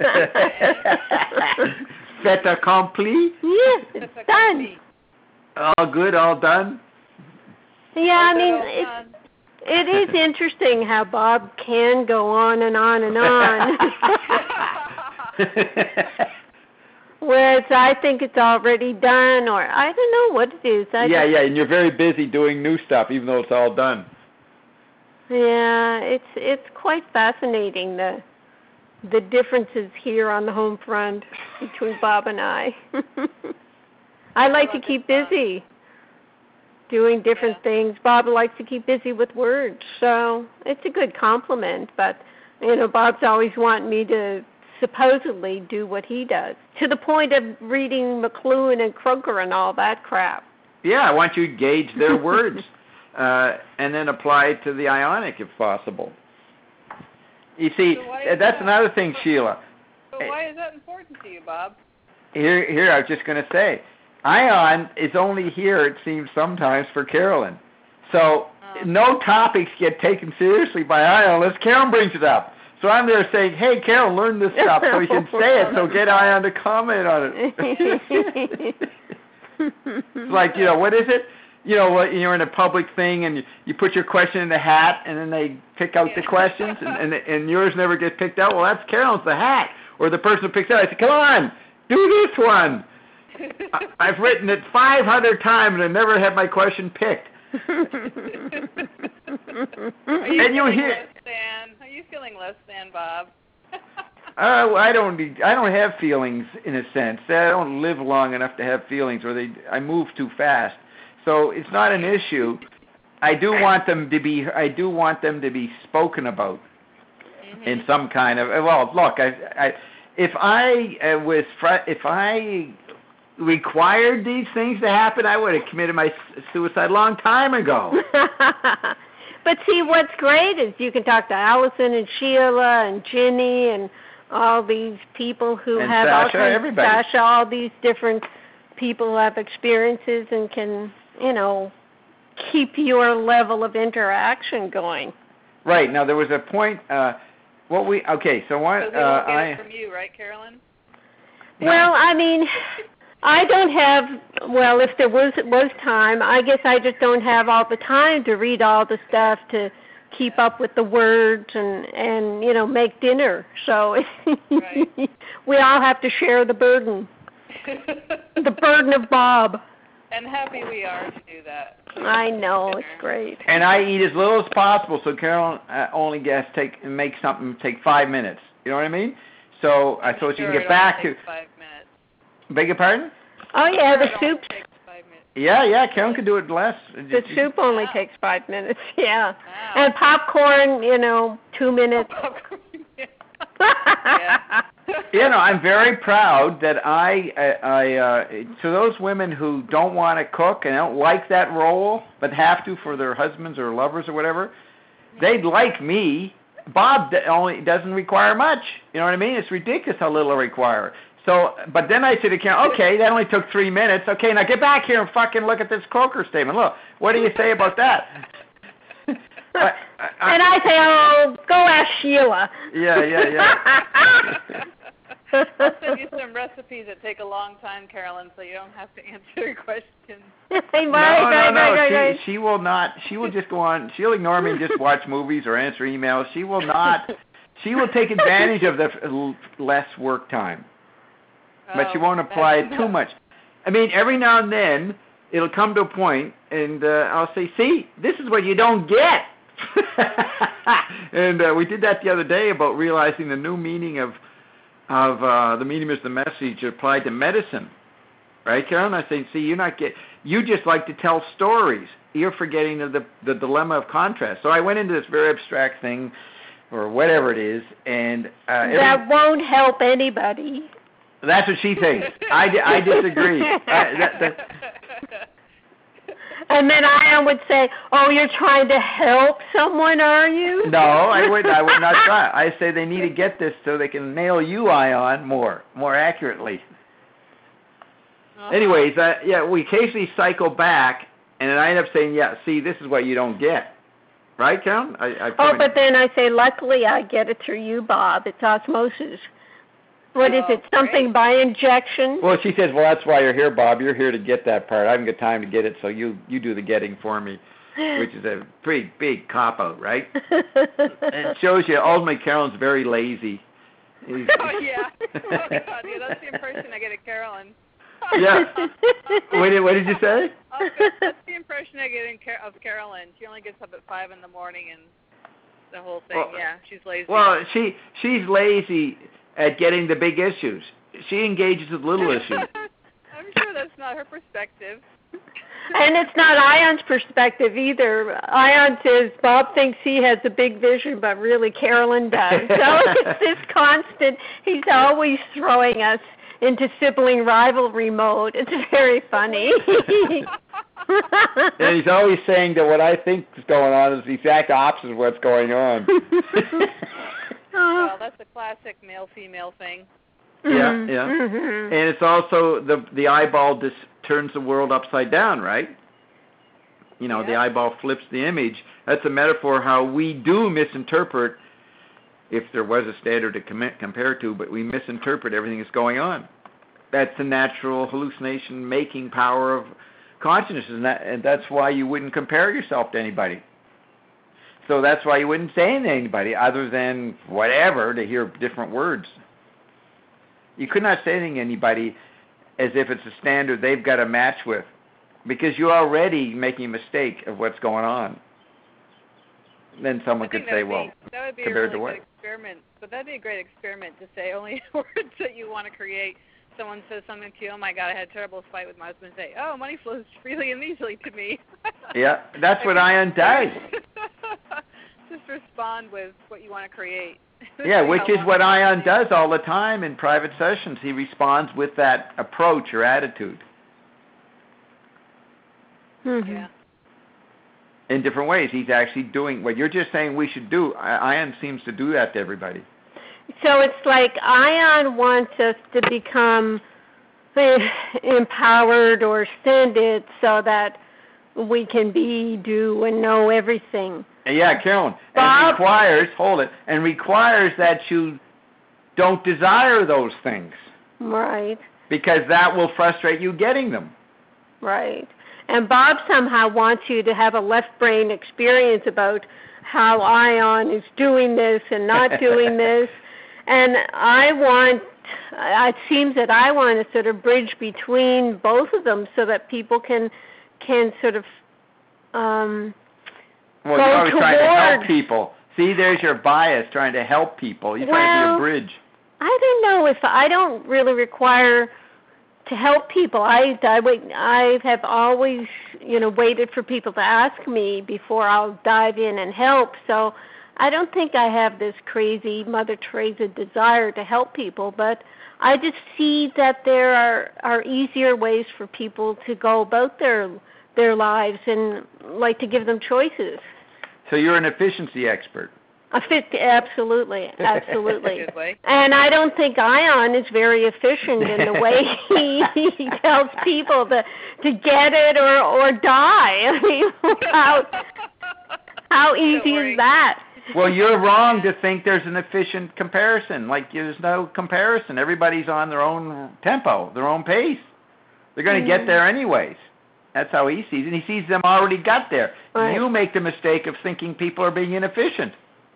Fait accompli? Yes, it's done. All good, all done? Yeah, I mean, it is interesting how Bob can go on and on and on. Whereas I think it's already done, or I don't know what it is. Yeah, and you're very busy doing new stuff, even though it's all done. Yeah, it's quite fascinating, the differences here on the home front between Bob and I. I like to keep busy doing different things. Bob likes to keep busy with words, so it's a good compliment. But, Bob's always wanting me to supposedly do what he does, to the point of reading McLuhan and Kroger and all that crap. Yeah, I want you to gauge their words and then apply it to the Ionic if possible. You see, that's another thing, Sheila. So why is that important to you, Bob? Here, I was just going to say, Ion is only here, it seems, sometimes for Carolyn. So no topics get taken seriously by Ion unless Carolyn brings it up. So I'm there saying, hey, Carol, learn this stuff so you can say it, so get Ion to comment on it. It's like, what is it? You're in a public thing and you put your question in the hat and then they pick out the questions and yours never gets picked out. Well, that's Carolyn's the hat. Or the person who picks it out, I say, come on, do this one. I've written it 500 times and I never had my question picked. Are you feeling less than, Bob? I don't have feelings in a sense. I don't live long enough to have feelings, or I move too fast. So it's not an issue. I do want them to be spoken about in some kind of. Well, look, if I required these things to happen, I would have committed my suicide a long time ago. But see, what's great is you can talk to Allison and Sheila and Ginny and all these people who and have Sasha, all these different people who have experiences and can, keep your level of interaction going. Right. Now, there was a point, so what, So we won't get it from you, right, Carolyn? Well, I don't have, if there was time, I guess I just don't have all the time to read all the stuff to keep up with the words and make dinner. So right. We all have to share the burden. The burden of Bob. And happy we are to do that. I know, it's great. And I eat as little as possible, so Carolyn only gets make something take 5 minutes. You know what I mean? So so she can get back to. 5 minutes. Beg your pardon? Oh yeah, the soup. Takes 5 minutes. Yeah, Carolyn could do it less. The soup only takes 5 minutes. Yeah, wow. And popcorn, 2 minutes. Yeah. I'm very proud that to those women who don't want to cook and don't like that role, but have to for their husbands or lovers or whatever, they'd like me. Bob only doesn't require much. You know what I mean? It's ridiculous how little I require. So, but then I said to Karen, okay, that only took 3 minutes. Okay, now get back here and fucking look at this Croker statement. Look, what do you say about that? And I say, go ask Sheila. Yeah. I'll send you some recipes that take a long time, Carolyn, so you don't have to answer your questions. Right. She will not. She will just go on. She'll ignore me and just watch movies or answer emails. She will not. She will take advantage of the less work time, but she won't apply it too much. Every now and then it'll come to a point, and I'll say, "See, this is what you don't get." And we did that the other day about realizing the new meaning of the medium is the message applied to medicine, right, Carolyn? I say, see, you just like to tell stories. You're forgetting the dilemma of contrast. So I went into this very abstract thing, or whatever it is, and that won't help anybody. That's what she thinks. I disagree. And then I would say, "Oh, you're trying to help someone, are you?" No, I would not try. I say they need to get this so they can nail you, Ion, more accurately. Anyways, we occasionally cycle back, and then I end up saying, "Yeah, see, this is what you don't get." Right, Carolyn? But then I say, "Luckily, I get it through you, Bob. It's osmosis." What is it, something by injection? Well, she says, well, that's why you're here, Bob. You're here to get that part. I haven't got time to get it, so you do the getting for me, which is a pretty big cop-out, right? It shows you, ultimately, Carolyn's very lazy. Oh, yeah. Oh, God, yeah, that's the impression I get of Carolyn. Yeah. What did you say? That's the impression I get of Carolyn. She only gets up at 5 in the morning and the whole thing. Well, yeah, she's lazy. Well, she's lazy at getting the big issues. She engages with little issues. I'm sure that's not her perspective. And it's not Ion's perspective either. Ion says Bob thinks he has a big vision, but really Carolyn does. So it's this constant, he's always throwing us into sibling rivalry mode. It's very funny. And he's always saying that what I think is going on is the exact opposite of what's going on. Well, that's a classic male-female thing. Yeah. Mm-hmm. And it's also the eyeball just turns the world upside down, right? the eyeball flips the image. That's a metaphor how we do misinterpret, if there was a standard to compare to, but we misinterpret everything that's going on. That's the natural hallucination-making power of consciousness, and that's why you wouldn't compare yourself to anybody. So that's why you wouldn't say anything to anybody other than whatever to hear different words. You could not say anything to anybody as if it's a standard they've got to match with, because you're already making a mistake of what's going on. Then someone could say, well, that would be compared a really to what? good experiment. But that'd be a great experiment to say only words that you want to create. Someone says something to you, oh my God, I had a terrible fight with my husband. Say, oh, money flows freely and easily to me. Yeah, that's what Ion does. Just respond with what you want to create. Yeah, which is what Ion does all the time in private sessions. He responds with that approach or attitude. Mm-hmm. Yeah. In different ways. He's actually doing what you're just saying we should do. Ion seems to do that to everybody. So it's like Ion wants us to become empowered or ascended so that we can be, do, and know everything. Yeah, Carolyn. Bob? And requires that you don't desire those things. Right. Because that will frustrate you getting them. Right. And Bob somehow wants you to have a left brain experience about how Ion is doing this and not doing this. And it seems that I want to sort of bridge between both of them so that people can sort of well, you're always trying to help people. See, there's your bias, trying to help people. You're trying to be a bridge. I don't know if I don't really require to help people. I have always, waited for people to ask me before I'll dive in and help. So I don't think I have this crazy Mother Teresa desire to help people, but I just see that there are easier ways for people to go about their lives and like to give them choices. So you're an efficiency expert. Absolutely. Good way. And I don't think Ion is very efficient in the way he tells people to get it or die. I mean, how easy is that? Well, you're wrong to think there's an efficient comparison. Like, there's no comparison. Everybody's on their own tempo, their own pace. They're going to get there anyways. That's how he sees it. He sees them already got there. Right. You make the mistake of thinking people are being inefficient.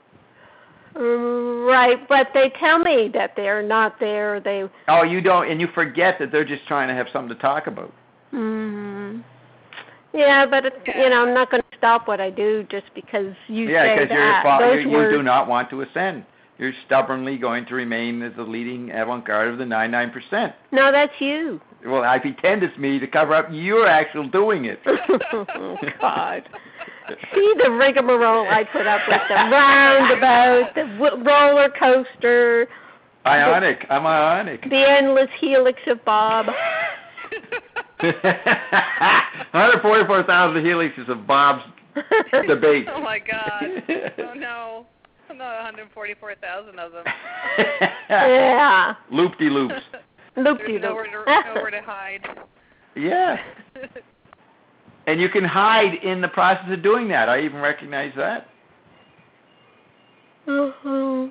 Right, but they tell me that they're not there. Oh, you don't, and you forget that they're just trying to have something to talk about. Mm-hmm. Yeah, but I'm not going to stop what I do just because you say that. Yeah, because you do not want to ascend. You're stubbornly going to remain as the leading avant-garde of the 99%. No, that's you. Well, I pretend it's me to cover up you're actually doing it. Oh, God. See the rigmarole I put up with, the roundabout, the roller coaster. Ionic. I'm ionic. The endless helix of Bob. 144,000 helixes of Bob's debate. Oh, my God. Oh, no. Not 144,000 of them. Yeah. Loop-de-loops. There's nowhere to hide. Yeah. And you can hide in the process of doing that. I even recognize that. Mm-hmm.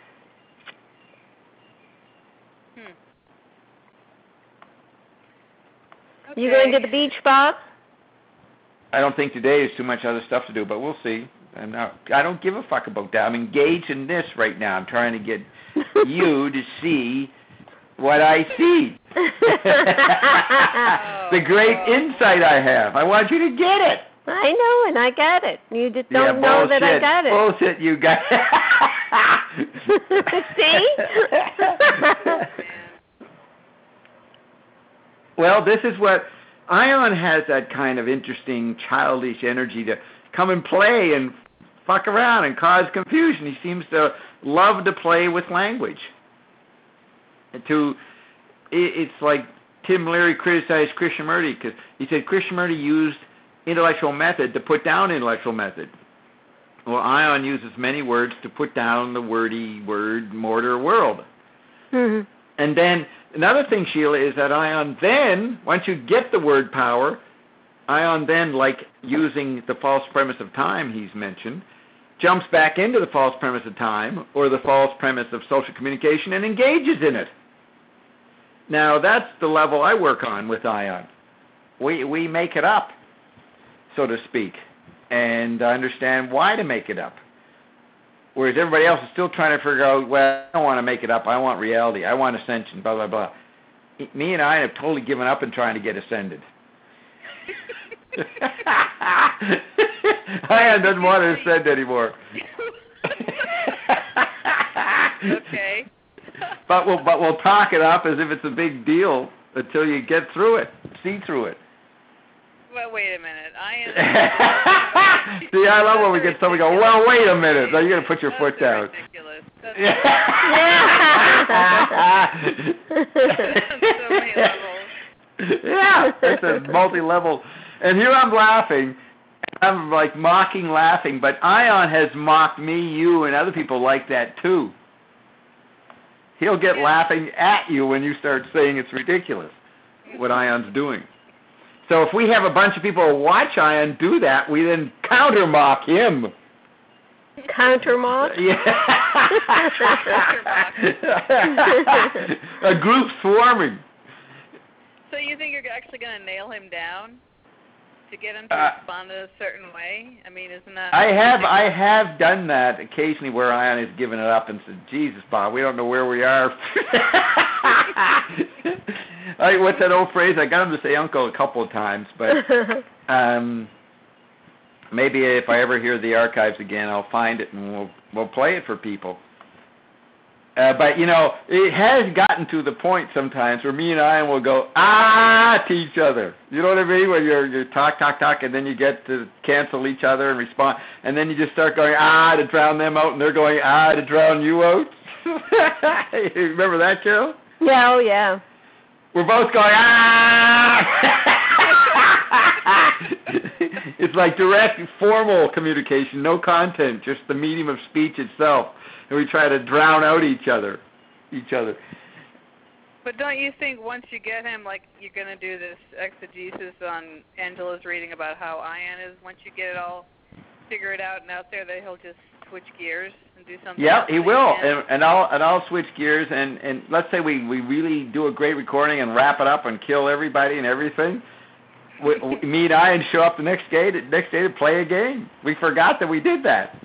Okay. You going to the beach, Bob? I don't think today is too much other stuff to do, but we'll see. I don't give a fuck about that. I'm engaged in this right now. I'm trying to get you to see what I see. The great insight I have. I want you to get it. I know, and I got it. You just don't know that I got it. Bullshit, you got it. See? Well, this is what Ion has, that kind of interesting childish energy to come and play and fuck around and cause confusion. He seems to love to play with language. It's like Tim Leary criticized Krishnamurti because he said Krishnamurti used intellectual method to put down intellectual method. Well, Ion uses many words to put down the word mortar world. Mm-hmm. And then another thing, Sheila, is that Ion then, once you get the word power, Ion then, like using the false premise of time he's mentioned, jumps back into the false premise of time or the false premise of social communication and engages in it. Now, that's the level I work on with Ion. We make it up, so to speak, and understand why to make it up. Whereas everybody else is still trying to figure out, well, I don't want to make it up. I want reality. I want ascension, blah, blah, blah. Me and I have totally given up in trying to get ascended. Ion doesn't want to ascend anymore. Okay. But we'll talk it up as if it's a big deal until you get through it, see through it. Well, wait a minute. See, I love when we get somebody go, well, wait a minute. Now, you're going to put your foot down. Ridiculous. That's so many levels. Yeah, it's a multi-level. And here I'm laughing. I'm like mocking laughing, but Ion has mocked me, you, and other people like that too. He'll get laughing at you when you start saying it's ridiculous, what Ion's doing. So if we have a bunch of people who watch Ion do that, we then counter-mock him. Counter-mock? Yeah. A group swarming. So you think you're actually going to nail him down to get him to respond in a certain way? I mean, isn't that... I have done that occasionally where Ion has given it up and said, Jesus, Bob, we don't know where we are. What's that old phrase? I got him to say uncle a couple of times, but maybe if I ever hear the archives again, I'll find it and we'll play it for people. But, you know, it has gotten to the point sometimes where me and Ion will go, to each other. You know what I mean? When you're talk, and then you get to cancel each other and respond. And then you just start going, to drown them out, and they're going, to drown you out. Remember that, Carol? Yeah, oh, yeah. We're both going, It's like direct, formal communication, no content, just the medium of speech itself. And we try to drown out each other. But don't you think once you get him, like you're going to do this exegesis on Angela's reading about how Ion is, once you get it all figured out and out there, that he'll just switch gears and do something? Yeah, he will, and I'll switch gears. And let's say we really do a great recording and wrap it up and kill everybody and everything. Me and Ion show up the next day to play a game. We forgot that we did that.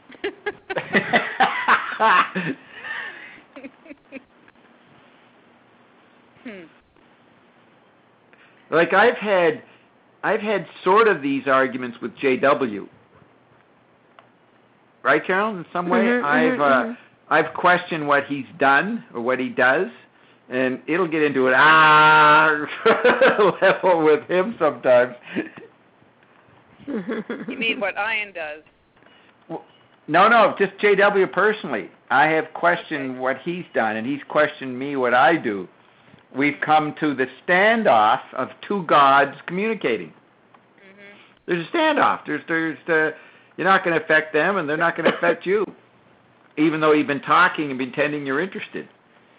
Like I've had sort of these arguments with JW, right, Carol? In some way, I've questioned what he's done or what he does, and it'll get into an level with him sometimes. You mean what Ion does? No, just JW personally. I have questioned what he's done, and he's questioned me what I do. We've come to the standoff of two gods communicating. Mm-hmm. There's a standoff. There's you're not going to affect them, and they're not going to affect you, even though you've been talking and pretending you're interested.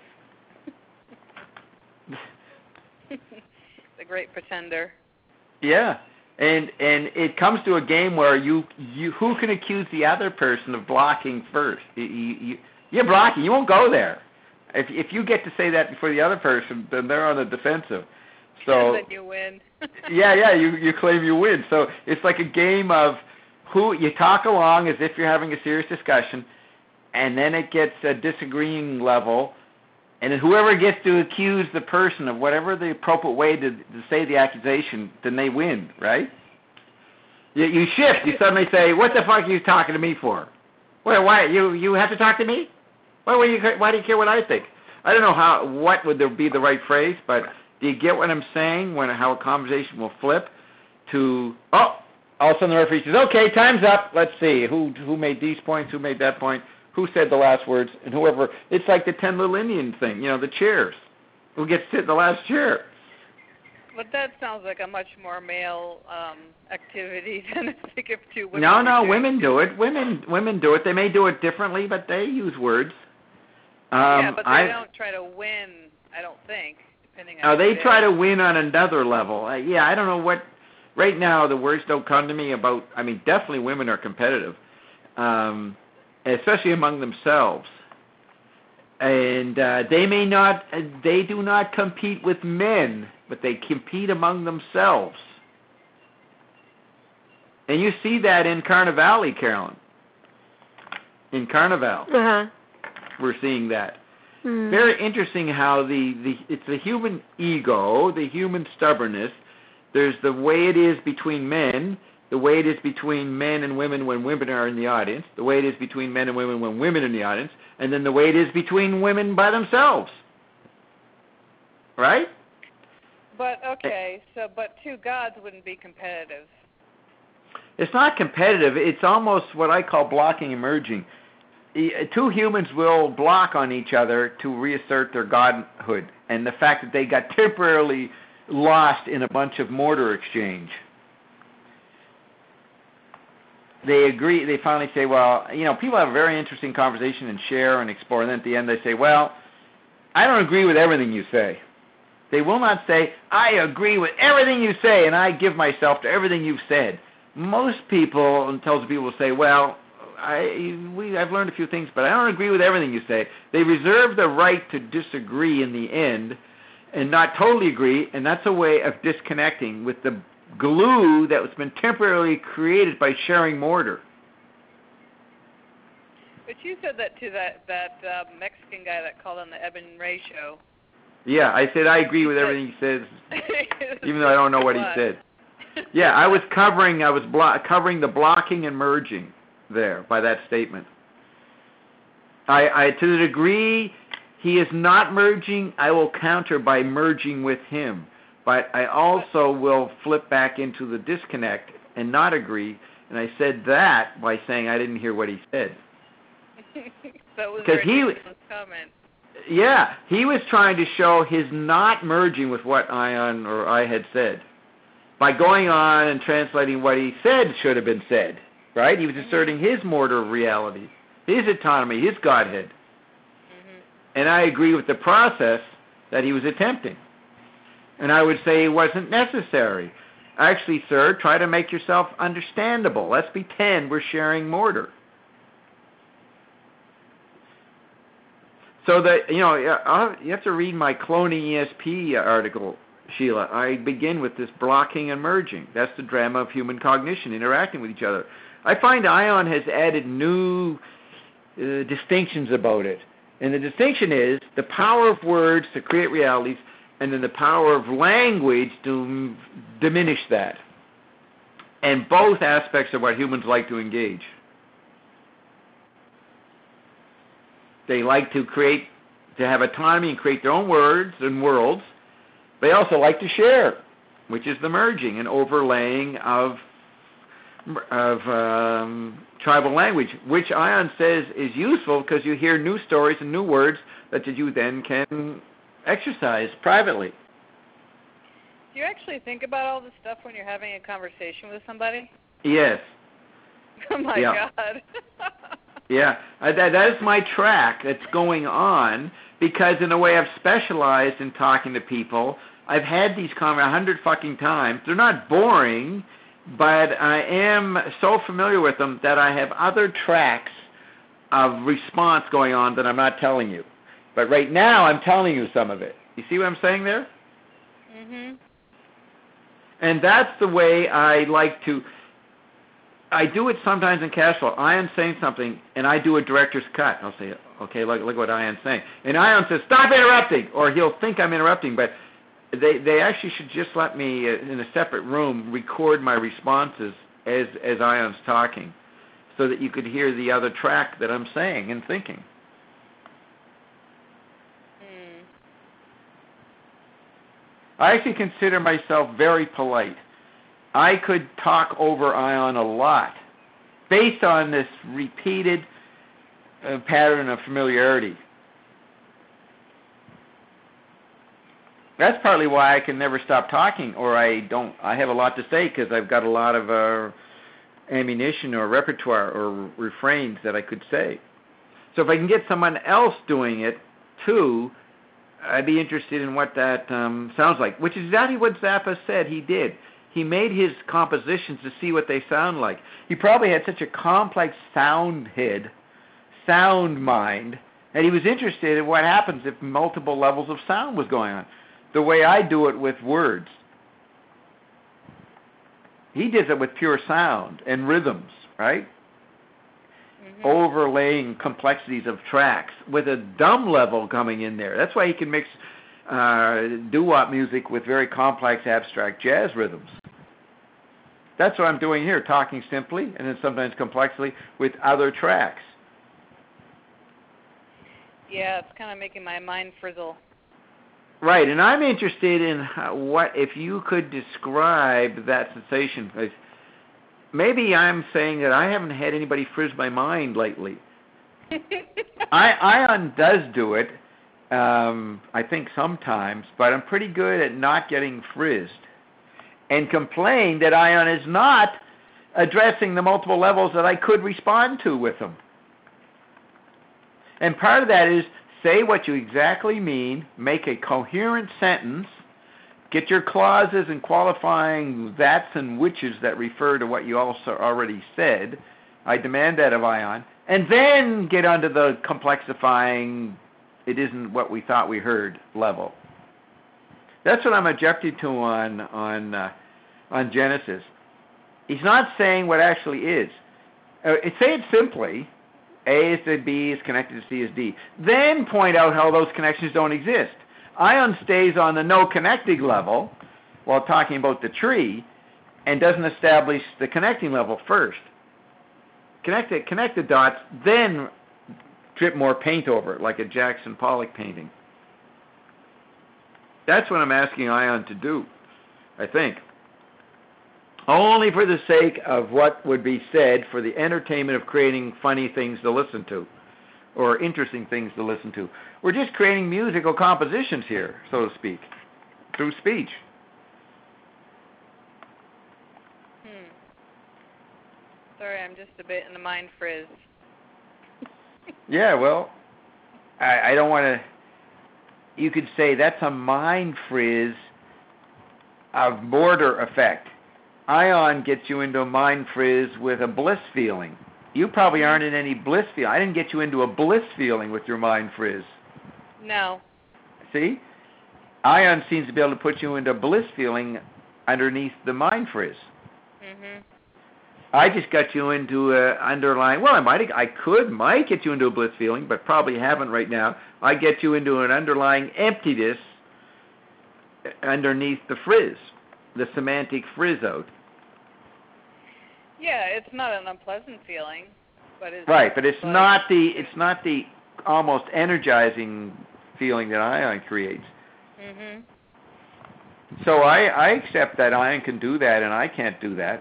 The great pretender. Yeah. And it comes to a game where you who can accuse the other person of blocking first? You're blocking. You won't go there. If you get to say that before the other person, then they're on the defensive. So then you win. yeah, you claim you win. So it's like a game of who you talk along as if you're having a serious discussion, and then it gets a disagreeing level. And then whoever gets to accuse the person of whatever the appropriate way to say the accusation, then they win, right? You shift. You suddenly say, "What the fuck are you talking to me for? Why you have to talk to me? Why do you care what I think?" I don't know what would there be the right phrase, but do you get what I'm saying? How a conversation will flip to all of a sudden the referee says, "Okay, time's up. Let's see who made these points, who made that point." Who said the last words, and whoever. It's like the 10 little Indian thing, the chairs. Who gets to sit in the last chair? But that sounds like a much more male activity than I think if two women. No, women do it. Women do it. They may do it differently, but they use words. Yeah, but they don't try to win, I don't think, depending on... they try to win on another level. I don't know right now the words don't come to me about, definitely women are competitive, especially among themselves. And they do not compete with men, but they compete among themselves. And you see that in Carnivale, Carolyn. In Carnival, we're seeing that. Very interesting how it's the human ego, the human stubbornness. There's the way it is between men, the way it is between men and women when women are in the audience, the way it is between men and women when women are in the audience, and then the way it is between women by themselves. Right? But, but two gods wouldn't be competitive. It's not competitive. It's almost what I call blocking and merging. Two humans will block on each other to reassert their godhood, and the fact that they got temporarily lost in a bunch of mortar exchange. They agree, they finally say, well, people have a very interesting conversation and share and explore, and then at the end they say, well, I don't agree with everything you say. They will not say, I agree with everything you say, and I give myself to everything you've said. Most people, intelligent people, will say, well, I've learned a few things, but I don't agree with everything you say. They reserve the right to disagree in the end and not totally agree, and that's a way of disconnecting with the glue that was been temporarily created by sharing mortar. But you said that to that Mexican guy that called on the Eben Ray show. Yeah, I said I agree with everything he says, even though I don't know what he said. Yeah, I was covering covering the blocking and merging there by that statement. I to the degree he is not merging, I will counter by merging with him. But I also will flip back into the disconnect and not agree. And I said that by saying I didn't hear what he said. That was a comment. Yeah, he was trying to show his not merging with what Ion or I had said by going on and translating what he said should have been said. Right? He was asserting his mortar of reality, his autonomy, his godhead. And I agree with the process that he was attempting. And I would say it wasn't necessary. Actually, sir, try to make yourself understandable. Let's pretend we're sharing mortar. So that, you have to read my cloning ESP article, Sheila. I begin with this blocking and merging. That's the drama of human cognition, interacting with each other. I find Ion has added new distinctions about it. And the distinction is the power of words to create realities and then the power of language to diminish that. And both aspects are what humans like to engage. They like to have autonomy and create their own words and worlds. They also like to share, which is the merging and overlaying of tribal language, which Ion says is useful because you hear new stories and new words that you then can exercise privately. Do you actually think about all this stuff when you're having a conversation with somebody? Yes. Oh my God. Yeah, that is my track that's going on because in a way I've specialized in talking to people. I've had these conversations 100 fucking times. They're not boring, but I am so familiar with them that I have other tracks of response going on that I'm not telling you. But right now I'm telling you some of it. You see what I'm saying there? Mm-hmm. And that's the way I like to... I do it sometimes in cash flow. Ion's saying something, and I do a director's cut. I'll say, okay, look what Ion's saying. And Ion says, stop interrupting, or he'll think I'm interrupting, but they actually should just let me, in a separate room, record my responses as Ion's talking so that you could hear the other track that I'm saying and thinking. I actually consider myself very polite. I could talk over Ion a lot based on this repeated pattern of familiarity. That's partly why I can never stop talking, or I have a lot to say because I've got a lot of ammunition or repertoire or refrains that I could say. So if I can get someone else doing it too, I'd be interested in what that sounds like, which is exactly what Zappa said he did. he made his compositions to see what they sound like. He probably had such a complex sound mind, and he was interested in what happens if multiple levels of sound was going on, the way I do it with words. He did it with pure sound and rhythms, right? Mm-hmm. Overlaying complexities of tracks with a dumb level coming in there. That's why he can mix doo-wop music with very complex abstract jazz rhythms. That's what I'm doing here, talking simply and then sometimes complexly with other tracks. Yeah, it's kind of making my mind frizzle. Right, and I'm interested in what, if you could describe that sensation. Maybe I'm saying that I haven't had anybody frizz my mind lately. Ion does do it, I think sometimes, but I'm pretty good at not getting frizzed, and complain that Ion is not addressing the multiple levels that I could respond to with him. And part of that is, say what you exactly mean, make a coherent sentence, get your clauses and qualifying that's and whiches that refer to what you also already said. I demand that of Ion. And then get onto the complexifying, it isn't what we thought we heard level. That's what I'm objecting to on Genesis. He's not saying what actually is. Say it simply. A is to B is connected to C is D. Then point out how those connections don't exist. Ion stays on the no connecting level while talking about the tree and doesn't establish the connecting level first. Connect the dots, then drip more paint over it like a Jackson Pollock painting. That's what I'm asking Ion to do, I think. Only for the sake of what would be said for the entertainment of creating funny things to listen to or interesting things to listen to. We're just creating musical compositions here, so to speak, through speech. Sorry, I'm just a bit in the mind frizz. Yeah, well, I don't want to... You could say that's a mind frizz of border effect. Ion gets you into a mind frizz with a bliss feeling. You probably aren't in any bliss feeling. I didn't get you into a bliss feeling with your mind frizz. No. See? Ion seems to be able to put you into a bliss feeling underneath the mind frizz. Mm-hmm. I just got you into an underlying... Well, I might get you into a bliss feeling, but probably haven't right now. I get you into an underlying emptiness underneath the frizz, the semantic frizz out. Yeah, it's not an unpleasant feeling, but it's right. But it's like, not the almost energizing feeling that Ion creates. Mhm. So I accept that Ion can do that, and I can't do that.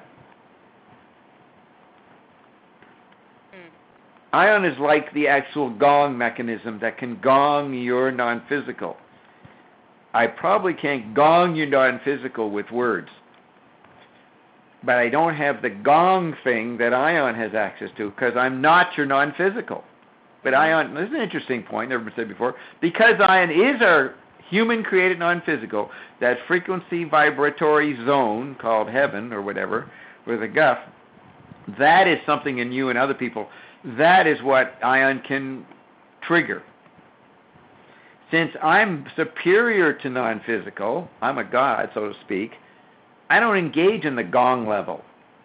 Ion is like the actual gong mechanism that can gong your non-physical. I probably can't gong your non-physical with words. But I don't have the gong thing that Ion has access to because I'm not your non-physical. But Ion, this is an interesting point, never been said before, because Ion is our human-created non-physical, that frequency vibratory zone called heaven or whatever, with a guff, that is something in you and other people. That is what Ion can trigger. Since I'm superior to non-physical, I'm a god, so to speak, I don't engage in the gong level.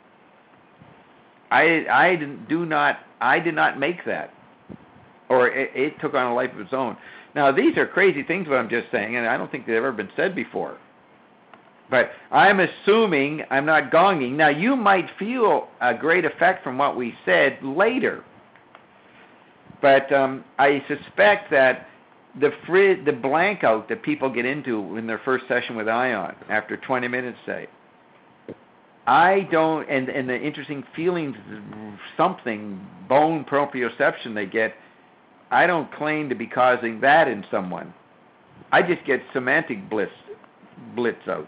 I did not make that. Or it took on a life of its own. Now, these are crazy things what I'm just saying, and I don't think they've ever been said before. But I'm assuming I'm not gonging. Now, you might feel a great effect from what we said later. But I suspect that the blank out that people get into in their first session with Ion, after 20 minutes, say, I don't, and the interesting feelings, something, bone proprioception they get, I don't claim to be causing that in someone. I just get semantic blitz out.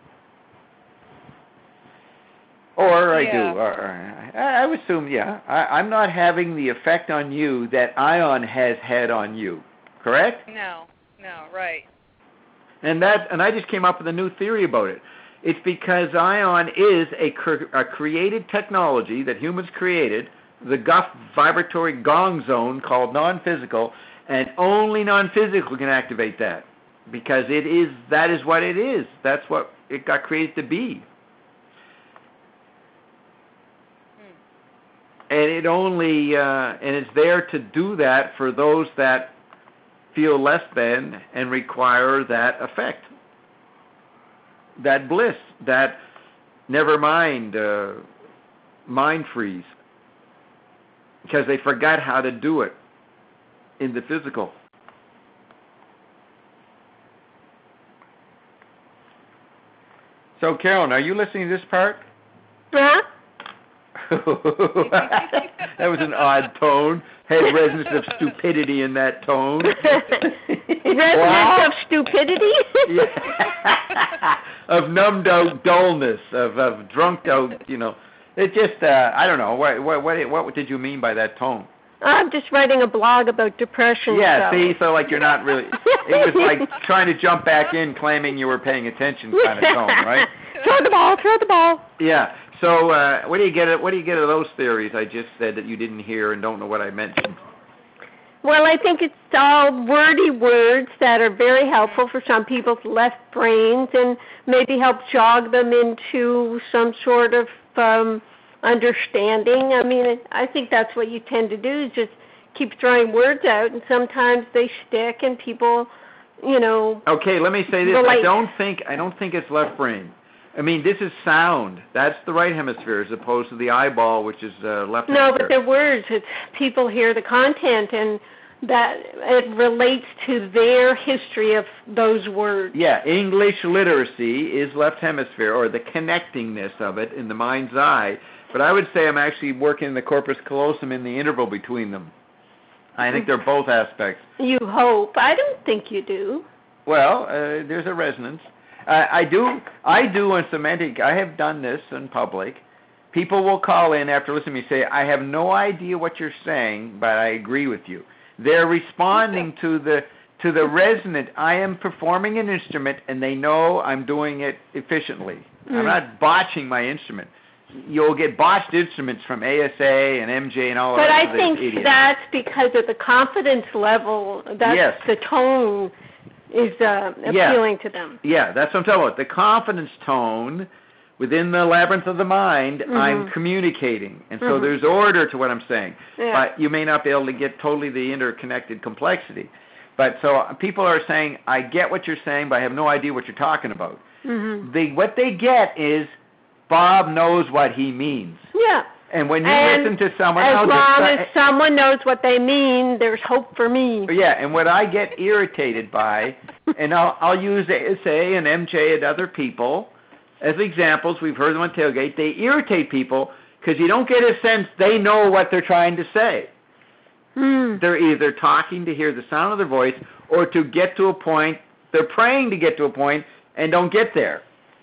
Or I do. Or I would assume, yeah. I'm not having the effect on you that Ion has had on you. Correct? No, right. And I just came up with a new theory about it. It's because ion is a created technology that humans created, the Guff vibratory gong zone called non-physical, and only non-physical can activate that because that is what it is. That's what it got created to be. And it only and it's there to do that for those that feel less than and require that effect, that bliss, that never mind mind freeze, because they forgot how to do it in the physical. So, Carolyn, are you listening to this part? Huh? That was an odd tone. Had resonance of stupidity in that tone. Resonance of stupidity? Yeah. Of numbed out dullness, of drunked out, It just, I don't know. What did you mean by that tone? I'm just writing a blog about depression. Yeah, so like you're not really, it was like trying to jump back in claiming you were paying attention kind of tone, right? Throw the ball. Yeah. So what do you get of those theories I just said that you didn't hear and don't know what I mentioned? Well, I think it's all wordy words that are very helpful for some people's left brains and maybe help jog them into some sort of understanding. I mean, I think that's what you tend to do, is just keep throwing words out, and sometimes they stick and people, Okay, let me say this. relate. I don't think it's left brain. I mean, this is sound. That's the right hemisphere as opposed to the eyeball, which is left hemisphere. No, but they're words. It's people hear the content, and that it relates to their history of those words. Yeah, English literacy is left hemisphere, or the connectingness of it in the mind's eye. But I would say I'm actually working the corpus callosum in the interval between them. I think they're both aspects. You hope. I don't think you do. Well, there's a resonance. I do in semantic. I have done this in public. People will call in after listening to me say, I have no idea what you're saying, but I agree with you. They're responding to the resonant. I am performing an instrument, and they know I'm doing it efficiently. I'm not botching my instrument. You'll get botched instruments from ASA and MJ and all of that. But I think that's because of the confidence level. That's the tone is appealing to them. Yeah, that's what I'm talking about. The confidence tone within the labyrinth of the mind, I'm communicating. And so there's order to what I'm saying. Yeah. But you may not be able to get totally the interconnected complexity. But so people are saying, I get what you're saying, but I have no idea what you're talking about. What they get is, Bob knows what he means. Yeah. And when you listen to someone else, as long as someone knows what they mean, there's hope for me. Yeah, and what I get irritated by, and I'll use ASA and MJ and other people as examples. We've heard them on Tailgate. They irritate people because you don't get a sense they know what they're trying to say. They're either talking to hear the sound of their voice or to get to a point. They're praying to get to a point and don't get there.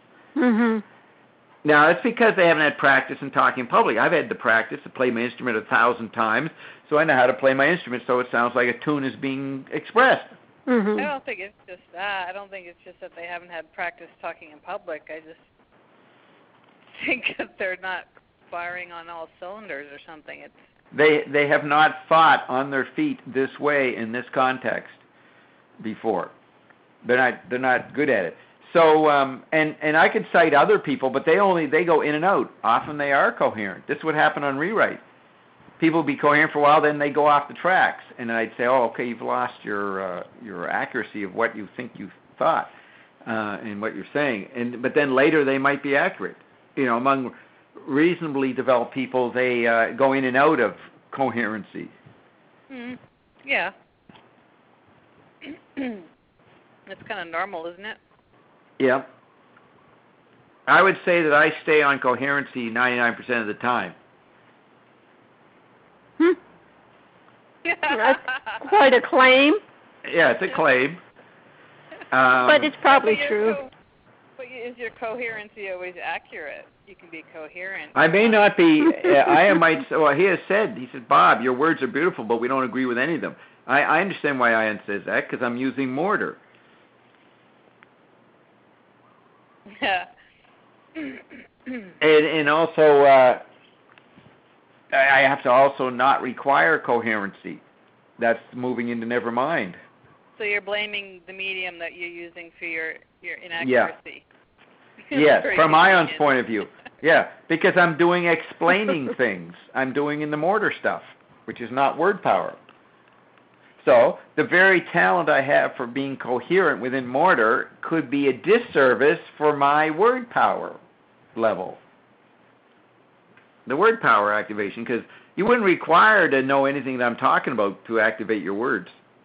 Now, it's because they haven't had practice in talking in public. I've had the practice to play my instrument 1,000 times, so I know how to play my instrument so it sounds like a tune is being expressed. I don't think it's just that. I don't think it's just that they haven't had practice talking in public. I just think that they're not firing on all cylinders or something. They have not fought on their feet this way in this context before. They're not good at it. So, and I could cite other people, but they go in and out. Often they are coherent. This would happen on rewrite. People be coherent for a while, then they go off the tracks, and I'd say, oh, okay, you've lost your accuracy of what you think you thought and what you're saying. But then later they might be accurate. Among reasonably developed people, they go in and out of coherency. Yeah. That's kind of normal, isn't it? Yeah. I would say that I stay on coherency 99% of the time. That's quite a claim. Yeah, it's a claim. But it's probably true. But is your coherency always accurate? You can be coherent. I may not be. Well, he has said, Bob, your words are beautiful, but we don't agree with any of them. I understand why Ian says that, because I'm using mortar. Yeah. And also, I have to also not require coherency. That's moving into never mind. So you're blaming the medium that you're using for your inaccuracy. Yes, from Ion's point of view. Yeah, because I'm doing explaining things. I'm doing in the mortar stuff, which is not word power. So the very talent I have for being coherent within mortar could be a disservice for my word power level. The word power activation, because you wouldn't require to know anything that I'm talking about to activate your words.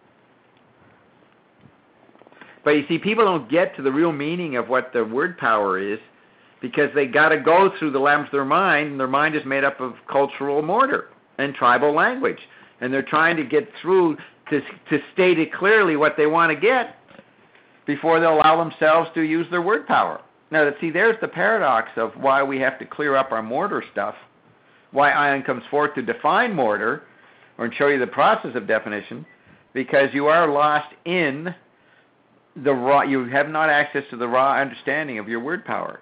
But you see, people don't get to the real meaning of what the word power is because they got to go through the labyrinth of their mind, and their mind is made up of cultural mortar and tribal language. And they're trying to get through to state it clearly what they want to get before they'll allow themselves to use their word power. Now, see, there's the paradox of why we have to clear up our mortar stuff, why Ion comes forth to define mortar or show you the process of definition, because you are lost in the raw, you have not access to the raw understanding of your word power.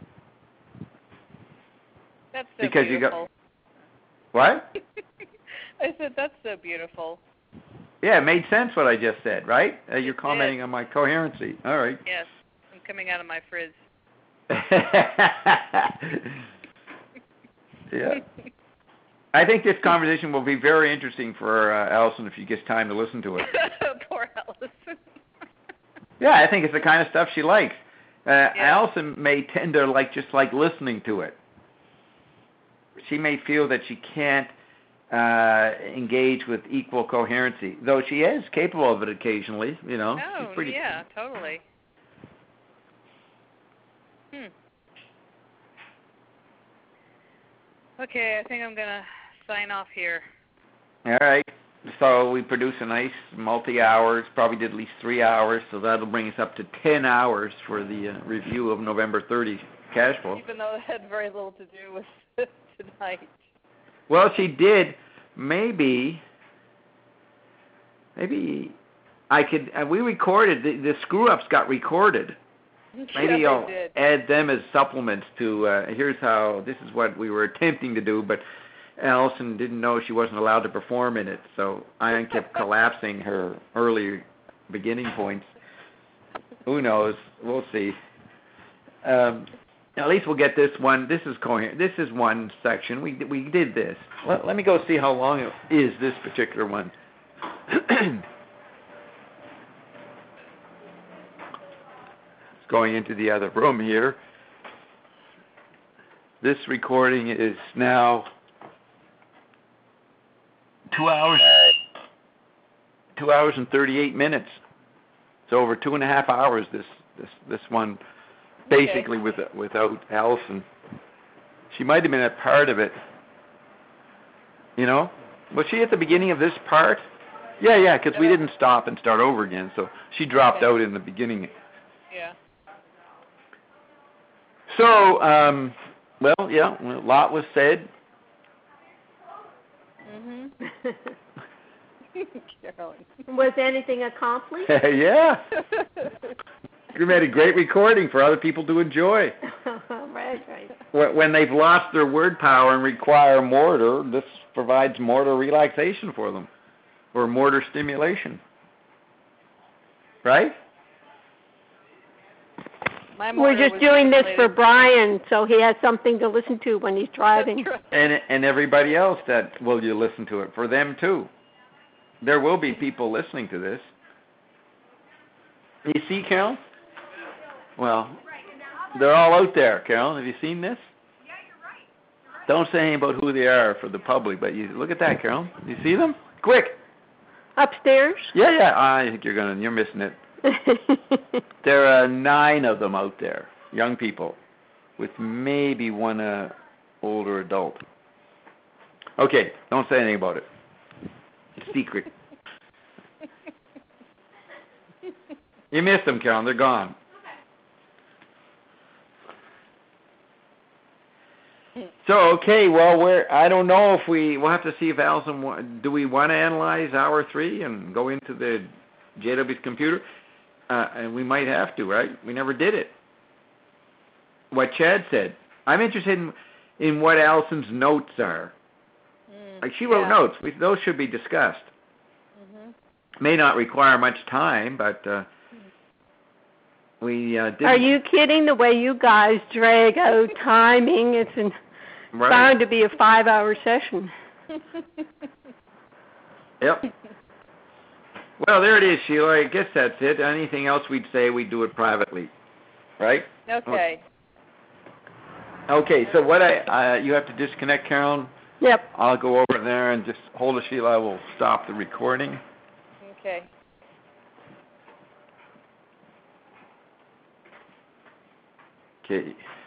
That's so because beautiful. You got what? I said that's so beautiful. Yeah, it made sense what I just said, right? You're commenting on my coherency. All right. Yes, I'm coming out of my frizz. Yeah. I think this conversation will be very interesting for Allison if she gets time to listen to it. Poor Allison. Yeah, I think it's the kind of stuff she likes. Allison may tend to just like listening to it. She may feel that she can't engage with equal coherency, though she is capable of it occasionally. You know. Oh, pretty... yeah, totally. Okay, I think I'm gonna sign off here. All right. So we produce a nice multi-hours, probably did at least 3 hours, so that'll bring us up to 10 hours for the review of November 30 cash flow. Even though it had very little to do with tonight. Well, she did. Maybe I could. We recorded the screw-ups got recorded. Maybe yeah, I'll add them as supplements to. Here's how. This is what we were attempting to do, but Allison didn't know she wasn't allowed to perform in it, so Ion kept collapsing her early beginning points. Who knows? We'll see. At least we'll get this one. This is coherent. This is one section. We did this. Let me go see how long it is, this particular one. It's going into the other room here. This recording is now 2 hours and 38 minutes. It's over 2.5 hours. This one, basically without Allison. She might have been a part of it. You know, was she at the beginning of this part? Yeah, because we didn't stop and start over again, so she dropped out in the beginning. Yeah. So, well, yeah, a lot was said. Carolyn. Was anything accomplished? Yeah. You made a great recording for other people to enjoy. Right. When they've lost their word power and require mortar, this provides mortar relaxation for them, or mortar stimulation. Right? We're just doing this for Brian, so he has something to listen to when he's driving. And everybody else that will you listen to it, for them too. There will be people listening to this. You see, Carol? Well, they're all out there, Carol. Have you seen this? Yeah, you're right. Don't say anything about who they are for the public, but you look at that, Carol. You see them? Quick. Upstairs? Yeah. I think you're missing it. There are 9 of them out there, young people, with maybe one older adult. Okay, don't say anything about it. It's secret. You missed them, Carol. They're gone. So, okay, well, I don't know if we'll have to see if Allison, do we want to analyze hour 3 and go into the JW's computer? And we might have to, right? We never did it. what Chad said. I'm interested in what Allison's notes are. Like she wrote notes. Those should be discussed. May not require much time, but we did. Are you kidding? The way you guys drag out timing, it's bound to be a 5-hour session. Yep. Well, there it is, Sheila. I guess that's it. Anything else we'd say, we'd do it privately, right? Okay. Okay. So what you have to disconnect, Carolyn. Yep. I'll go over there and just hold it, Sheila. I will stop the recording. Okay. Okay.